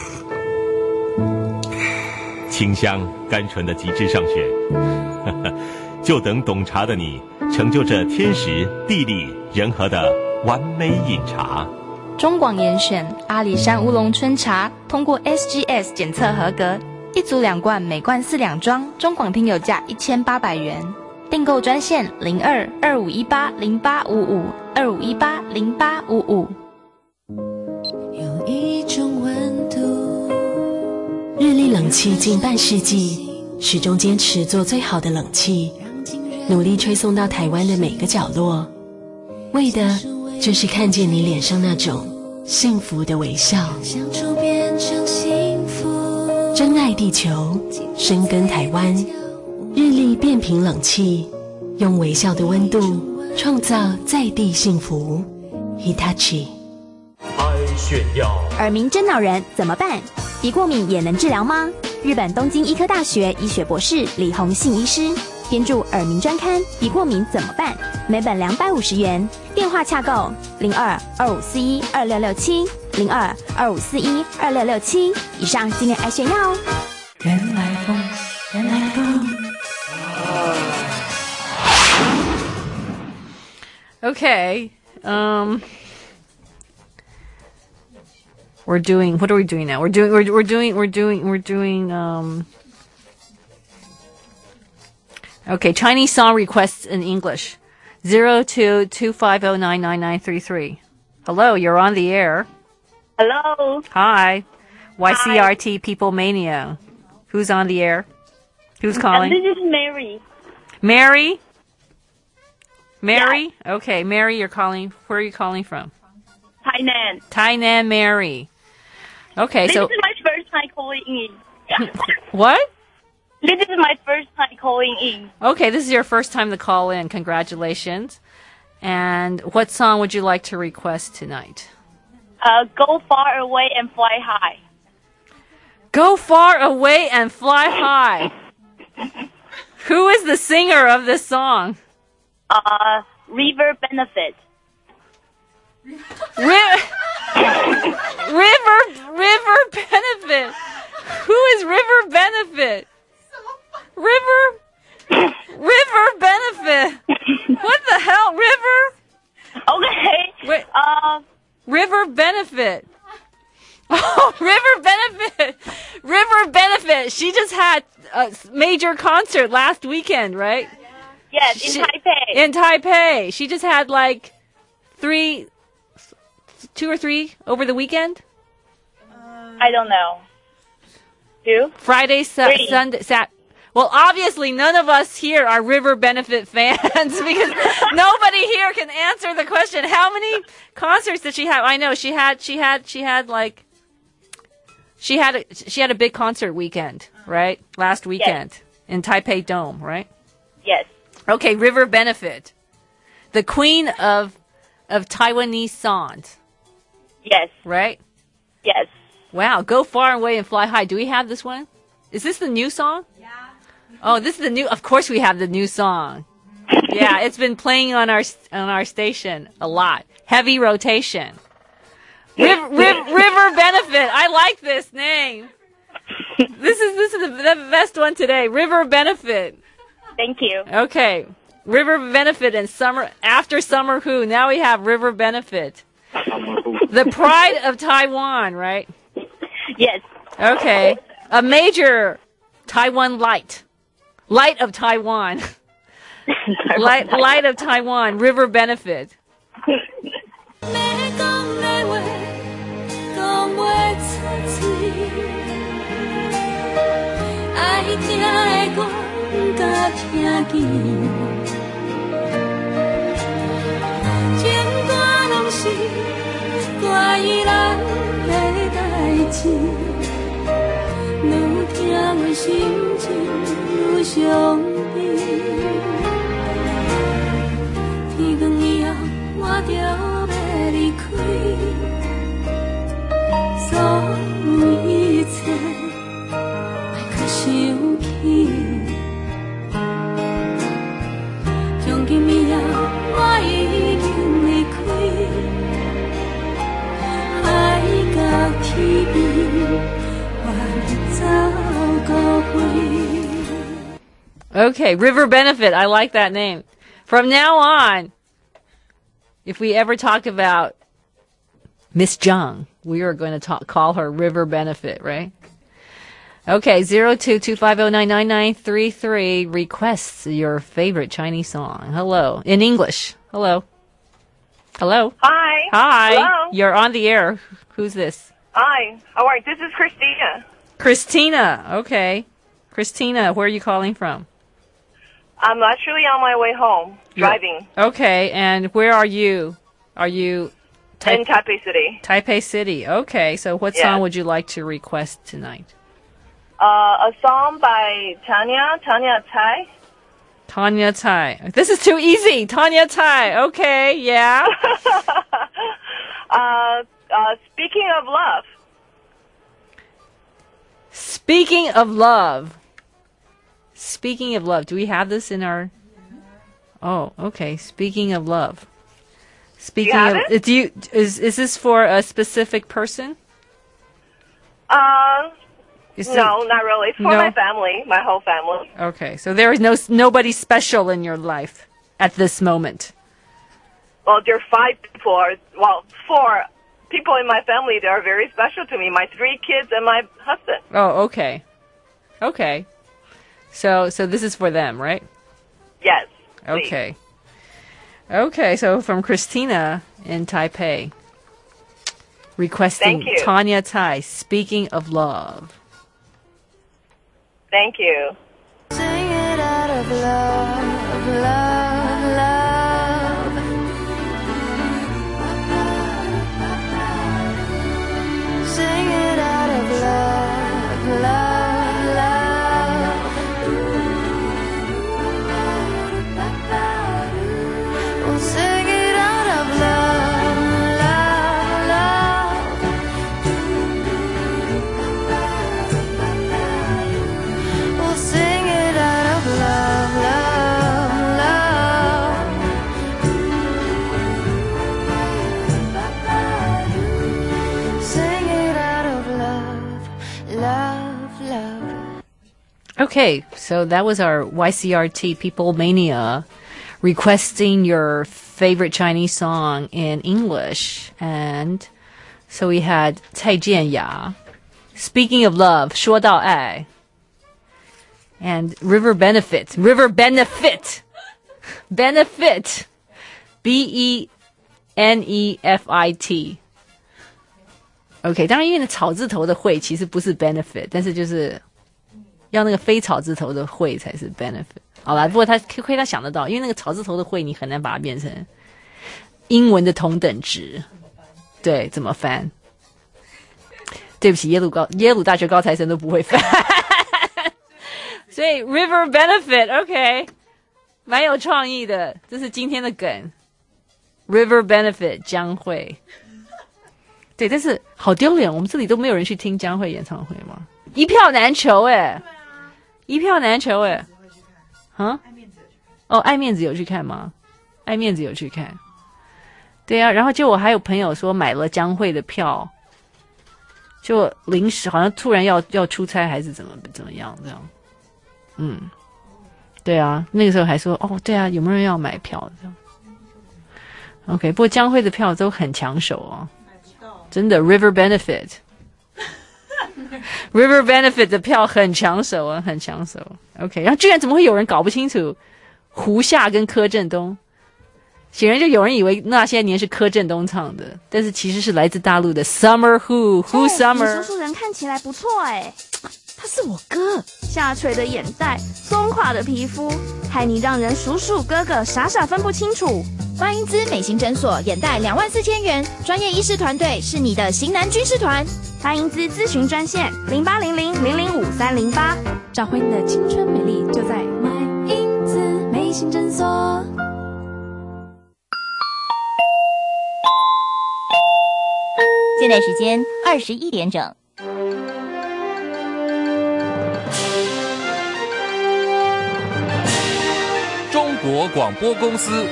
Speaker 3: 清香甘醇的极致上选，就等懂茶的你成就这天时地利人和的完美饮茶。
Speaker 22: 中广严选阿里山乌龙春茶通过 S G S 检测合格。一组两罐，每罐四两装，中广听友价一千八百元。订购专线零二二五一八零八五五二五一八零八五五。
Speaker 10: 有一种温度，日立冷气近半世纪，始终坚持做最好的冷气，努力吹送到台湾的每个角落，为的就是看见你脸上那种幸福的微笑。相处变成幸福。珍爱地球，深耕台湾，日立变频冷气，用微笑的温度创造在地幸福。Hitachi。
Speaker 22: 爱炫耀。耳鸣真恼人，怎么办？鼻过敏也能治疗吗？日本东京医科大学医学博士李宏信医师编著耳鸣专刊《鼻过敏怎么办》，每本两百五十元，电话洽购零二二五四一二六六七零二二五四一二六六七。以上今天爱炫耀哦。
Speaker 17: 原来风，原来风。
Speaker 1: Okay, um, we're doing. What are we doing now? We're doing. We're we're doing. We're doing. We're doing. Um. Okay, Chinese song requests in English. Zero two two five zero nine nine nine three three. Hello, you're on the air.
Speaker 11: Hello.
Speaker 1: Hi, Y C R T People Mania. Who's on the air? Who's calling?
Speaker 11: Uh, this is Mary.
Speaker 1: Mary. Mary? Yeah. Okay, Mary, you're calling. Where are you calling from?
Speaker 11: Tainan.
Speaker 1: Tainan, Mary. Okay,
Speaker 11: this
Speaker 1: so.
Speaker 11: This is my first time calling in.
Speaker 1: What?
Speaker 11: This is my first time calling in.
Speaker 1: Okay, this is your first time to call in. Congratulations. And what song would you like to request tonight?
Speaker 11: Uh, go far away and fly high.
Speaker 1: Go far away and fly high. Who is the singer of this song?
Speaker 11: Uh, River Benefit.
Speaker 1: River, River, River Benefit. Who is River Benefit? River, River Benefit. What the hell, River?
Speaker 11: Okay.
Speaker 1: Wait.
Speaker 11: Uh,
Speaker 1: River Benefit. Oh, River Benefit. River Benefit. She just had a major concert last weekend, right?
Speaker 11: yes, in
Speaker 1: She-
Speaker 11: Taipei.
Speaker 1: In Taipei. She just had like three, two or three over the weekend.
Speaker 11: I don't know. Two?
Speaker 1: Friday, sa-
Speaker 11: Three.
Speaker 1: Sunday, Sat. Well, obviously, none of us here are River Benefit fans because nobody here can answer the question. How many concerts did she have? I know she had, she had, she had like, she had, a, she had a big concert weekend, right? Last weekend in Taipei Dome, right?
Speaker 11: Yes.
Speaker 1: Okay, River Benefit, the queen of of Taiwanese songs.
Speaker 11: Yes.
Speaker 1: Right?
Speaker 11: Yes.
Speaker 1: Wow, Go Far Away and Fly High. Do we have this one? Is this the new song? Yeah. Oh, this is the new. Of course, we have the new song. Yeah, it's been playing on our on our station a lot. Heavy rotation. River, River, River Benefit. I like this name. This is this is the, the best one today. River Benefit.
Speaker 11: Thank you.
Speaker 1: Okay, River Benefit and Summer After Summer Who. Now we have River Benefit. The pride of Taiwan, right?
Speaker 11: Yes.
Speaker 1: Okay. A major Taiwan light. Light of Taiwan. light, light of Taiwan. River Benefit. Okay, River Benefit. I like that name. From now on, if we ever talk about Miss Zhang, we are going to talk, call her River Benefit, right? Okay, zero two two five zero nine nine nine three three requests your favorite Chinese song. Hello. In English. Hello. Hello.
Speaker 7: Hi.
Speaker 1: Hi.
Speaker 7: Hello.
Speaker 1: You're on the air. Who's this?
Speaker 7: Hi. How are you? This is Christina.
Speaker 1: Christina. Okay. Christina, where are you calling from?
Speaker 7: I'm actually on my way home, driving.
Speaker 1: Okay, and where are you? Are you Tai-
Speaker 7: in Taipei City.
Speaker 1: Taipei City. Okay, so what
Speaker 7: Yeah.
Speaker 1: song would you like to request tonight?
Speaker 7: Uh, a song by Tanya, Tanya Tai.
Speaker 1: Tanya Tai. This is too easy. Tanya Tai. Okay, yeah.
Speaker 7: uh, uh, speaking of love.
Speaker 1: Speaking of love. Speaking of love. Do we have this in our... Oh, okay. Speaking of love. Speaking
Speaker 7: have
Speaker 1: of...
Speaker 7: it?
Speaker 1: Do you, is, is this for a specific person?
Speaker 7: Uh,
Speaker 1: Is
Speaker 7: no,
Speaker 1: it-
Speaker 7: not really. For
Speaker 1: No?
Speaker 7: my family, my whole family.
Speaker 1: Okay, so there is no nobody special in your life at this moment.
Speaker 7: Well, there are five people. Or, well, four people in my family that are very special to me. My three kids and my husband.
Speaker 1: Oh, okay. Okay. So so this is for them, right?
Speaker 7: Yes. please.
Speaker 1: Okay. Okay, so from Christina in Taipei. Requesting
Speaker 7: Thank you.
Speaker 1: Tanya Tai, Speaking of Love.
Speaker 7: Thank you.
Speaker 4: Sing it out of love, love, love. Sing it out of love, love, love. We'll sing it
Speaker 1: Okay, so that was our Y C R T People Mania requesting your favorite Chinese song in English. And so we had 蔡健雅 Speaking of Love 说到爱 and River Benefit River Benefit Benefit B E N E F I T OK 当然因为草字头的会其实不是 benefit 但是就是要那个非草字头的会才是 benefit 好啦不过他亏他想得到因为那个草字头的会你很难把它变成英文的同等值对怎么翻对不起耶鲁高耶鲁大学高材生都不会翻所以 River Benefit OK 蛮有创意的这是今天的梗 River Benefit 江蕙对但是好丢脸我们这里都没有人去听江蕙演唱会吗一票难求耶一票难求耶啊哦爱面子有去看吗爱面子有去看对啊然后就我还有朋友说买了江蕙的票就临时好像突然要要出差还是怎么怎么样这样嗯对啊那个时候还说哦对啊有没有人要买票这样 OK 不过江蕙的票都很抢手哦真的 River Benefit River Benefit 的票很抢手啊很抢手 OK 然后居然怎么会有人搞不清楚胡夏跟柯震东显然就有人以为那些年是柯震东唱的但是其实是来自大陆的 Summer Who Who Summer
Speaker 8: 你叔叔人看起来不错哎他是我哥下垂的眼袋松垮的皮肤害你让人叔叔哥哥傻傻分不清楚
Speaker 22: 观音姿美心诊所眼袋两万四千元专业医师团队是你的型男军师团
Speaker 8: 观音姿咨询专线零八零零零零五三零八
Speaker 22: 找回你的青春美丽就在观音姿美心诊所
Speaker 21: 现在时间二十一点整
Speaker 12: 中国广播公司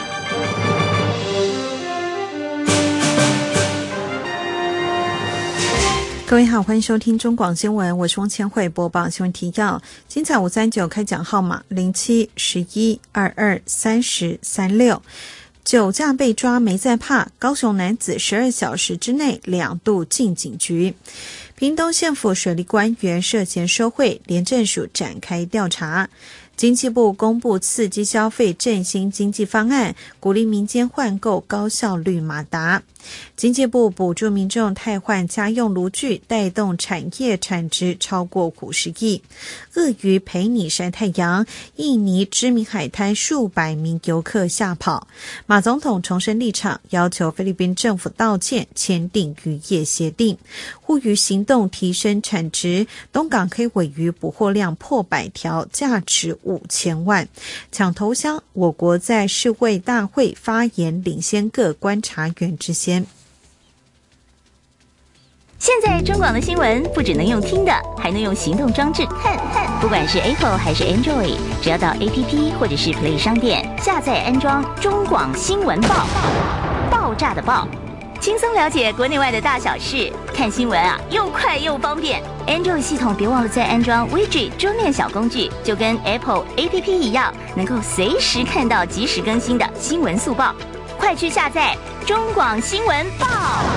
Speaker 14: 各位好欢迎收听中广新闻我是汪千惠播报新闻提要精彩五三九开奖号码零七十一二二三十三六酒驾被抓没在怕高雄男子十二小时之内两度进警局屏东县府水利官员涉嫌收贿廉政署展开调查经济部公布刺激消费振兴经济方案鼓励民间换购高效率马达经济部补助民众汰换家用炉具带动产业产值超过五十亿鳄鱼陪你晒太阳印尼知名海滩数百名游客吓跑马总统重申立场要求菲律宾政府道歉签订渔业协定呼吁行动提升产值东港黑鮪鱼捕获量破百条价值五千万抢头香我国在世卫大会发言领先各观察员之先
Speaker 21: 现在中广的新闻不只能用听的还能用行动装置看不管是 Apple 还是 Android 只要到 A P P 或者是 Play 商店下载安装中广新闻报爆炸的爆轻松了解国内外的大小事看新闻啊又快又方便 Android 系统别忘了再安装 Widget 桌面小工具就跟 Apple A P P 一样能够随时看到即时更新的新闻速报快去下载中广新闻报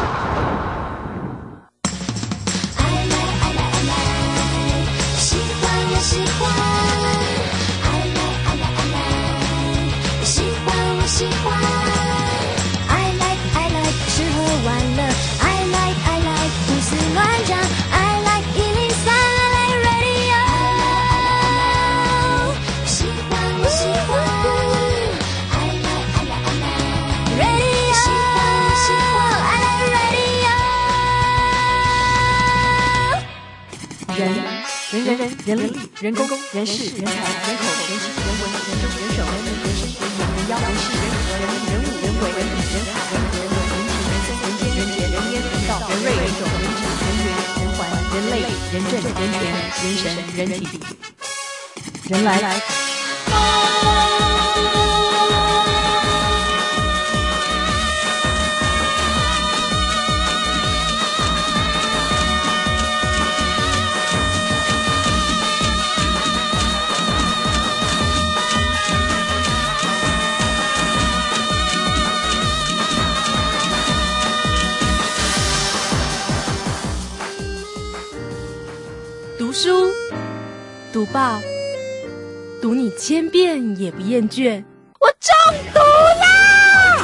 Speaker 4: 喜欢爱来爱来爱来喜欢我喜欢爱来爱来吃喝玩乐爱来爱来胡思乱想爱来一零三爱来 radio 喜欢我喜欢爱来爱来爱来 radio 喜欢我喜欢爱来 radio
Speaker 1: 人人人人人力人工人事人才人口人情人文人政人手人民人生人人人妖人事人和人人物人鬼人品人海人人文人情人生人间人杰人烟人道人瑞人种人质人缘人环人类人政人权人神人体人来来
Speaker 10: 读报，读你千遍也不厌倦。
Speaker 8: 我中毒啦！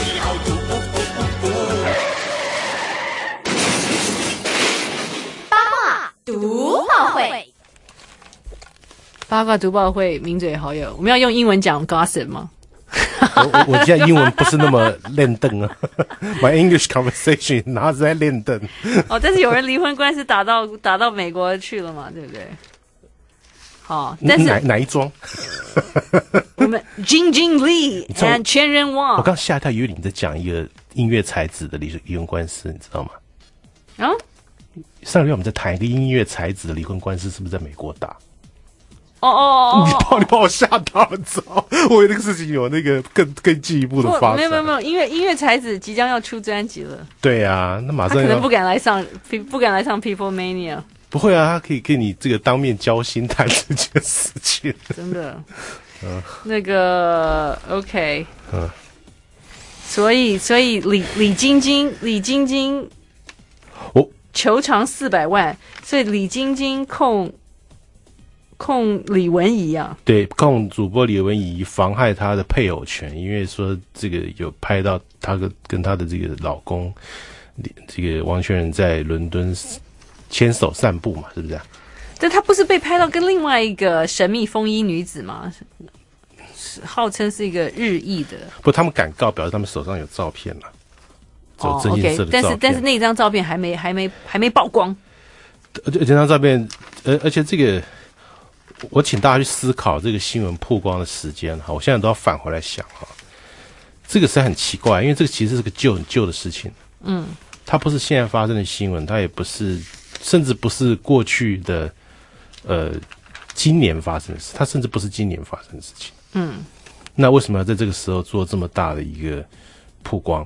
Speaker 22: 八卦读报会，
Speaker 1: 八卦读报会，名嘴好友，我们要用英文讲 gossip 吗？
Speaker 13: 我我现在英文不是那么练邓啊，My English conversation 哪是在练邓？
Speaker 1: 哦，但是有人离婚官司打到打到美国去了嘛，对不对？好，但是
Speaker 13: 哪哪一桩？
Speaker 1: 我们 Jing Jing Lee and 全人汪，
Speaker 13: 我刚吓一跳，以为你在讲一个音乐才子的离离婚官司，你知道吗？
Speaker 1: 啊？
Speaker 13: 上个月我们在谈一个音乐才子的离婚官司，是不是在美国打？
Speaker 1: 哦哦哦！
Speaker 13: 你把你把我吓到了，操！我以为那个事情有那个更更进一步的发展。
Speaker 1: 没有没有没有，音乐音乐才子即将要出专辑了。
Speaker 13: 对啊，那马上
Speaker 1: 他可能不敢来上，不敢来上 People Mania。
Speaker 13: 不会啊，他可以跟你这个当面交心谈这件事情。
Speaker 1: 真的，嗯，那个 OK，
Speaker 13: 嗯，
Speaker 1: 所以所以李李晶晶李晶晶，
Speaker 13: 我
Speaker 1: 求偿四百万，所以李晶晶控。控李文怡啊，
Speaker 13: 对，控主播李文怡妨害她的配偶权，因为说这个有拍到她跟跟她的这个老公，这个王全仁在伦敦牵手散步嘛，是不是啊？
Speaker 1: 但她不是被拍到跟另外一个神秘风衣女子吗？号称是一个日裔的，
Speaker 13: 不，他们敢告，表示他们手上有照片了，有真心色的照片。
Speaker 1: 哦 okay, 但是但是那张照片还没还没还没曝光，
Speaker 13: 而且这张照片，而而且这个。我请大家去思考这个新闻曝光的时间哈，我现在都要返回来想哈，这个是很奇怪，因为这个其实是个旧很旧的事情，
Speaker 1: 嗯，
Speaker 13: 它不是现在发生的新闻，它也不是，甚至不是过去的，呃，今年发生的事，它甚至不是今年发生的事情，
Speaker 1: 嗯，
Speaker 13: 那为什么要在这个时候做这么大的一个曝光？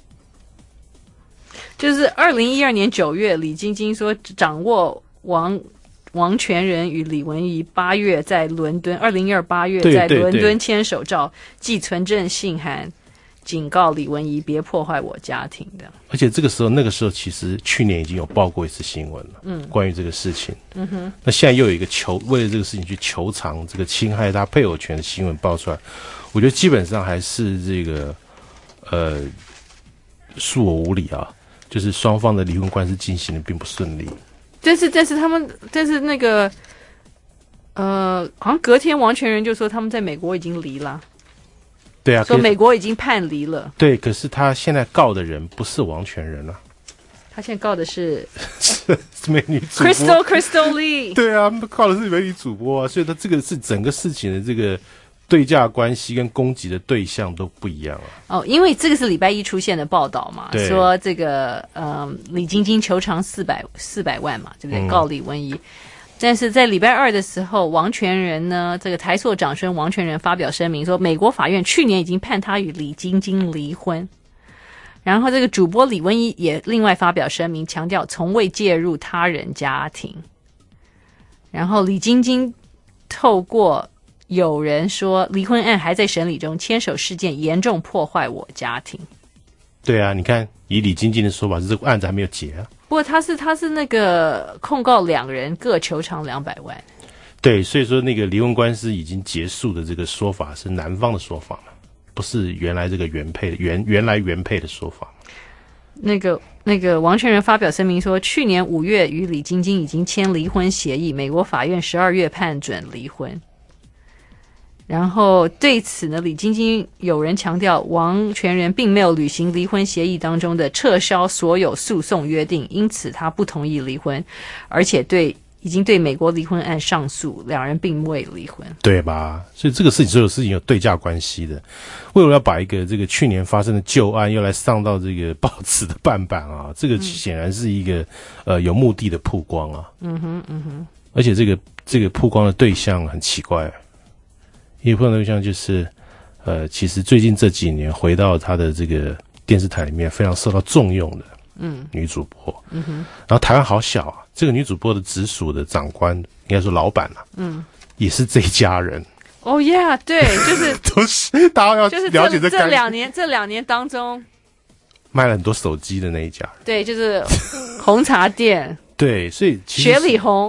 Speaker 1: 就是二零一二年九月，李晶晶说掌握王。王全仁与李文怡八月在伦敦，二零一二八月在伦敦牵手照，寄存证信函，警告李文怡别破坏我家庭的。
Speaker 13: 而且这个时候，那个时候其实去年已经有报过一次新闻了，
Speaker 1: 嗯，
Speaker 13: 关于这个事情，
Speaker 1: 嗯哼。
Speaker 13: 那现在又有一个求为了这个事情去求偿这个侵害他配偶权的新闻爆出来，我觉得基本上还是这个呃恕我无礼啊，就是双方的离婚官司进行的并不顺利。
Speaker 1: 但是，但是他们，但是那个，呃，好像隔天王全仁就说他们在美国已经离了。
Speaker 13: 对啊，
Speaker 1: 说美国已经判离了。
Speaker 13: 对，可是他现在告的人不是王全仁啊，
Speaker 1: 他现在告的是
Speaker 13: 是美女主播
Speaker 1: Crystal Crystal Lee。
Speaker 13: 对啊，告的是美女主播啊，所以他这个是整个事情的这个对价关系跟攻击的对象都不一样啊。
Speaker 1: 哦，因为这个是礼拜一出现的报道嘛，
Speaker 13: 对，
Speaker 1: 说这个呃李晶晶求偿四百四百万嘛，对不对？
Speaker 13: 嗯、
Speaker 1: 告李文怡。但是在礼拜二的时候，王全仁呢，这个台塑长孙王全仁发表声明说，美国法院去年已经判他与李晶晶离婚。然后这个主播李文怡也另外发表声明，强调从未介入他人家庭。然后李晶晶透过有人说离婚案还在审理中，牵手事件严重破坏我家庭。
Speaker 13: 对啊，你看以李晶晶的说法是这个案子还没有结啊。
Speaker 1: 不过他是他是那个控告两人各求偿两百万。
Speaker 13: 对，所以说那个离婚官司已经结束的这个说法是男方的说法嘛，不是原来这个原配原原来原配的说法。
Speaker 1: 那个那个王全仁发表声明说，去年五月与李晶晶已经签离婚协议，美国法院十二月判准离婚。然后对此呢，李晶晶有人强调，王全仁并没有履行离婚协议当中的撤销所有诉讼约定，因此他不同意离婚，而且对已经对美国离婚案上诉，两人并未离婚，
Speaker 13: 对吧？所以这个事情所有事情有对价关系的。为了要把一个这个去年发生的旧案又来上到这个报纸的半版啊，这个显然是一个、嗯、呃有目的的曝光啊。
Speaker 1: 嗯哼嗯哼，
Speaker 13: 而且这个这个曝光的对象很奇怪。一个对象就是，呃，其实最近这几年回到他的这个电视台里面非常受到重用的，
Speaker 1: 嗯，
Speaker 13: 女主播，
Speaker 1: 嗯哼，
Speaker 13: 然后台湾好小啊，这个女主播的直属的长官，应该说老板啊，
Speaker 1: 嗯，
Speaker 13: 也是这一家人。
Speaker 1: 哦、oh, ，Yeah， 对，就是
Speaker 13: 都是大家要
Speaker 1: 就是
Speaker 13: 了解这
Speaker 1: 这两年这两年当中
Speaker 13: 卖了很多手机的那一家人，
Speaker 1: 对，就是红茶店，
Speaker 13: 对，所以其实
Speaker 1: 雪里红。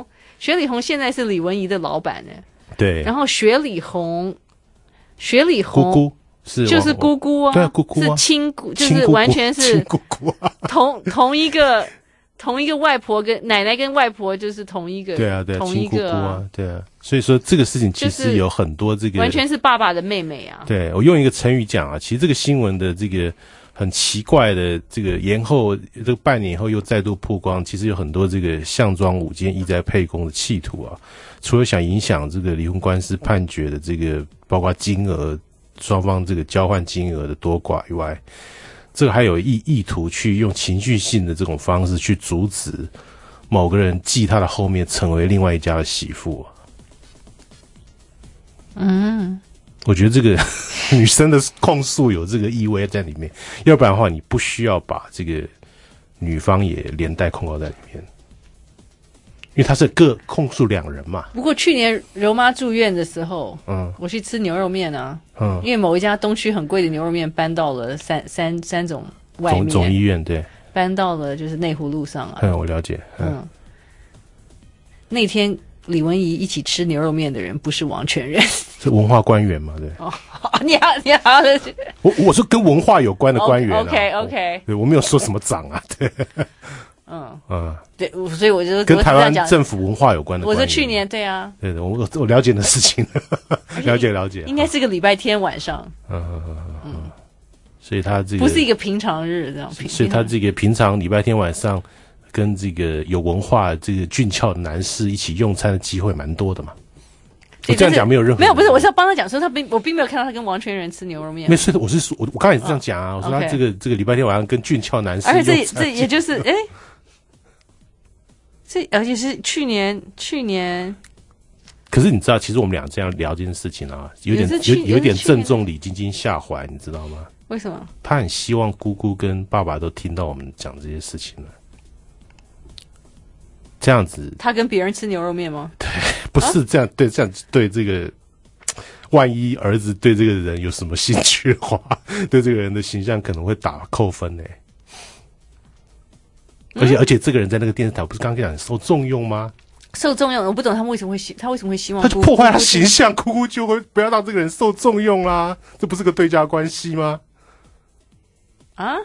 Speaker 1: 雪里红现在是李文怡的老板呢。
Speaker 13: 对。
Speaker 1: 然后雪里红，雪里红
Speaker 13: 姑姑是
Speaker 1: 就是姑姑啊，
Speaker 13: 对啊，姑姑啊，
Speaker 1: 是亲姑，就是完全是
Speaker 13: 姑姑啊，
Speaker 1: 同同一个同一个外婆跟奶奶跟外婆就是同一个，
Speaker 13: 对啊对啊，
Speaker 1: 同一个、啊、
Speaker 13: 亲姑姑啊，对啊。所以说这个事情其实有很多这个、就是、
Speaker 1: 完全是爸爸的妹妹啊。
Speaker 13: 对，我用一个成语讲啊，其实这个新闻的这个很奇怪的这个延后，这个半年以后又再度曝光，其实有很多这个项庄舞剑、意在沛公的企图啊。除了想影响这个离婚官司判决的这个包括金额，双方这个交换金额的多寡以外，这个还有意意图去用情绪性的这种方式去阻止某个人继他的后面成为另外一家的媳妇、啊。
Speaker 1: 嗯，
Speaker 13: 我觉得这个女生的控诉有这个意味在里面，要不然的话，你不需要把这个女方也连带控告在里面。因为他是各控诉两人嘛。
Speaker 1: 不过去年柔妈住院的时候，
Speaker 13: 嗯，
Speaker 1: 我去吃牛肉面啊，
Speaker 13: 嗯，
Speaker 1: 因为某一家东区很贵的牛肉面搬到了三三三种外面，
Speaker 13: 总总医院对，
Speaker 1: 搬到了就是内湖路上啊。
Speaker 13: 嗯，我了解。嗯，
Speaker 1: 嗯那天李文怡一起吃牛肉面的人不是王全仁，
Speaker 13: 是文化官员嘛？对。
Speaker 1: 哦，你好，你好，
Speaker 13: 我我是跟文化有关的官员、啊。
Speaker 1: OK OK，
Speaker 13: 对，我没有说什么长啊，对。
Speaker 1: 嗯
Speaker 13: 嗯，
Speaker 1: 对，所以我就
Speaker 13: 跟台湾政府文化有关的。
Speaker 1: 我说去年对啊，
Speaker 13: 对的，我我了解的事情，了解了解。
Speaker 1: 应该是个礼拜天晚上。
Speaker 13: 嗯嗯嗯嗯。所以他这个
Speaker 1: 不是一个平常日这样。
Speaker 13: 所以他这个平常礼拜天晚上跟这个有文化、这个俊俏的男士一起用餐的机会蛮多的嘛。我这样讲没有任何
Speaker 1: 没有，不是，我是要帮他讲说他并我并没有看到他跟王全仁吃牛肉面。
Speaker 13: 没事，我是说我我刚才也是这样讲啊，
Speaker 1: 哦、
Speaker 13: 我说他这个、okay. 这个礼拜天晚上跟俊俏男士，
Speaker 1: 而且这这也就是哎。这而且是去年，去年。
Speaker 13: 可是你知道，其实我们俩这样聊这件事情啊，有点有有点正中李晶晶下怀，你知道吗？
Speaker 1: 为什么？
Speaker 13: 他很希望姑姑跟爸爸都听到我们讲这些事情了，这样子。
Speaker 1: 他跟别人吃牛肉面吗？
Speaker 13: 对，不是这样，啊、对这样对这个，万一儿子对这个人有什么兴趣的话，对这个人的形象可能会打扣分呢、欸。而且、嗯、而且，这个人在那个电视台不是刚刚讲受重用吗？
Speaker 1: 受重用，我不懂他们为什么会希他为什么会希望
Speaker 13: 他就破坏他形象，姑姑就会不要让这个人受重用啦，这不是个对价关系吗？
Speaker 1: 啊？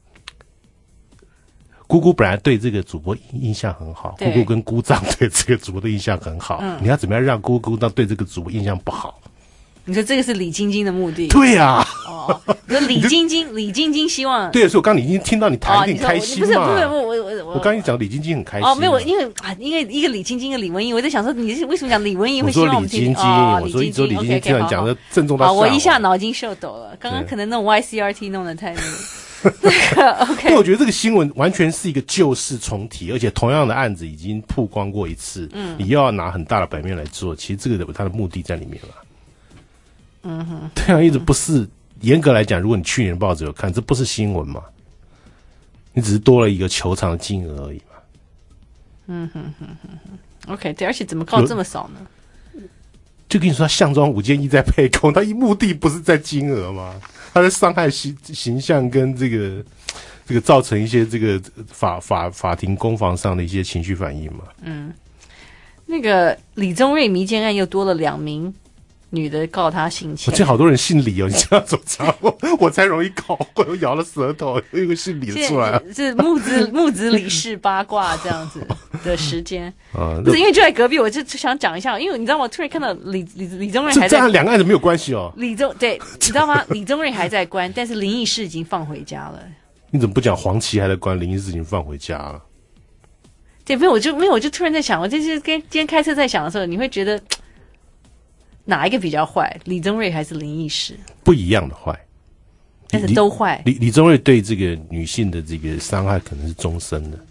Speaker 13: 姑姑本来对这个主播印象很好，姑姑跟姑丈对这个主播的印象很好，嗯、你要怎么样让姑姑对这个主播印象不好？
Speaker 1: 你说这个是李晶晶的目的？
Speaker 13: 对呀、啊。
Speaker 1: 哦，你说李晶晶，李晶晶希望
Speaker 13: 对，所以我刚刚已经听到你谈一定开心嘛。
Speaker 1: 不是不是，我我我
Speaker 13: 我刚刚讲李晶晶很开心。
Speaker 1: 哦，没有，因为啊，因为一个李晶晶，一个李文怡，我在想说，你为什么讲李文怡会希望我们听？
Speaker 13: 哦，我说一周李晶晶，突然讲的正中到。
Speaker 1: 好，我一下脑筋秀抖了，刚刚可能那种 Y C R T 弄得太那个。那个 OK，
Speaker 13: 因为我觉得这个新闻完全是一个旧事重提，而且同样的案子已经曝光过一次，嗯，你又要拿很大的版面来做，其实这个有它的目的在里面了。
Speaker 1: 嗯哼，
Speaker 13: 对啊，一直不是严格来讲，如果你去年的报纸有看，这不是新闻嘛？你只是多了一个球场的金额而已嘛。
Speaker 1: 嗯哼哼哼哼 ，OK， 对，而且怎么告这么少呢？
Speaker 13: 就跟你说，他项庄舞剑意在沛公，他目的不是在金额吗？他在伤害形形象跟这个这个造成一些这个法法法庭攻防上的一些情绪反应嘛。
Speaker 1: 嗯，那个李宗瑞迷奸案又多了两名女的告他行窃。
Speaker 13: 我见好多人姓李哦，你这样走查我，我才容易搞混，我咬了舌头，有一个姓李的出来了。
Speaker 1: 是木子木子李氏八卦这样子的时间，啊，不是因为就在隔壁，我就想讲一下，因为你知道吗？突然看到李李李宗瑞还在，
Speaker 13: 这样两个案子没有关系哦。
Speaker 1: 李宗对，你知道吗？李宗瑞还在关，但是林义士已经放回家了。
Speaker 13: 你怎么不讲黄琦还在关，林义士已经放回家了？
Speaker 1: 对，没有，我就没有，我就突然在想，我就是跟今天开车在想的时候，你会觉得哪一个比较坏？李宗瑞还是林义士？
Speaker 13: 不一样的坏，
Speaker 1: 但是都坏。
Speaker 13: 李李宗瑞对这个女性的这个伤害可能是终身的。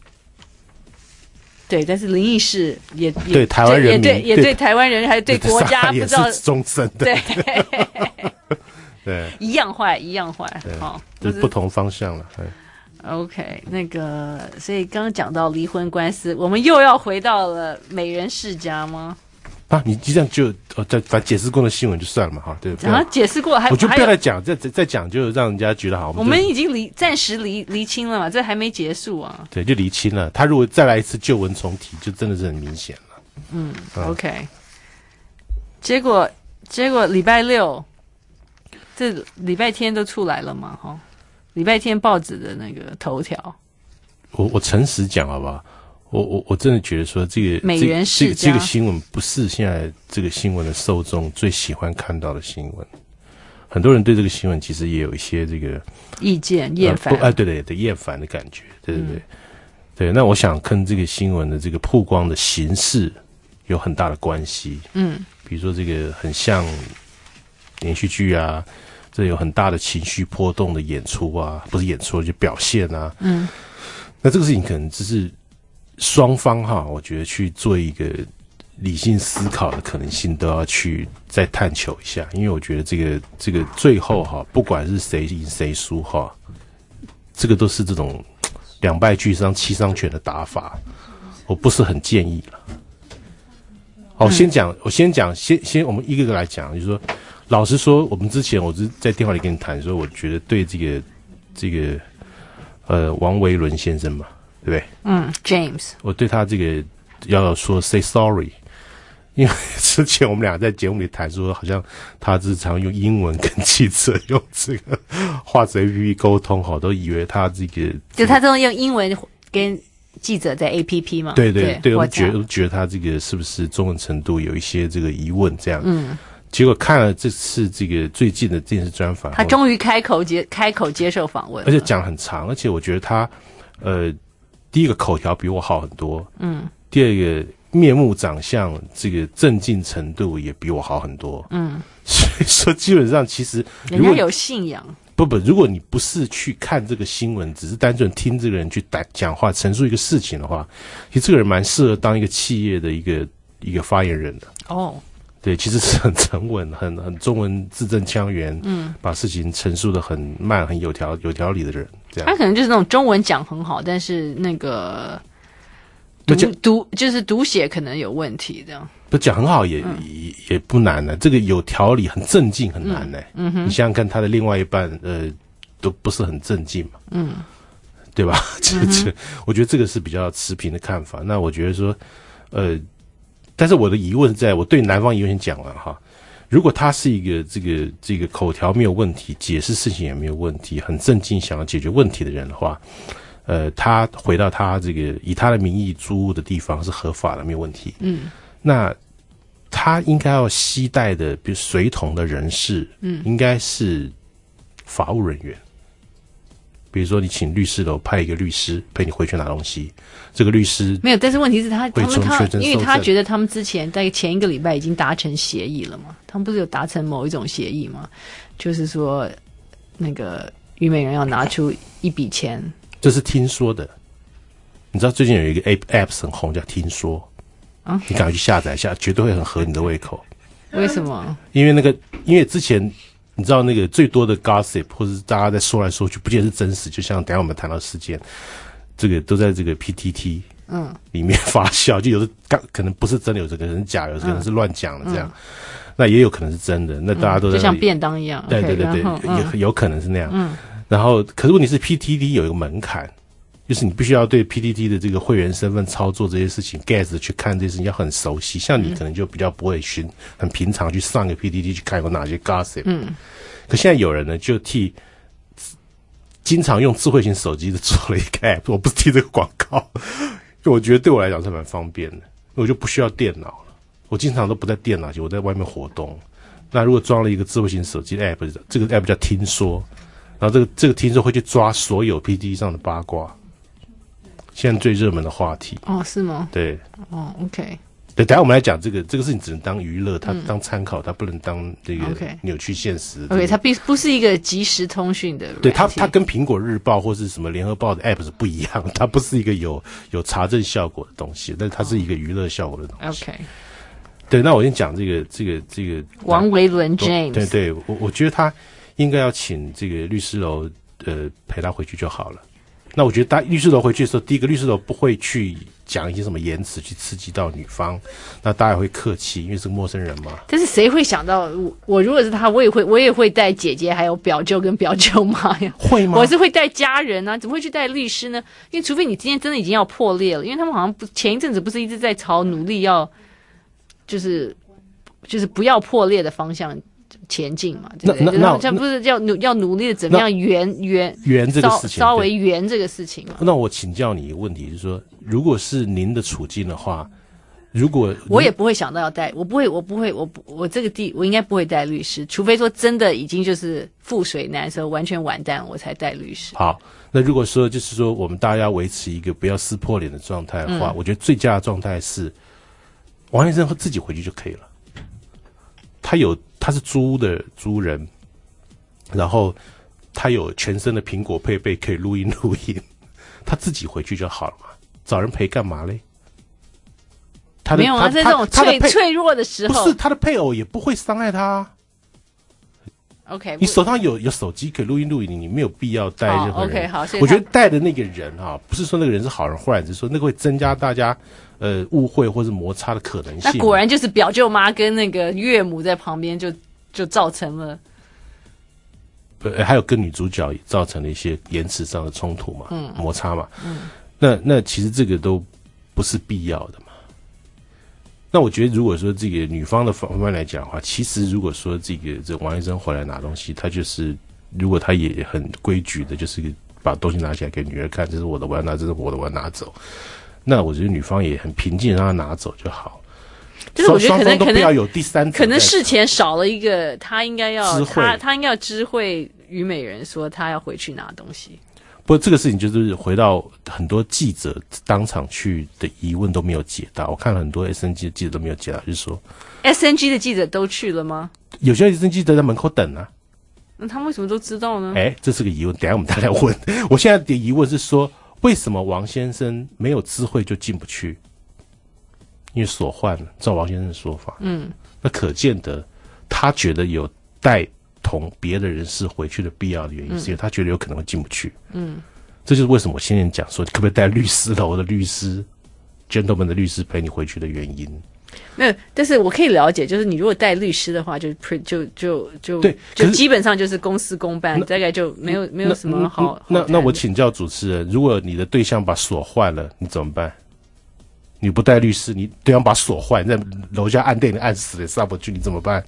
Speaker 13: 对，
Speaker 1: 但是林义士也也
Speaker 13: 对台湾人民，
Speaker 1: 也对也对台湾人，还是对国家，不知道
Speaker 13: 终身的。
Speaker 1: 对
Speaker 13: 对，
Speaker 1: 一样坏，一样坏。好，
Speaker 13: 就是不同方向了。
Speaker 1: OK， 那个，所以刚刚讲到离婚官司，我们又要回到了美人世家吗？
Speaker 13: 啊，你这样就哦，在反解释过的新闻就算了嘛，哈，对。
Speaker 1: 啊，解释过还
Speaker 13: 我就不要再讲，再再讲就让人家觉得好。
Speaker 1: 我们已经离暂时离离清了嘛，这还没结束啊。
Speaker 13: 对，就离清了。他如果再来一次旧闻重提，就真的是很明显了。
Speaker 1: 嗯, 嗯 ，OK。结果结果礼拜六，这礼拜天都出来了嘛？哈，礼拜天报纸的那个头条。
Speaker 13: 我我诚实讲好不好？我我我真的觉得说这个
Speaker 1: 美元世家
Speaker 13: 这个这个新闻不是现在这个新闻的受众最喜欢看到的新闻。很多人对这个新闻其实也有一些这个
Speaker 1: 意见厌烦，
Speaker 13: 哎、呃，对对对，厌烦的感觉，对对对、嗯、对。那我想跟这个新闻的这个曝光的形式有很大的关系。嗯，比如说这个很像连续剧啊，这有很大的情绪波动的演出啊，不是演出就表现啊。嗯，那这个事情可能只是双方哈，我觉得去做一个理性思考的可能性都要去再探求一下，因为我觉得这个这个最后哈，不管是谁赢谁输哈，这个都是这种两败俱伤七伤拳的打法，我不是很建议了。好，我先讲，我先讲，先先我们一个个来讲，就是说，老实说，我们之前我是在电话里跟你谈说，我觉得对这个这个呃王维伦先生嘛，对不对？
Speaker 1: 嗯 ，James，
Speaker 13: 我对他这个要说 say sorry。因为之前我们俩在节目里谈说，好像他日常用英文跟记者用这个画质 A P P 沟通，好，都以为他这个
Speaker 1: 就他都用英文跟记者在 A P P 嘛。
Speaker 13: 对对 对, 对，我觉得觉得他这个是不是中文程度有一些这个疑问这样。嗯。结果看了这次这个最近的电视专访，
Speaker 1: 他终于开口接开口接受访问，
Speaker 13: 而且讲很长，而且我觉得他呃第一个口条比我好很多。嗯。第二个。面目长相这个镇静程度也比我好很多，嗯，所以说基本上其实
Speaker 1: 人家有信仰，
Speaker 13: 不不，如果你不是去看这个新闻，只是单纯听这个人去讲话陈述一个事情的话，其实这个人蛮适合当一个企业的一个一个发言人的哦。对，其实是很沉稳，很很中文字正腔圆，嗯，把事情陈述的很慢，很有条有条理的人，这样。
Speaker 1: 他可能就是那种中文讲很好，但是那个。读读就是读写可能有问题，这样
Speaker 13: 不讲很好也、嗯、也也不难呢、啊。这个有条理、很正经很难呢、欸。嗯, 嗯哼，你想想看，他的另外一半呃都不是很正经嘛，嗯，对吧？嗯、这我觉得这个是比较持平的看法。那我觉得说，呃，但是我的疑问在我对男方疑问先讲完哈。如果他是一个这个这个口条没有问题，解释事情也没有问题，很正经想要解决问题的人的话。呃，他回到他这个以他的名义租屋的地方是合法的，没有问题。嗯，那他应该要携带的，比如随同的人士，嗯，应该是法务人员。比如说，你请律师楼派一个律师陪你回去拿东西，这个律师
Speaker 1: 没有。但是问题是他他们他，因为他觉得他们之前在前一个礼拜已经达成协议了嘛，他们不是有达成某一种协议吗？就是说，那个虞美人要拿出一笔钱。
Speaker 13: 这是听说的，你知道最近有一个 app 很红，叫听说，啊，你赶快去下载一下，绝对会很合你的胃口。
Speaker 1: 为什么？
Speaker 13: 因为那个，因为之前你知道那个最多的 gossip 或者是大家在说来说去，不见得是真实。就像等一下我们谈到事件，这个都在这个 P T T 嗯里面发酵，就有的可能不是真的，有的可能是假的，有的可能是乱讲的这样。嗯嗯、那也有可能是真的，那大家都在、
Speaker 1: 嗯、就像便当一样。
Speaker 13: 对对对对，嗯、有有可能是那样。嗯。然后，可是问题是 P T T 有一个门槛，就是你必须要对 P T T 的这个会员身份操作这些事情 ，get 去看这些事情要很熟悉。像你可能就比较不会寻很平常去上个 P T T 去看有哪些 gossip。嗯。可现在有人呢，就替经常用智慧型手机的做了一个 app， 我不是替这个广告，因为我觉得对我来讲是蛮方便的，我就不需要电脑了。我经常都不在电脑前，我在外面活动。那如果装了一个智慧型手机的 app， 这个 app 叫听说。然后这个这个听说会去抓所有 P T T 上的八卦，现在最热门的话题。
Speaker 1: 哦，是吗？
Speaker 13: 对。
Speaker 1: 哦 ，OK。
Speaker 13: 对，等一下我们来讲这个这个事情，只能当娱乐，它当参考，它不能当这个扭曲现实。
Speaker 1: OK， 它并不是一个即时通讯的。
Speaker 13: 对，它它跟苹果日报或是什么联合报的 app 是不一样，它不是一个有有查证效果的东西，但是它是一个娱乐效果的东西。
Speaker 1: OK。
Speaker 13: 对，那我先讲这个这个这个
Speaker 1: 王维伦 James。
Speaker 13: 对对，我我觉得他。应该要请这个律师楼呃陪他回去就好了。那我觉得大律师楼回去的时候，第一个律师楼不会去讲一些什么言辞去刺激到女方，那大家也会客气，因为是个陌生人嘛。
Speaker 1: 但是谁会想到我？我如果是他，我也会我也会带姐姐还有表舅跟表舅妈呀。
Speaker 13: 会吗？
Speaker 1: 我是会带家人啊，怎么会去带律师呢？因为除非你今天真的已经要破裂了，因为他们好像不前一阵子不是一直在吵努力要就是就是不要破裂的方向前进嘛，对不对？
Speaker 13: 那那
Speaker 1: 这不是要努要努力的怎么样圆圆
Speaker 13: 圆这个事情，
Speaker 1: 稍微圆这个事情嘛？
Speaker 13: 那我请教你一个问题，就是说，如果是您的处境的话，如果
Speaker 1: 我也不会想到要带，我不会，我不会，我不我这个地我应该不会带律师，除非说真的已经就是覆水难收，完全完蛋，我才带律师。
Speaker 13: 好，那如果说就是说我们大家要维持一个不要撕破脸的状态的话，嗯、我觉得最佳的状态是王先生自己回去就可以了。他有他是租的租人，然后他有全身的苹果配备可以录音录音，他自己回去就好了嘛，找人陪干嘛嘞？他的
Speaker 1: 没有啊，在这种脆脆弱的时候，
Speaker 13: 不是他的配偶也不会伤害他、啊。
Speaker 1: OK，
Speaker 13: 你手上有有手机可以录音录影，你没有必要带任何人。
Speaker 1: OK， 好，
Speaker 13: 我觉得带的那个人啊，不是说那个人是好人坏人，只是说那个会增加大家呃误会或是摩擦的可能性。
Speaker 1: 那果然就是表舅妈跟那个岳母在旁边就，就就造成了。
Speaker 13: 呃，还有跟女主角也造成了一些言辞上的冲突嘛，
Speaker 1: 嗯、
Speaker 13: 摩擦嘛。
Speaker 1: 嗯，
Speaker 13: 那那其实这个都不是必要的嘛。那我觉得，如果说这个女方的方面来讲的话，其实如果说这个这王医生回来拿东西，他就是如果他也很规矩的，就是把东西拿起来给女儿看，这是我的，我要拿，这是我的，我要拿走。那我觉得女方也很平静，让他拿走就好。
Speaker 1: 就是我觉得可能可能
Speaker 13: 不要有第三者，
Speaker 1: 可能事前少了一个，他应该要他他应该要知会虞美人说他要回去拿东西。
Speaker 13: 不过这个事情就是回到很多记者当场去的疑问都没有解答，我看了很多 S N G 的记者都没有解答，就是说
Speaker 1: S N G 的记者都去了吗？
Speaker 13: 有些 S N G 都在门口等啊。
Speaker 1: 那他们为什么都知道呢？
Speaker 13: 哎，这是个疑问，等一下我们再来问。我现在的疑问是说，为什么王先生没有知会就进不去？因为锁换了，照王先生的说法，
Speaker 1: 嗯，
Speaker 13: 那可见得他觉得有带同别的人士回去的必要的原因，是因为他觉得有可能会进不去。
Speaker 1: 嗯，
Speaker 13: 这就是为什么我先前讲说，可不可以带律师楼的律师 ，gentleman 的律师陪你回去的原因。
Speaker 1: 没有，但是我可以了解，就是你如果带律师的话，就就就就
Speaker 13: 对，
Speaker 1: 就基本上就是公事公办，大概就没有没有什么好。
Speaker 13: 那 那, 那, 那我请教主持人，如果你的对象把锁换了，你怎么办？你不带律师，你对方把锁换，在楼下按电铃按死了上不去，你怎么办？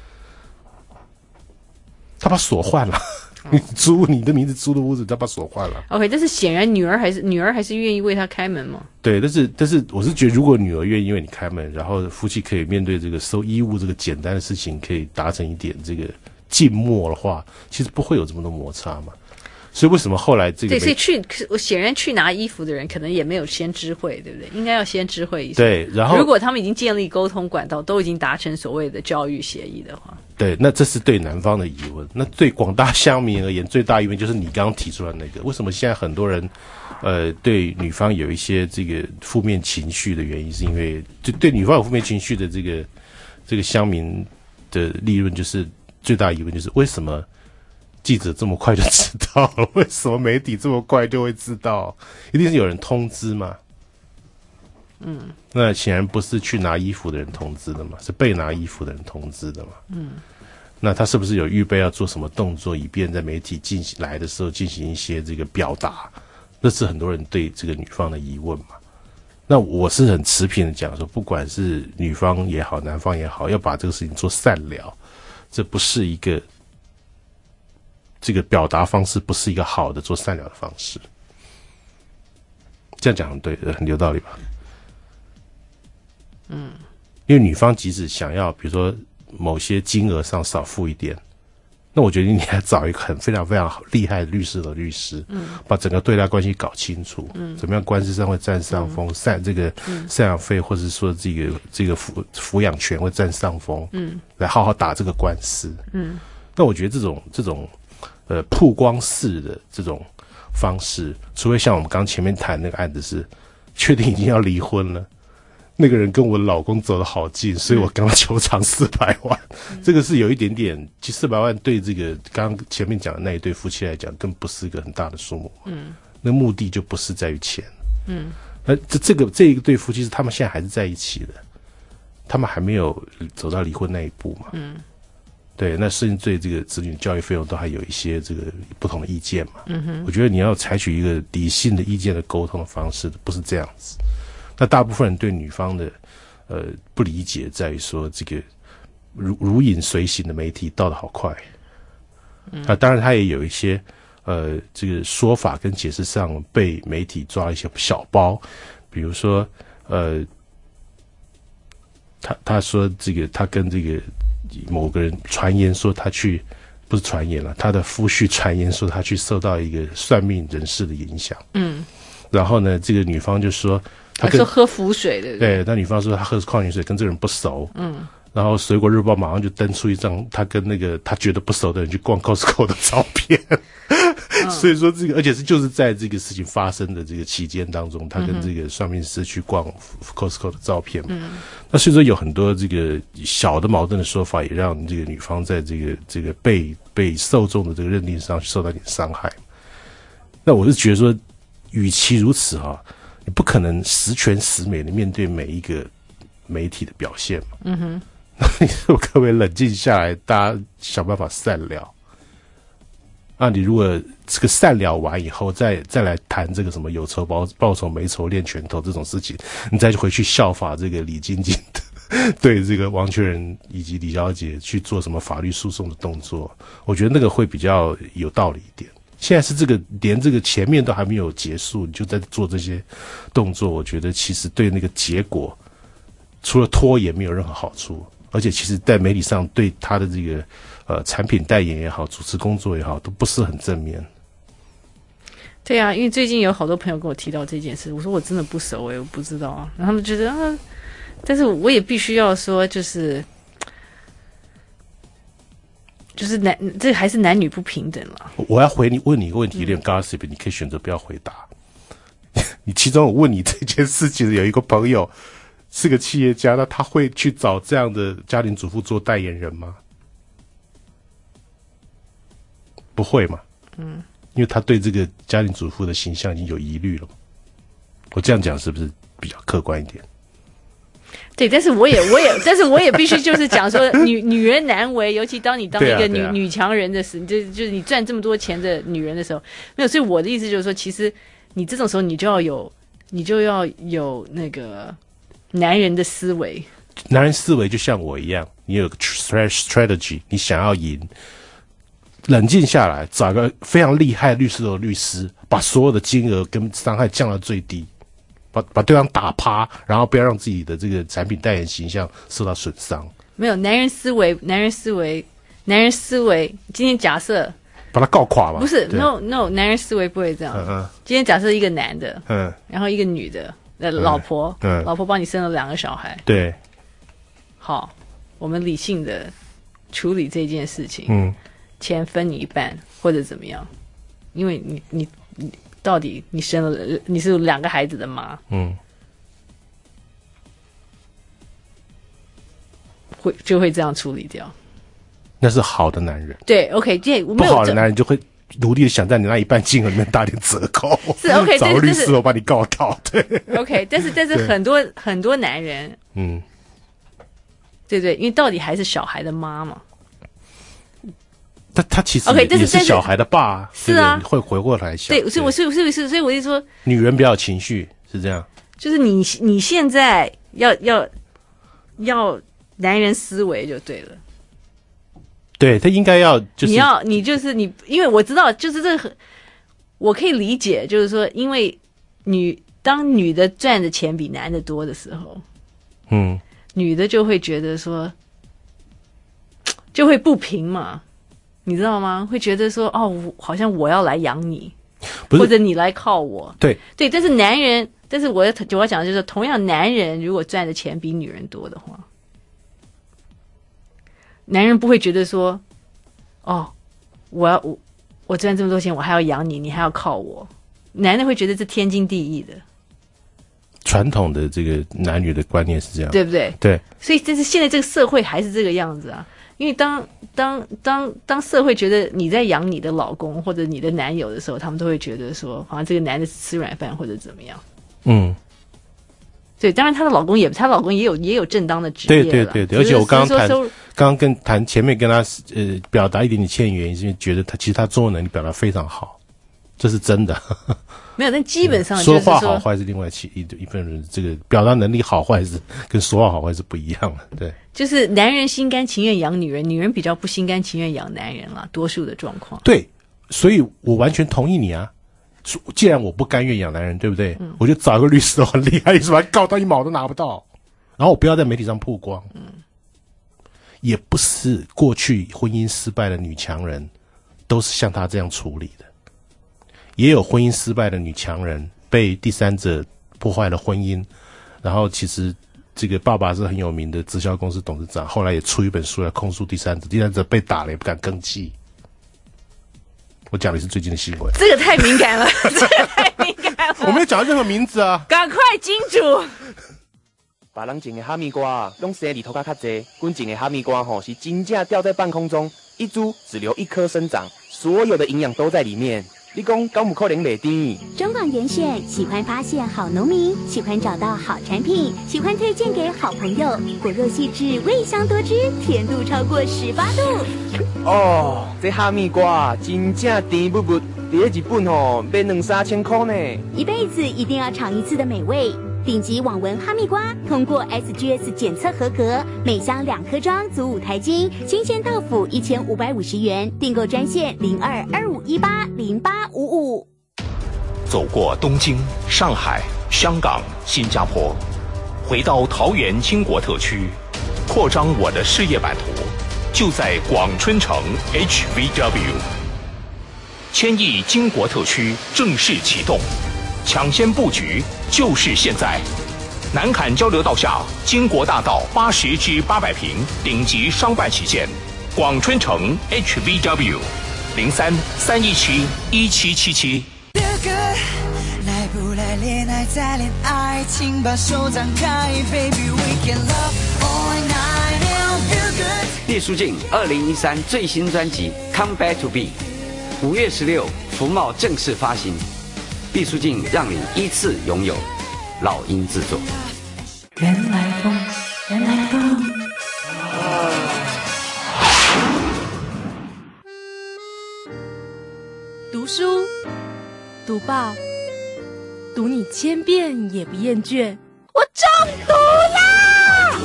Speaker 13: 他把锁换了，你租你的名字租的屋子，他把锁换了。
Speaker 1: OK， 但是显然女儿还是女儿还是愿意为他开门嘛？
Speaker 13: 对，但是但是我是觉得，如果女儿愿意为你开门，然后夫妻可以面对这个收衣物这个简单的事情，可以达成一点这个静默的话，其实不会有这么多摩擦嘛。所以为什么后来这个
Speaker 1: 对，所以去我显然去拿衣服的人可能也没有先知会，对不对？应该要先知会一下。
Speaker 13: 对，然后
Speaker 1: 如果他们已经建立沟通管道，都已经达成所谓的教育协议的话，
Speaker 13: 对，那这是对男方的疑问。那对广大乡民而言，最大疑问就是你刚刚提出来那个，为什么现在很多人呃对女方有一些这个负面情绪的原因，是因为就对女方有负面情绪的这个这个乡民的立论，就是最大疑问就是为什么记者这么快就知道了？为什么媒体这么快就会知道？一定是有人通知嘛？
Speaker 1: 嗯，
Speaker 13: 那显然不是去拿衣服的人通知的嘛，是被拿衣服的人通知的嘛？
Speaker 1: 嗯，
Speaker 13: 那他是不是有预备要做什么动作，以便在媒体进行来的时候进行一些这个表达？这是很多人对这个女方的疑问嘛？那我是很持平的讲说，不管是女方也好，男方也好，要把这个事情做善了，这不是一个。这个表达方式不是一个好的做善了的方式，这样讲很对，很有道理吧？
Speaker 1: 嗯，
Speaker 13: 因为女方即使想要，比如说某些金额上少付一点，那我觉得你还找一个很非常非常厉害的律师的律师，
Speaker 1: 嗯，
Speaker 13: 把整个对待关系搞清楚，
Speaker 1: 嗯，
Speaker 13: 怎么样官司上会占上风，赡、嗯、这个赡养费或者说这个这个抚抚养权会占上风，
Speaker 1: 嗯，
Speaker 13: 来好好打这个官司，
Speaker 1: 嗯，
Speaker 13: 那我觉得这种这种。呃，曝光式的这种方式，除非像我们刚前面谈那个案子是确定已经要离婚了，那个人跟我老公走得好近，所以我刚求偿四百万，嗯、这个是有一点点，其实四百万对这个刚刚前面讲的那一对夫妻来讲，更不是一个很大的数目，
Speaker 1: 嗯，
Speaker 13: 那目的就不是在于钱，
Speaker 1: 嗯，
Speaker 13: 那这这个这一个对夫妻是他们现在还是在一起的，他们还没有走到离婚那一步嘛，
Speaker 1: 嗯。
Speaker 13: 对，那甚至对这个子女教育费用都还有一些这个不同的意见嘛。
Speaker 1: 嗯哼，
Speaker 13: 我觉得你要采取一个理性的意见的沟通的方式，不是这样子。那大部分人对女方的呃不理解在于说这个如如影随形的媒体到得好快。嗯、啊，当然他也有一些呃这个说法跟解释上被媒体抓了一些小包，比如说呃他他说这个他跟这个某个人传言说他去。不是传言了，他的夫婿传言说他去受到一个算命人士的影响。嗯，然后呢，这个女方就说他
Speaker 1: 说喝符水对不对？
Speaker 13: 对，那女方说他喝矿泉水，跟这个人不熟。嗯，然后《水果日报》马上就登出一张他跟那个他觉得不熟的人去逛 Costco 的照片。嗯、所以说这个，而且是就是在这个事情发生的这个期间当中，他跟这个算命师去逛 Costco 的照片嘛。嗯，那所以说有很多这个小的矛盾的说法，也让这个女方在这个这个被被受众的这个认定上受到一点伤害。那我是觉得说，与其如此哈、啊，你不可能十全十美的面对每一个媒体的表现嘛。嗯哼，那你可不可以冷静下来，大家想办法善了？啊，你如果这个善了完以后，再再来谈这个什么有仇报报仇没仇练拳头这种事情，你再回去效法这个李晶晶的对这个王全仁以及李小姐去做什么法律诉讼的动作，我觉得那个会比较有道理一点。现在是这个连这个前面都还没有结束，你就在做这些动作，我觉得其实对那个结果除了拖延没有任何好处，而且其实在媒体上对他的这个呃产品代言也好，主持工作也好，都不是很正面。
Speaker 1: 对啊，因为最近有好多朋友跟我提到这件事，我说我真的不熟诶、欸，我不知道啊，然后他们觉得啊，但是我也必须要说，就是就是男这还是男女不平等了。
Speaker 13: 我要回你问你一个问题，有点 gossip，、嗯、你可以选择不要回答。你其中我问你这件事情，有一个朋友是个企业家，那他会去找这样的家庭主妇做代言人吗？不会嘛？嗯，因为他对这个家庭主妇的形象已经有疑虑了嘛。我这样讲是不是比较客观一点？
Speaker 1: 对，但是我也我也，但是我也必须就是讲说女女人难为，尤其当你当一个女、啊啊、女强人的时候，就就是你赚这么多钱的女人的时候，没有。所以我的意思就是说，其实你这种时候你就要有，你就要有那个男人的思维。
Speaker 13: 男人思维就像我一样，你有个 strategy， 你想要赢。冷静下来，找个非常厉害律师的律师，把所有的金额跟伤害降到最低，把把对方打趴，然后不要让自己的这个产品代言形象受到损伤。
Speaker 1: 没有男人思维，男人思维，男人思维。今天假设
Speaker 13: 把他告垮嘛？
Speaker 1: 不是 ，no no， 男人思维不会这样。嗯嗯。今天假设一个男的，嗯，然后一个女的，呃，老婆，嗯，老婆帮你生了两个小孩，
Speaker 13: 对。
Speaker 1: 好，我们理性的处理这件事情，
Speaker 13: 嗯。
Speaker 1: 钱分你一半或者怎么样，因为你你你到底你生了你是两个孩子的妈，嗯，会就会这样处理掉。
Speaker 13: 那是好的男人，
Speaker 1: 对 ，OK， 这
Speaker 13: 不好的男人就会努力的想在你那一半金额里面打点折扣，
Speaker 1: 是 OK，
Speaker 13: 找律师我把你告到，对
Speaker 1: ，OK， 但是但是很多很多男人，嗯，对对，因为到底还是小孩的妈嘛。
Speaker 13: 他他其实 okay, 也是小孩的爸，
Speaker 1: 是啊，
Speaker 13: 会回过来想。
Speaker 1: 对，所以我所以所以所以我就说，
Speaker 13: 女人比较有情绪是这样。
Speaker 1: 就是你你现在要要要男人思维就对了。
Speaker 13: 对他应该要就是
Speaker 1: 你要你就是你，因为我知道就是这个，我可以理解，就是说，因为女当女的赚的钱比男的多的时候，嗯，女的就会觉得说，就会不平嘛。你知道吗？会觉得说，哦，好像我要来养你，或者你来靠我。
Speaker 13: 对
Speaker 1: 对，但是男人，但是我要我要讲的就是，同样男人如果赚的钱比女人多的话，男人不会觉得说，哦，我要我我赚这么多钱，我还要养你，你还要靠我。男人会觉得这天经地义的。
Speaker 13: 传统的这个男女的观念是这样，
Speaker 1: 对不对？
Speaker 13: 对。
Speaker 1: 所以，但是现在这个社会还是这个样子啊。因为当当当当社会觉得你在养你的老公或者你的男友的时候，他们都会觉得说，好像这个男的是吃软饭或者怎么样。嗯，对，当然她的老公也，她老公也有也有正当的职业了。
Speaker 13: 对对对对，而且我刚刚谈，刚刚跟谈前面跟他呃表达一点点歉意，原因是因为觉得他其实他中文能力表达非常好。 这是真的。
Speaker 1: 没有，但基本上就是
Speaker 13: 说话好坏是另外一一份人，这个表达能力好坏是跟说话好坏是不一样的。对，
Speaker 1: 就是男人心甘情愿养女人，女人比较不心甘情愿养男人啦，多数的状况。
Speaker 13: 对，所以我完全同意你啊。既然我不甘愿养男人，对不对？嗯、我就找一个律师很厉害，律师把他告到一毛都拿不到，然后我不要在媒体上曝光。嗯，也不是过去婚姻失败的女强人都是像他这样处理的。也有婚姻失败的女强人被第三者破坏了婚姻，然后其实这个爸爸是很有名的直销公司董事长，后来也出一本书来控诉第三者，第三者被打了也不敢吭气。我讲的是最近的新闻，
Speaker 1: 这个太敏感了，这个太敏感了。
Speaker 13: 我没有讲到任何名字啊！
Speaker 1: 赶快金主。
Speaker 9: 别人种的哈密瓜拢生里头较较济，阮种的哈密瓜吼是真正吊在半空中，一株只留一颗生长，所有的营养都在里面。你讲敢有可能袂甜？
Speaker 22: 中广严选喜欢发现好农民，喜欢找到好产品，喜欢推荐给好朋友。果肉细致，味香多汁，甜度超过十八度。
Speaker 9: 哦，这哈密瓜真正甜不不，在日本吼卖两三千块呢。
Speaker 22: 一辈子一定要尝一次的美味。顶级网文哈密瓜通过 S G S 检测合格，每箱两颗装足五台斤，新鲜豆腐一千五百五十元，订购专线零二二五一八零八五五。
Speaker 15: 走过东京、上海、香港、新加坡，回到桃园经国特区，扩张我的事业版图，就在广春城 H V W。千亿经国特区正式启动。抢先布局就是现在！南坎交流道下，经国大道八十至八百平顶级商办旗舰，广春城 H V W 零三三一七一七七七。
Speaker 4: 来不来恋爱再恋爱，请把手张开 ，Baby we can love all night and feel good。
Speaker 16: 毕书尽二零一三最新专辑《Come Back to Be》，五月十六福茂正式发行。毕书尽让你依次拥有，老鹰制作。
Speaker 17: 原来风，原来风。
Speaker 18: 读书，读报，读你千遍也不厌倦。我中毒啦！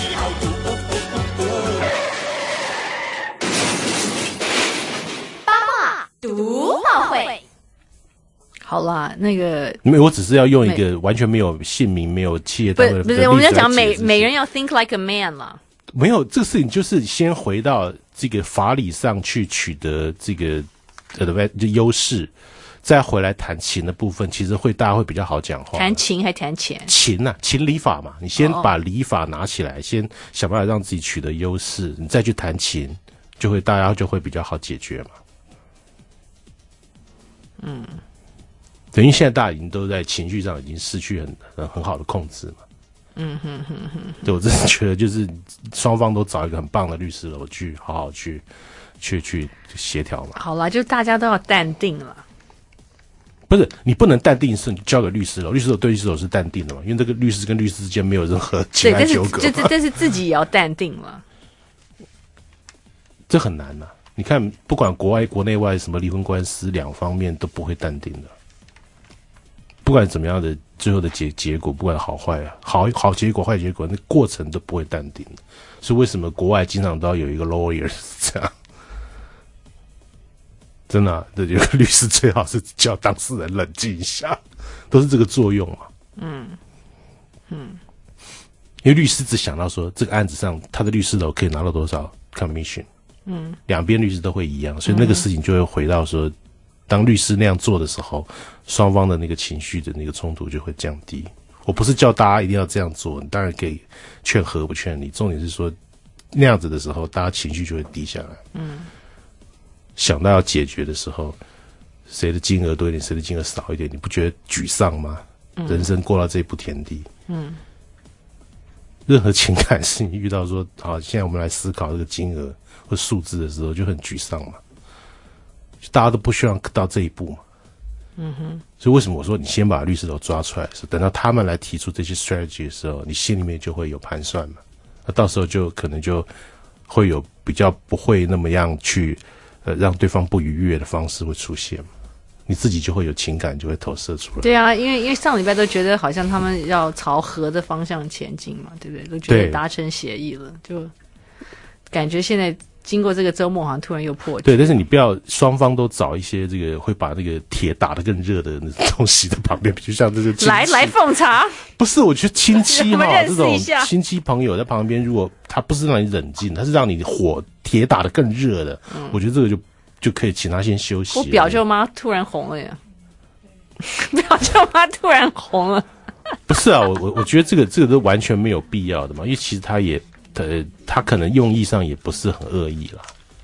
Speaker 22: 八卦读报会。
Speaker 1: 好啦，那个
Speaker 13: 没有，我只是要用一个完全没有姓名、没有企业单位的
Speaker 1: 不是，我们要讲每每人要 think like a man 啦。
Speaker 13: 没有这个事情，就是先回到这个法理上去取得这个呃就优势，再回来谈情的部分，其实会大家会比较好讲话。
Speaker 1: 谈情还谈钱？
Speaker 13: 情啊，情理法嘛，你先把理法拿起来，哦、先想办法让自己取得优势，你再去谈情，就会大家就会比较好解决嘛。嗯。等于现在大家已经都在情绪上已经失去很很很好的控制嘛。嗯哼哼哼。对，我真的觉得就是双方都找一个很棒的律师楼去好好去去去协调嘛。
Speaker 1: 好啦，就大家都要淡定了。
Speaker 13: 不是你不能淡定是你交给律师楼，律师楼对律师楼是淡定的嘛，因为这个律师跟律师之间没有任何情爱纠葛。
Speaker 1: 对，但是但是自己也要淡定了。
Speaker 13: 这很难啊！你看，不管国外国内外什么离婚官司，两方面都不会淡定的。不管怎么样的最后的结结果，不管好坏啊，好好结果坏结果，那过程都不会淡定的。所以为什么国外经常都要有一个 lawyer 这样？真的、啊，这有个律师最好是叫当事人冷静一下，都是这个作用嘛。嗯嗯，因为律师只想到说这个案子上他的律师楼可以拿到多少 commission， 嗯，两边律师都会一样，所以那个事情就会回到说。当律师那样做的时候，双方的那个情绪的那个冲突就会降低。我不是叫大家一定要这样做，你当然可以劝和不劝离。重点是说，那样子的时候，大家情绪就会低下来。嗯，想到要解决的时候，谁的金额多一点，谁的金额少一点，你不觉得沮丧吗？嗯、人生过到这一步田地，嗯，任何情感是你遇到说，好，现在我们来思考这个金额或数字的时候，就很沮丧嘛。大家都不希望到这一步嘛，嗯哼，所以为什么我说你先把律师楼抓出来的时候，等到他们来提出这些 strategy 的时候，你心里面就会有盘算嘛，那到时候就可能就会有比较不会那么样去呃让对方不愉悦的方式会出现嘛。 你自己就会有情感就会投射出来。
Speaker 1: 对啊，因为因为上礼拜都觉得好像他们要朝和的方向前进嘛，对不对？都觉得达成协议了，就感觉现在经过这个周末好像突然又破局。
Speaker 13: 对，但是你不要双方都找一些这个会把那个铁打得更热的那种东西在旁边，比如像这个
Speaker 1: 来来奉茶。
Speaker 13: 不是，我觉得亲戚哈，这种
Speaker 1: 亲
Speaker 13: 亲戚朋友在旁边，如果他不是让你冷静，他是让你火铁打得更热的，嗯、我觉得这个就就可以请他先休息。
Speaker 1: 我表舅妈突然红了呀，表舅妈突然红了。
Speaker 13: 不是啊，我我我觉得这个这个都完全没有必要的嘛，因为其实他也呃他可能用意上也不是很恶意啦。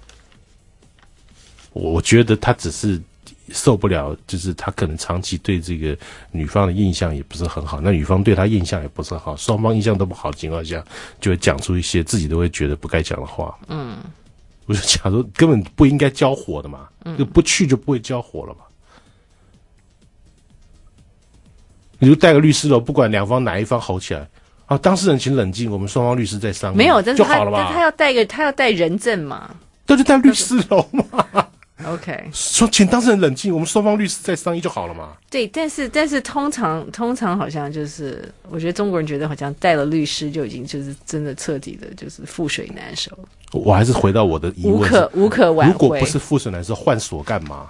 Speaker 13: 我觉得他只是受不了，就是他可能长期对这个女方的印象也不是很好，那女方对他印象也不是很好，双方印象都不好的情况下，就会讲出一些自己都会觉得不该讲的话。嗯，我就讲说根本不应该交火的嘛，嗯，不去就不会交火了嘛。你就带个律师楼，不管两方哪一方吼起来，啊，当事人请冷静，我们双方律师在商议，
Speaker 1: 没有，但是他
Speaker 13: 就好了吧？
Speaker 1: 他要带个，他要带人证嘛，
Speaker 13: 那就带律师楼嘛。
Speaker 1: OK，
Speaker 13: 说请当事人冷静，我们双方律师在商议就好了嘛。
Speaker 1: 对，但是但是通常通常好像就是，我觉得中国人觉得好像带了律师就已经就是真的彻底的就是覆水难收。
Speaker 13: 我还是回到我的疑问，
Speaker 1: 无可无可挽回。
Speaker 13: 如果不是覆水难收，换锁干嘛？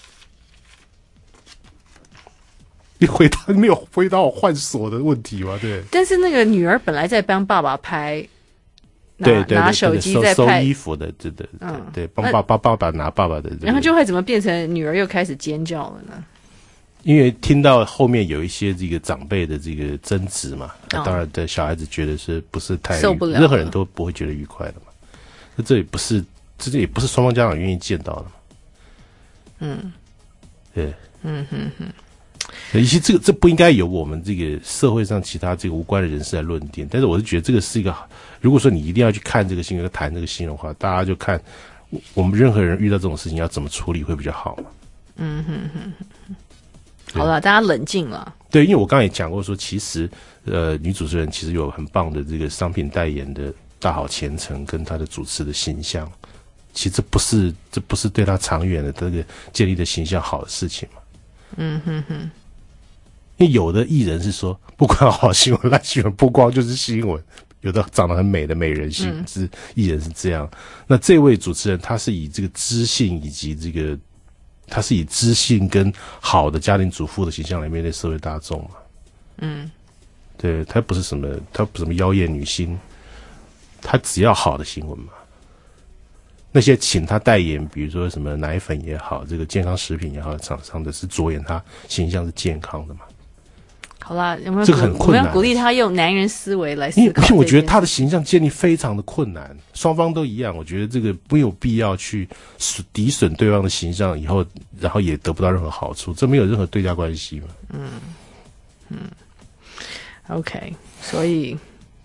Speaker 13: 你回答没有回答我换锁的问题吗？对。
Speaker 1: 但是那个女儿本来在帮爸爸拍。
Speaker 13: 对对对，
Speaker 1: 拿手机在拍
Speaker 13: 收衣服的，对对对对，帮爸爸爸爸拿爸爸的，
Speaker 1: 然后就会怎么变成女儿又开始尖叫了呢？
Speaker 13: 因为听到后面有一些这个长辈的这个争执嘛，哦、当然的小孩子觉得是不是太
Speaker 1: 受不了，
Speaker 13: 任何人都不会觉得愉快的嘛。那这也不是，这也不是双方家长愿意见到的嘛。嗯，对，嗯哼哼。以及这个这不应该由我们这个社会上其他这个无关的人士来论定，但是我是觉得这个是一个，如果说你一定要去看这个新闻、谈这个新闻的话，大家就看我们任何人遇到这种事情要怎么处理会比较好嘛。嗯哼哼哼，
Speaker 1: 好了，大家冷静了。
Speaker 13: 对，因为我刚才也讲过说，其实呃，女主持人其实有很棒的这个商品代言的大好前程跟她的主持的形象，其实这不是这不是对她长远的这个建立的形象好的事情嘛。嗯哼哼，因为有的艺人是说，不管好新闻、烂新闻，不光就是新闻，有的长得很美的美人型，嗯、是艺人是这样。那这位主持人，他是以这个知性以及这个，他是以知性跟好的家庭主妇的形象来面对社会大众嘛。嗯，对，他不是什么，他不是什么妖艳女星，他只要好的新闻嘛。那些请他代言，比如说什么奶粉也好，这个健康食品也好，厂商的是着眼他形象是健康的嘛。
Speaker 1: 好啦，有没有
Speaker 13: 这个很困难？
Speaker 1: 我们要鼓励他用男人思维来思考。
Speaker 13: 因为我觉得他的形象建立非常的困难，双方都一样。我觉得这个没有必要去抵损对方的形象，以后然后也得不到任何好处，这没有任何对价关系嘛。嗯
Speaker 1: 嗯 ，OK， 所以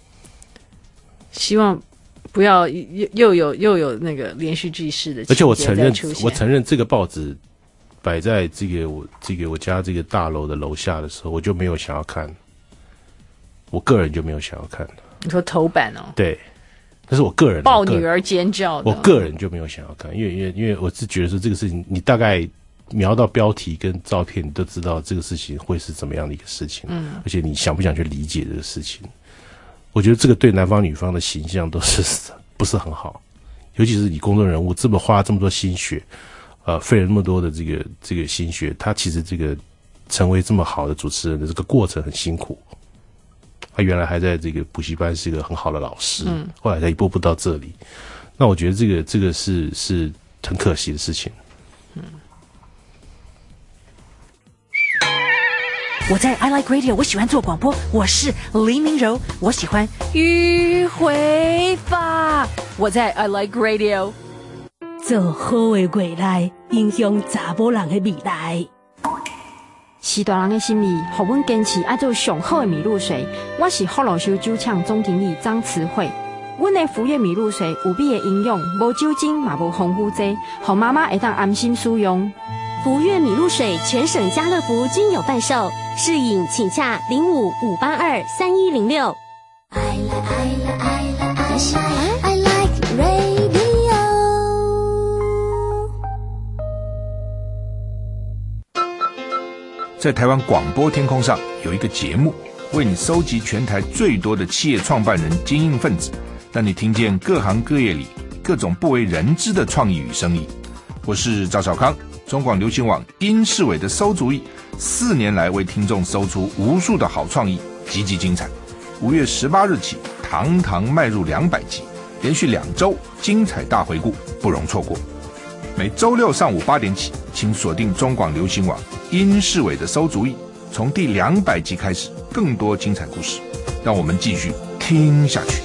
Speaker 1: 希望。不要又又有又有那个连续剧式的，
Speaker 13: 而且我承认，我承认这个报纸摆在这个我这个我家这个大楼的楼下的时候，我就没有想要看，我个人就没有想要看。
Speaker 1: 你说头版哦？
Speaker 13: 对，那是我个人
Speaker 1: 抱女儿尖叫的，
Speaker 13: 我个人就没有想要看，因为因为因为我是觉得说这个事情，你大概瞄到标题跟照片，你都知道这个事情会是怎么样的一个事情，嗯，而且你想不想去理解这个事情？我觉得这个对男方女方的形象都是不是很好，尤其是你公众人物这么花这么多心血，呃，费了那么多的这个这个心血，他其实这个成为这么好的主持人的这个过程很辛苦。他原来还在这个补习班是一个很好的老师，嗯，后来才一步步到这里。那我觉得这个这个是是很可惜的事情。嗯。
Speaker 20: 我在 I Like Radio， 我喜欢做广播，我是黎明柔，我喜欢
Speaker 18: 迂回法。我在 I Like Radio，
Speaker 2: 做好的未来，影响查某人的未来。
Speaker 22: 是大人的心理，互阮坚持爱做上好的米露水。我是福禄寿酒厂总经理张慈慧。阮的福悦米露水有美的营养，无酒精嘛无防腐剂，互妈妈会当安心使用。
Speaker 5: 福悦米露水全省家乐福均有贩售，试饮请洽零五五八二三一零六。I like I like I like I like radio。
Speaker 6: 在台湾广播天空上有一个节目，为你收集全台最多的企业创办人、精英分子，让你听见各行各业里各种不为人知的创意与生意。我是赵少康，中广流行网殷世伟的馊主意，四年来为听众搜出无数的好创意，极其精彩。五月十八日起，堂堂迈入两百集，连续两周精彩大回顾，不容错过。每周六上午八点起，请锁定中广流行网殷世伟的馊主意，从第两百集开始，更多精彩故事，让我们继续听下去。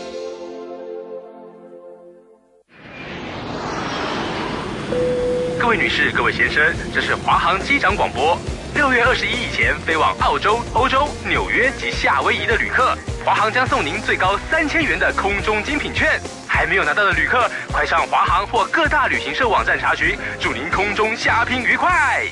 Speaker 19: 各位女士、各位先生，这是华航机长广播。六月二十一以前飞往澳洲、欧洲、纽约及夏威夷的旅客，华航将送您最高三千元的空中精品券。还没有拿到的旅客，快上华航或各大旅行社网站查询。祝您空中虾拼愉快！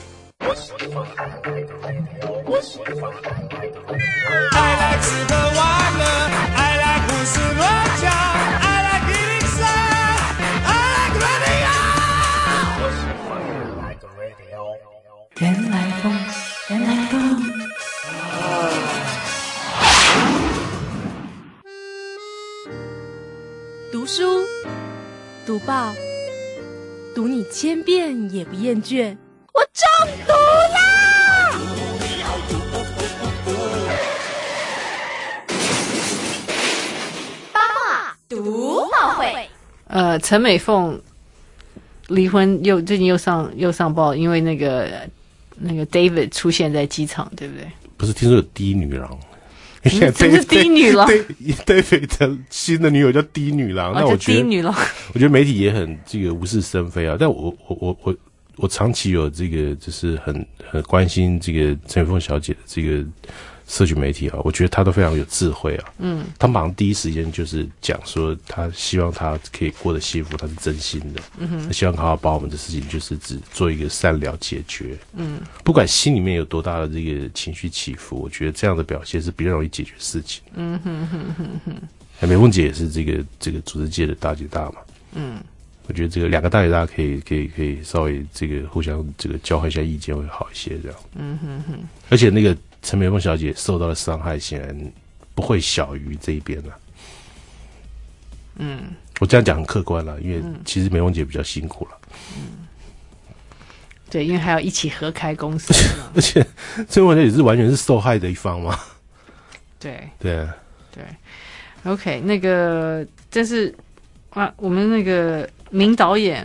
Speaker 23: I like 吃喝玩乐 I like 胡思乱想 I like 一零三 I like radio
Speaker 17: 原来风原来风
Speaker 18: 读书读报读你千遍也不厌倦，我中毒啦！
Speaker 22: 读报会。
Speaker 1: 呃，陈美凤离婚又最近又上又上报，因为那个那个 David 出现在机场，对不对？
Speaker 13: 不是，听说有低女郎。
Speaker 1: 嗯、这是低女郎。
Speaker 13: David 的新的女友叫低女郎，
Speaker 1: 哦、
Speaker 13: 那我觉得
Speaker 1: 低女郎，
Speaker 13: 我觉得媒体也很这个无事生非啊。但我我我我我长期有这个就是很很关心这个陈美凤小姐的这个社群媒体啊，我觉得她都非常有智慧啊。嗯，她马上第一时间就是讲说，她希望她可以过得幸福，她是真心的。嗯哼，她希望好好把我们的事情就是只做一个善了解决。嗯，不管心里面有多大的这个情绪起伏，我觉得这样的表现是比较容易解决事情。嗯哼哼哼哼。美凤姐也是这个这个组织界的大姐大嘛。嗯，我觉得这个两个大姐大可以可以可以稍微这个互相这个交换一下意见会好一些这样。嗯哼哼。而且那个陈美凤小姐受到的伤害显然不会小于这一边了。嗯，我这样讲很客观了，因为其实美凤姐比较辛苦了。嗯，
Speaker 1: 对，因为还要一起合开公司，
Speaker 13: 而且陈美凤小姐是完全是受害的一方嘛。
Speaker 1: 对
Speaker 13: 对
Speaker 1: 对 ，OK， 那个这是啊，我们那个名导演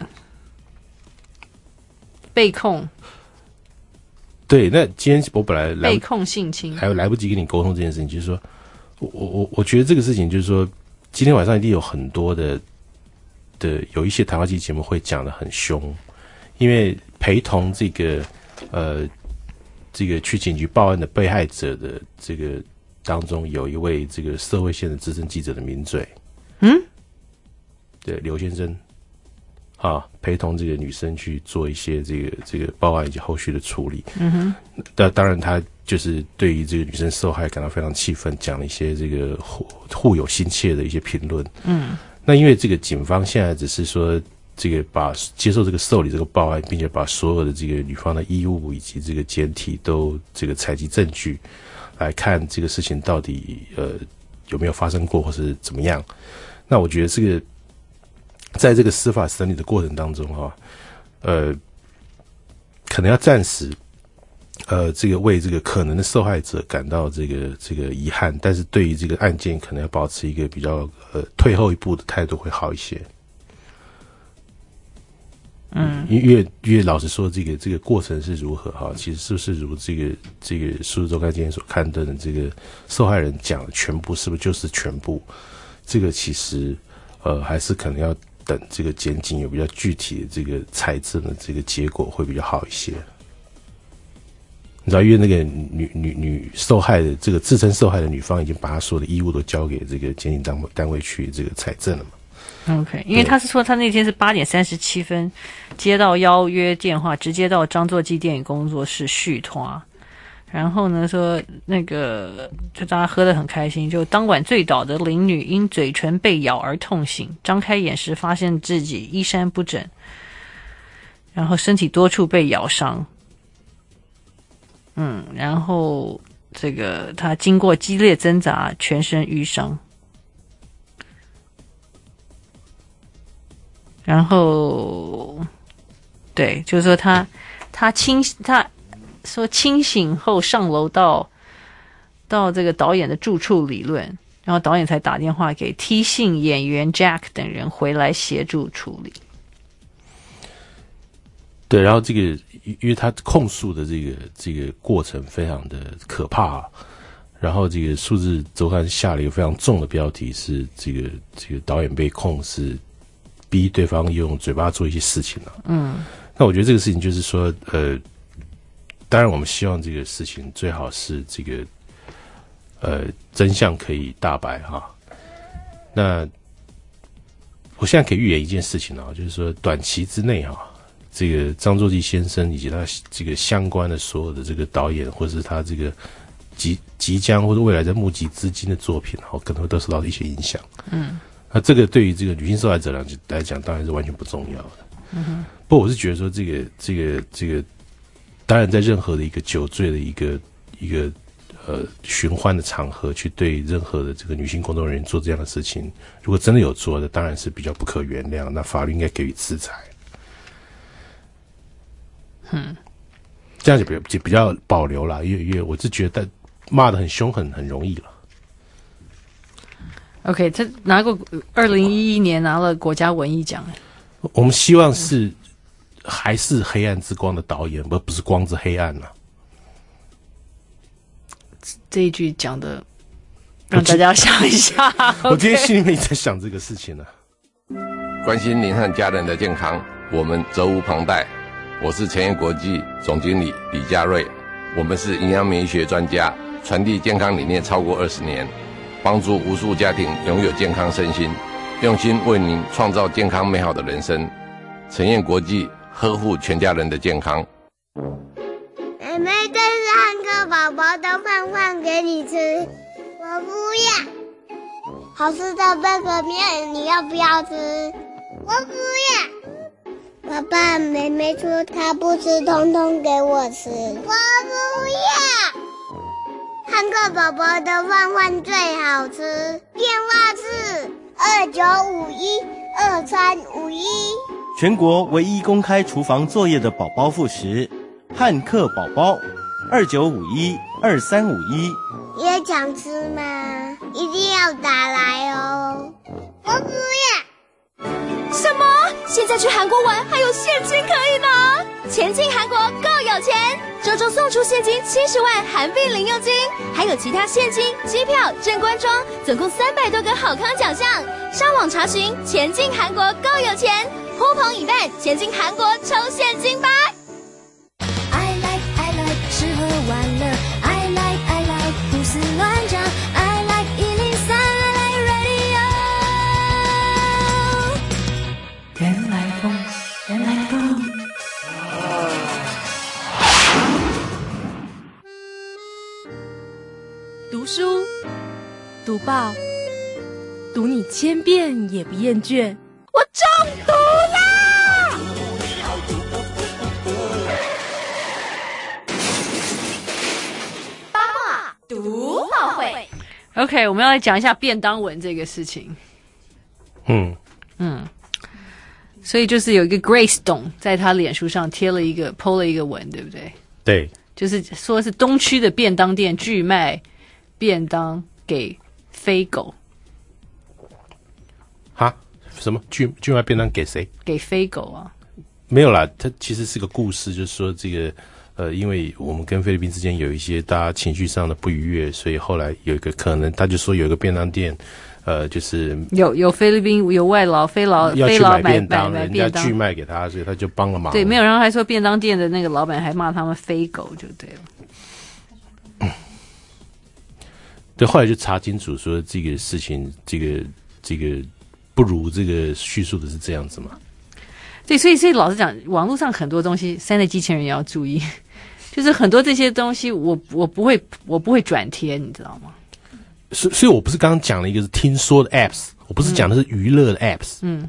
Speaker 1: 被控。
Speaker 13: 对，那今天我本来来
Speaker 1: 被控性侵，
Speaker 13: 还来不及跟你沟通这件事情，就是说，我我我觉得这个事情就是说，今天晚上一定有很多的的有一些谈话机节目会讲得很凶，因为陪同这个呃这个去警局报案的被害者的这个当中，有一位这个社会线的资深记者的名嘴，嗯，对，刘先生。啊，陪同这个女生去做一些这个这个报案以及后续的处理。嗯哼，那当然他就是对于这个女生受害感到非常气愤，讲了一些这个互互有心切的一些评论。嗯，那因为这个警方现在只是说这个把接受这个受理这个报案，并且把所有的这个女方的衣物以及这个简体都这个采集证据来看这个事情到底呃有没有发生过或是怎么样。那我觉得这个。在这个司法审理的过程当中哈，呃，可能要暂时，呃，这个为这个可能的受害者感到这个这个遗憾，但是对于这个案件可能要保持一个比较呃退后一步的态度会好一些。嗯，因为因为老实说，这个这个过程是如何哈，其实是不是如这个这个《数字周刊》今天所刊登的这个受害人讲的全部，是不是就是全部？这个其实呃还是可能要。等这个检警有比较具体的这个财政的这个结果会比较好一些。你知道，因为那个女女女受害的这个自称受害的女方已经把她所有的衣物都交给这个检警单单位去这个财政了嘛。
Speaker 1: OK， 因为他是说他那天是八点三十七分接到邀约电话，直接到张作骥电影工作室续团。然后呢，说那个就大家喝得很开心，就当晚醉倒的林女因嘴唇被咬而痛醒，张开眼时发现自己衣衫不整，然后身体多处被咬伤。 嗯，然后这个他经过激烈挣扎，全身淤伤。然后，对，就是说他他清他说清醒后上楼到到这个导演的住处理论，然后导演才打电话给 T 姓演员 Jack 等人回来协助处理。
Speaker 13: 对，然后这个因为他控诉的这个这个过程非常的可怕、啊，然后这个数字周刊下了一个非常重的标题，是这个这个导演被控是逼对方用嘴巴做一些事情啊。
Speaker 1: 嗯，
Speaker 13: 那我觉得这个事情就是说，呃，当然我们希望这个事情最好是这个呃真相可以大白哈、啊。那我现在可以预言一件事情啊，就是说短期之内哈、啊。这个张作骥先生以及他这个相关的所有的这个导演，或者是他这个即即将或者未来在募集资金的作品，然后可能会都受到一些影响。
Speaker 1: 嗯，
Speaker 13: 那这个对于这个女性受害者来讲，当然是完全不重要的。
Speaker 1: 嗯哼，
Speaker 13: 不过我是觉得说，这个这个这个，当然在任何的一个酒醉的一个一个呃寻欢的场合，去对任何的这个女性公众人员做这样的事情，如果真的有做的，当然是比较不可原谅，那法律应该给予制裁。
Speaker 1: 嗯，
Speaker 13: 这样就比较就比较保留了，因为因为我是觉得骂得很凶狠很容易了。
Speaker 1: OK， 他拿过二零一一年拿了国家文艺奖。
Speaker 13: 我们希望是还是《黑暗之光》的导演，而不是光之黑暗了、啊。
Speaker 1: 这一句讲的让大家想一下。
Speaker 13: 我今天心里面一直在想这个事情呢、
Speaker 3: 啊。关心您和家人的健康，我们责无旁贷。我是前沿国际总经理李家瑞，我们是营养免疫学专家，传递健康理念超过二十年，帮助无数家庭拥有健康身心，用心为您创造健康美好的人生。前沿国际呵护全家人的健康。
Speaker 7: 妹妹，这是汉克宝宝的饭饭给你吃，我不要。好吃的贝壳面，你要不要吃？我不要。爸爸，妹妹说她不吃，通通给我吃。我不要。汉克宝宝的饭饭最好吃，电话是二九五一二三五一。
Speaker 11: 全国唯一公开厨房作业的宝宝副食，汉克宝宝，二九五一二三五一。
Speaker 7: 也想吃吗？一定要打来哦。我不要。
Speaker 22: 什么？现在去韩国玩还有现金可以拿？前进韩国够有钱，周周送出现金七十万韩币零用金，还有其他现金、机票、正官庄，总共三百多个好康奖项。上网查询前进韩国够有钱，呼朋引伴前进韩国抽现金吧。
Speaker 4: I like I like 吃喝玩乐 I like I like 胡思乱想 I like 一零三 I like radio。
Speaker 17: 原来风，原来风。
Speaker 18: 读书，读报，读你千遍也不厌倦。我中毒啦！
Speaker 22: 八卦读报会。
Speaker 1: OK， 我们要来讲一下便当文这个事情。
Speaker 13: 嗯
Speaker 1: 嗯，所以就是有一个 Grace 董在他脸书上贴了一个 po 了一个文，对不对？
Speaker 13: 对，
Speaker 1: 就是说是东区的便当店拒卖便当给飞狗。
Speaker 13: 哈？什么拒拒卖便当给谁？
Speaker 1: 给飞狗啊？
Speaker 13: 没有啦，它其实是个故事，就是说这个呃，因为我们跟菲律宾之间有一些大家情绪上的不愉悦，所以后来有一个可能，他就说有一个便当店，呃，就是
Speaker 1: 有有菲律宾有外劳菲劳
Speaker 13: 要去买便当，
Speaker 1: 买买
Speaker 13: 人家拒卖给他，所以他就帮了忙。
Speaker 1: 对，没有，然后还说便当店的那个老板还骂他们飞狗，就对了。
Speaker 13: 对，后来就查清楚说这个事情，这个这个不如这个叙述的是这样子嘛？
Speaker 1: 对，所以所以老实讲，网络上很多东西，三类机器人也要注意，就是很多这些东西我，我我不会我不会转贴，你知道吗？
Speaker 13: 所以所以我不是刚刚讲了一个是听说的 apps， 我不是讲的是娱乐的 apps，
Speaker 1: 嗯，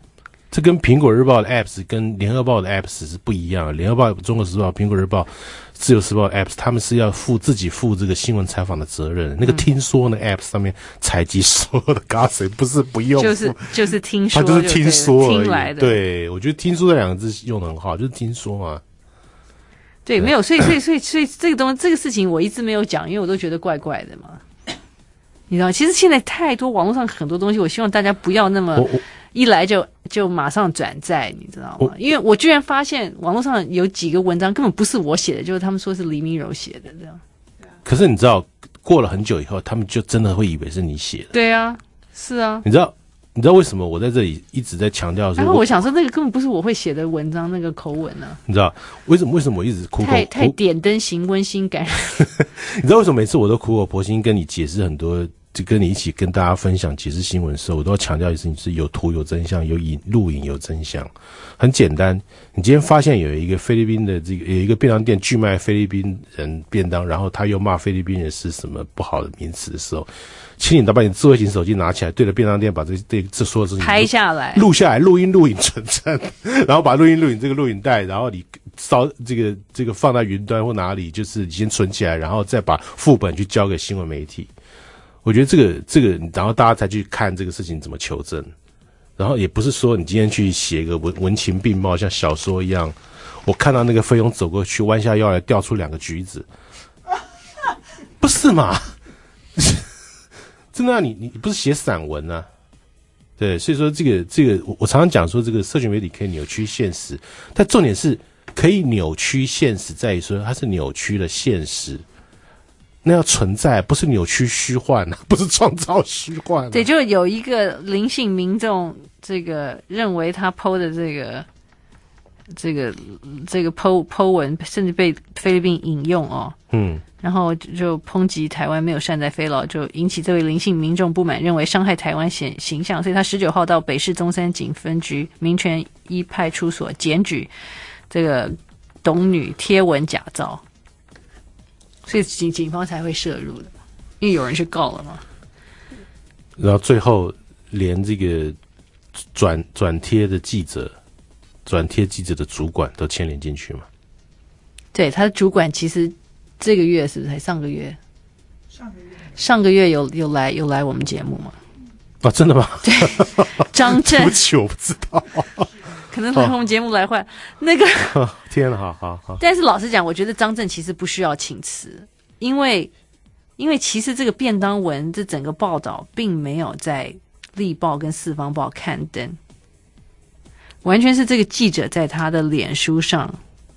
Speaker 13: 这跟苹果日报的 apps 跟联合报的 apps 是不一样的。联合报、中国时报、苹果日报、自由时报的 apps， 他们是要负自己负这个新闻采访的责任。那个听说呢 apps 上面采集所有的 gossip， 不是不用，
Speaker 1: 就是就是听说，
Speaker 13: 他就是听说而已，
Speaker 1: 听来的。
Speaker 13: 对，我觉得听说这两个字用得很好，就是听说嘛。
Speaker 1: 对，没有，所以所以所以所以这个东西这个事情我一直没有讲，因为我都觉得怪怪的嘛。你知道，其实现在太多网络上很多东西，我希望大家不要那么一来就就马上转载，你知道吗？因为我居然发现网络上有几个文章根本不是我写的，就是他们说是黎明柔写的这样。
Speaker 13: 可是你知道，过了很久以后，他们就真的会以为是你写的。
Speaker 1: 对啊，是啊。
Speaker 13: 你知道？你知道为什么我在这里一直在强调说？
Speaker 1: 然后我想说，那个根本不是我会写的文章，那个口吻呢、啊？
Speaker 13: 你知道为什么？为什么我一直苦口
Speaker 1: 太太点灯行温馨感染？
Speaker 13: 你知道为什么每次我都苦口婆心跟你解释很多，就跟你一起跟大家分享解释新闻的时候，我都要强调一次，是有图有真相，有影录影有真相。很简单，你今天发现有一个菲律宾的这个有一个便当店拒卖菲律宾人便当，然后他又骂菲律宾人是什么不好的名词的时候，请你把你的智慧型手机拿起来，对着便当店把这这这所有事情
Speaker 1: 拍下来，
Speaker 13: 录下来，录音录影存证，然后把录音录影这个录影带，然后你烧这个这个放在云端或哪里，就是你先存起来，然后再把副本去交给新闻媒体。我觉得这个这个，然后大家才去看这个事情怎么求证。然后也不是说你今天去写个文文情并茂，像小说一样，我看到那个菲佣走过去，弯下腰来掉出两个橘子，不是嘛？真的、啊，你你不是写散文啊？对，所以说这个这个，我我常常讲说，这个社群媒体可以扭曲现实，但重点是可以扭曲现实，在于说它是扭曲了现实。那要存在，不是扭曲虚幻、啊、不是创造虚幻、啊。
Speaker 1: 对，就有一个林姓民众，这个认为他 po 的这个这个这个 po po 文，甚至被菲律宾引用哦。嗯。然后就抨击台湾没有善待菲劳，就引起这位林姓民众不满，认为伤害台湾形形象，所以他十九号到北市中山警分局民权一派出所检举这个董女贴文假造。所以警警方才会涉入的，因为有人去告了嘛。
Speaker 13: 然后最后连这个转转贴的记者、转贴记者的主管都牵连进去嘛？
Speaker 1: 对，他的主管其实这个月是不是才上个月？上个月上个月有有来有来我们节目吗？
Speaker 13: 啊，真的吗？
Speaker 1: 对，张震，
Speaker 13: 对不起，我不知道。
Speaker 1: 可能来我们节目来换、哦、那个
Speaker 13: 天哪，好好好。
Speaker 1: 但是老实讲，我觉得张震其实不需要请辞，因为因为其实这个便当文这整个报道并没有在立报跟四方报刊登，完全是这个记者在他的脸书上，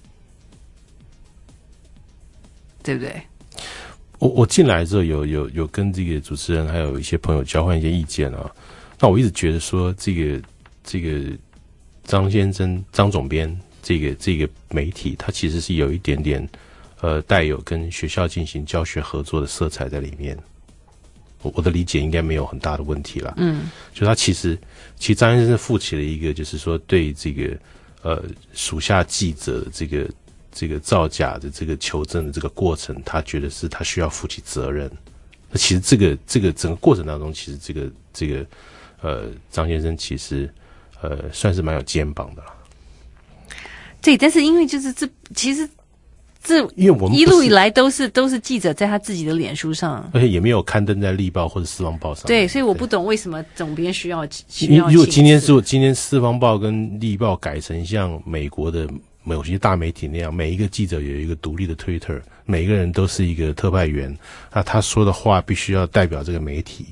Speaker 1: 对不对？
Speaker 13: 我我进来之后有有有跟这个主持人还有一些朋友交换一些意见啊，那我一直觉得说这个这个。张先生、张总编这个这个媒体，它其实是有一点点呃带有跟学校进行教学合作的色彩在里面。我我的理解应该没有很大的问题啦。嗯，就他其实其实张先生负起了一个就是说对这个呃属下记者的这个这个造假的这个求证的这个过程，他觉得是他需要负起责任。那其实这个这个整个过程当中，其实这个这个呃张先生其实。呃，算是蛮有肩膀的啦。
Speaker 1: 对，但是因为就是这，其实这
Speaker 13: 因为我们
Speaker 1: 一路以来都是都是记者在他自己的脸书上，
Speaker 13: 而且也没有刊登在《立报》或者《四方报》上。
Speaker 1: 对，所以我不懂为什么总编需要需要。
Speaker 13: 如果今天是今天《四方报》跟《立报》改成像美国的某些大媒体那样，每一个记者有一个独立的 Twitter， 每个人都是一个特派员，那他说的话必须要代表这个媒体。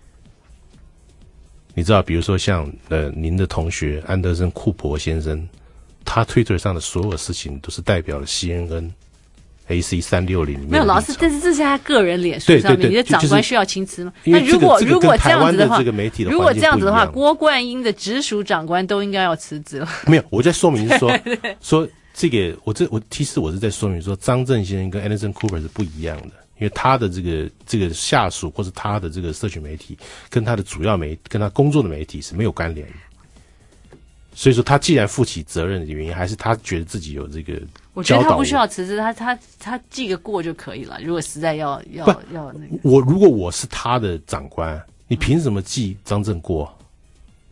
Speaker 13: 你知道，比如说像呃您的同学安德森·库珀先生，他 Twitter 上的所有事情都是代表了 C N N、A C 三六零里面的。
Speaker 1: 没有老师，但是这是他个人脸书上面，你的长官需要请辞吗？那如果、
Speaker 13: 这个、
Speaker 1: 如果这样子的话，
Speaker 13: 这个媒体的
Speaker 1: 如果这样子的话，郭冠英的直属长官都应该要辞职了。
Speaker 13: 没有，我在说明是说说这个，我这我其实我是在说明说，张震先生跟 Anderson Cooper 是不一样的。因为他的这个这个下属或是他的这个社群媒体跟他的主要媒跟他工作的媒体是没有关联的，所以说他既然负起责任的原因，还是他觉得自己有这个。
Speaker 1: 我觉得他不需要辞职，他他他记个过就可以了。如果实在要要要那个，
Speaker 13: 我如果我是他的长官，你凭什么记张震过？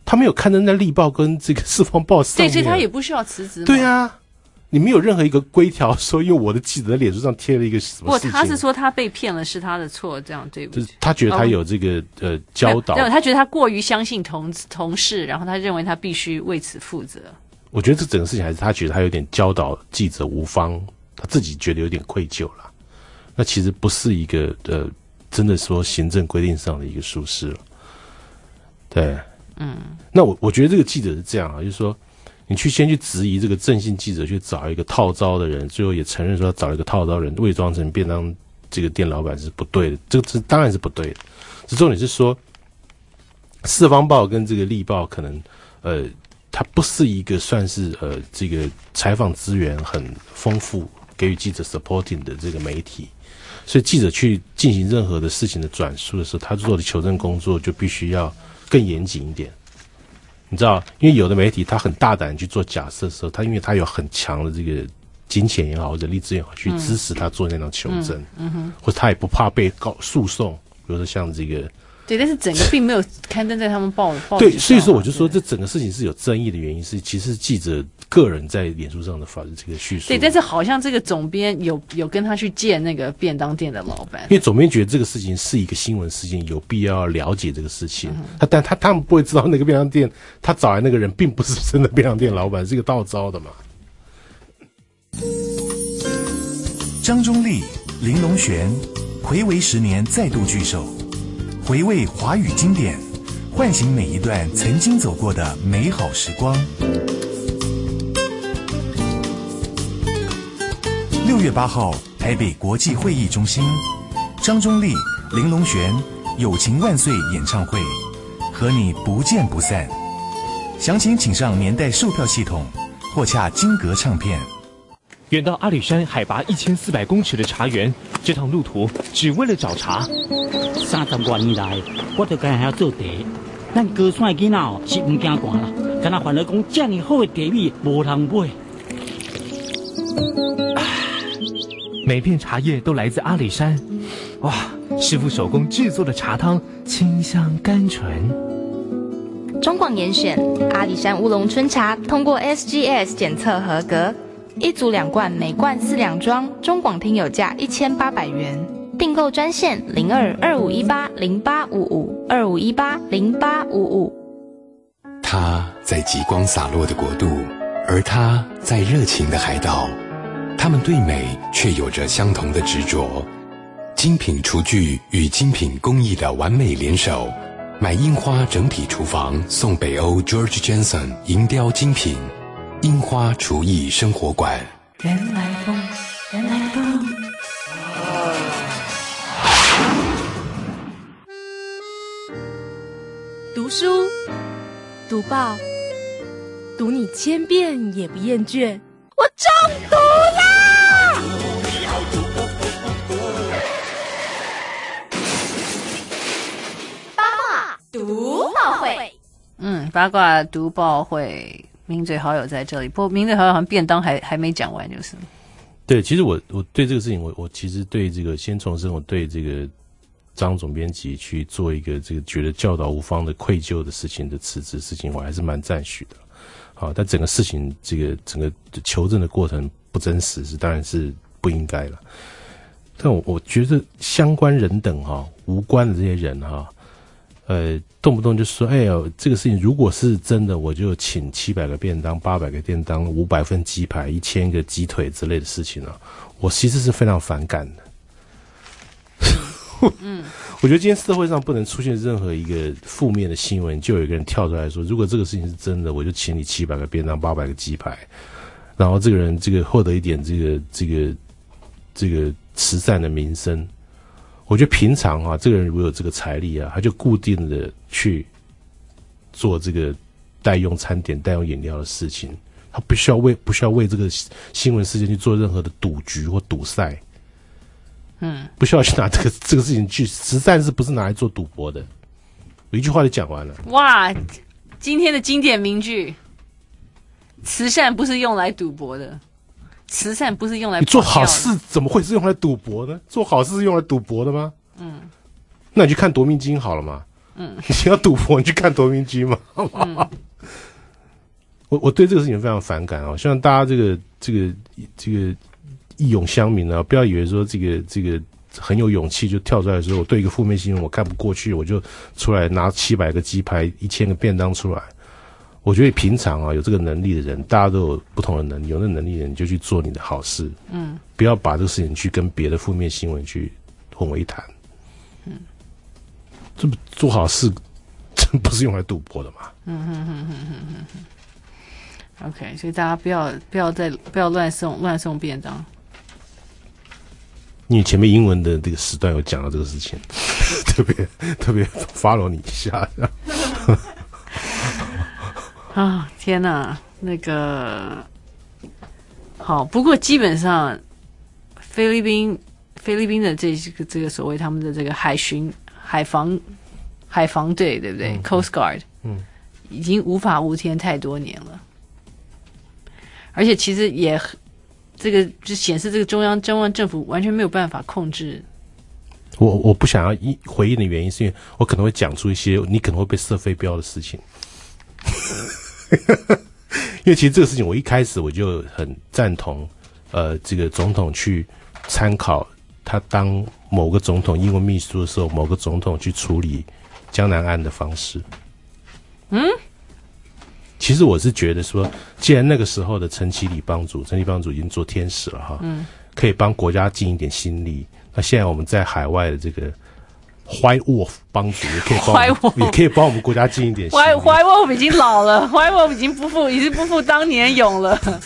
Speaker 13: 他没有刊登在《力报》跟这个《四方报》上面，
Speaker 1: 对，所以他也不需要辞职。
Speaker 13: 对啊，你没有任何一个规条说，因为我的记者在脸书上贴了一个什么事情。
Speaker 1: 不，他是说他被骗了是他的错，这样对不对？
Speaker 13: 就是他觉得他有这个、哦、呃教导，
Speaker 1: 他觉得他过于相信同同事，然后他认为他必须为此负责。
Speaker 13: 我觉得这整个事情还是他觉得他有点教导记者无方，他自己觉得有点愧疚了。那其实不是一个呃，真的说行政规定上的一个疏失了。对，
Speaker 1: 嗯，
Speaker 13: 那我我觉得这个记者是这样啊，就是说你去先去质疑这个正信记者去找一个套招的人，最后也承认说找一个套招人伪装成便当这个店老板是不对的，这个是当然是不对的。这重点是说，四方报跟这个力报可能呃。它不是一个算是呃这个采访资源很丰富、给予记者 supporting 的这个媒体，所以记者去进行任何的事情的转述的时候，他做的求证工作就必须要更严谨一点。你知道，因为有的媒体他很大胆去做假设的时候，他因为他有很强的这个金钱也好、人力资源也好，去支持他做那种求证，
Speaker 1: 嗯, 嗯哼，
Speaker 13: 或者他也不怕被告诉讼，比如说像这个。
Speaker 1: 对，但是整个并没有刊登在他们报报
Speaker 13: 对，所以说我就说这整个事情是有争议的原因是，其实记者个人在脸书上的发这个叙述。
Speaker 1: 对，但是好像这个总编有有跟他去见那个便当店的老板，
Speaker 13: 因为总编觉得这个事情是一个新闻事件，有必要了解这个事情。嗯、他但他他们不会知道那个便当店他找来那个人并不是真的便当店老板，是一个盗招的嘛。
Speaker 12: 张忠立、林隆璇，睽违十年再度聚首。回味华语经典，唤醒每一段曾经走过的美好时光。六月八号，台北国际会议中心，张忠立、林隆璇友情万岁演唱会，和你不见不散。详情请上年代售票系统，或洽金阁唱片。
Speaker 14: 远到阿里山海拔一千四百公尺的茶园，这趟路途只为了找茶。
Speaker 21: 三十多年来，我就干还要做茶。咱高山的囡仔哦是唔惊寒啦，敢若反而讲这么好的茶米无人买。
Speaker 14: 每片茶叶都来自阿里山，哇！师傅手工制作的茶汤清香甘醇。
Speaker 22: 中广严选阿里山乌龙春茶，通过 S G S 检测合格。一组两罐，每罐四两装，中广听友价一千八百元。订购专线零二二五一八零八五五二五一八零八五五。
Speaker 24: 他在极光洒落的国度，而他在热情的海岛。他们对美却有着相同的执着。精品厨具与精品工艺的完美联手，买樱花整体厨房送北欧 George Jensen 银雕精品。樱花厨艺生活馆。
Speaker 17: 原来风，原来风。
Speaker 18: 读书，读报，读你千遍也不厌倦。我中毒啦！
Speaker 22: 八卦读报会，
Speaker 1: 嗯，八卦读报会。名嘴好友在这里，不过名嘴好友好像便当还还没讲完，就是。
Speaker 13: 对，其实我我对这个事情，我我其实对这个先重申，我对这个张总编辑去做一个这个觉得教导无方的愧疚的事情的辞职事情，我还是蛮赞许的。好，但整个事情这个整个求证的过程不真实，是当然是不应该了。但我我觉得相关人等哈、无关的这些人哈。呃，动不动就说，哎呦，这个事情如果是真的，我就请七百个便当、八百个便当、五百份鸡排、一千个鸡腿之类的事情啊，我其实是非常反感的。嗯，我觉得今天社会上不能出现任何一个负面的新闻，就有一个人跳出来说，如果这个事情是真的，我就请你七百个便当、八百个鸡排，然后这个人这个获得一点这个这个这个慈善的名声。我觉得平常啊，这个人如果有这个财力啊，他就固定的去做这个代用餐点、代用饮料的事情，他不需要为不需要为这个新闻事件去做任何的赌局或赌赛，嗯，不需要去拿这个这个事情去，实在是不是拿来做赌博的。我一句话就讲完了。
Speaker 1: 哇，今天的经典名句：慈善不是用来赌博的。慈善不是用来
Speaker 13: 你做好事怎么会是用来赌博呢？做好事是用来赌博的吗？
Speaker 1: 嗯，
Speaker 13: 那你去看夺命金好了嘛。
Speaker 1: 嗯，
Speaker 13: 你要赌博，你去看夺命机嘛，好不好？嗯、我我对这个事情非常反感啊！希望大家这个这个这个义勇乡民啊，不要以为说这个这个很有勇气就跳出来的时候，我对一个负面新闻我看不过去，我就出来拿七百个鸡排、一千个便当出来。我觉得平常啊有这个能力的人，大家都有不同的能力，有那能力的人你就去做你的好事，嗯，不要把这个事情去跟别的负面新闻去混为一谈，嗯，这不做好事，真不是用来赌博的嘛，
Speaker 1: 嗯哼哼哼哼哼哼 ，OK， 所以大家不要不要再不要乱送乱送便当，
Speaker 13: 因为前面英文的这个时段有讲到这个事情，特别特别 follow 你一下。
Speaker 1: 啊，天哪，那个好，不过基本上菲律宾菲律宾的这个这个所谓他们的这个海巡海防海防队，对不对、嗯、？Coast Guard， 嗯，已经无法无天太多年了，而且其实也这个就显示这个中央中央政府完全没有办法控制。
Speaker 13: 我我不想要一回应的原因，是因为我可能会讲出一些你可能会被射飞镖的事情。因为其实这个事情，我一开始我就很赞同，呃，这个总统去参考他当某个总统英文秘书的时候，某个总统去处理江南案的方式。嗯，其实我是觉得说，既然那个时候的陈其礼帮主，陈其礼帮主已经做天使了哈，嗯，可以帮国家尽一点心力。那现在我们在海外的这个。White Wolf 帮主也可以帮我们，也可以帮我们国家尽一点心。
Speaker 1: White White Wolf 已经老了，White Wolf 已经不复，已经不复当年勇了。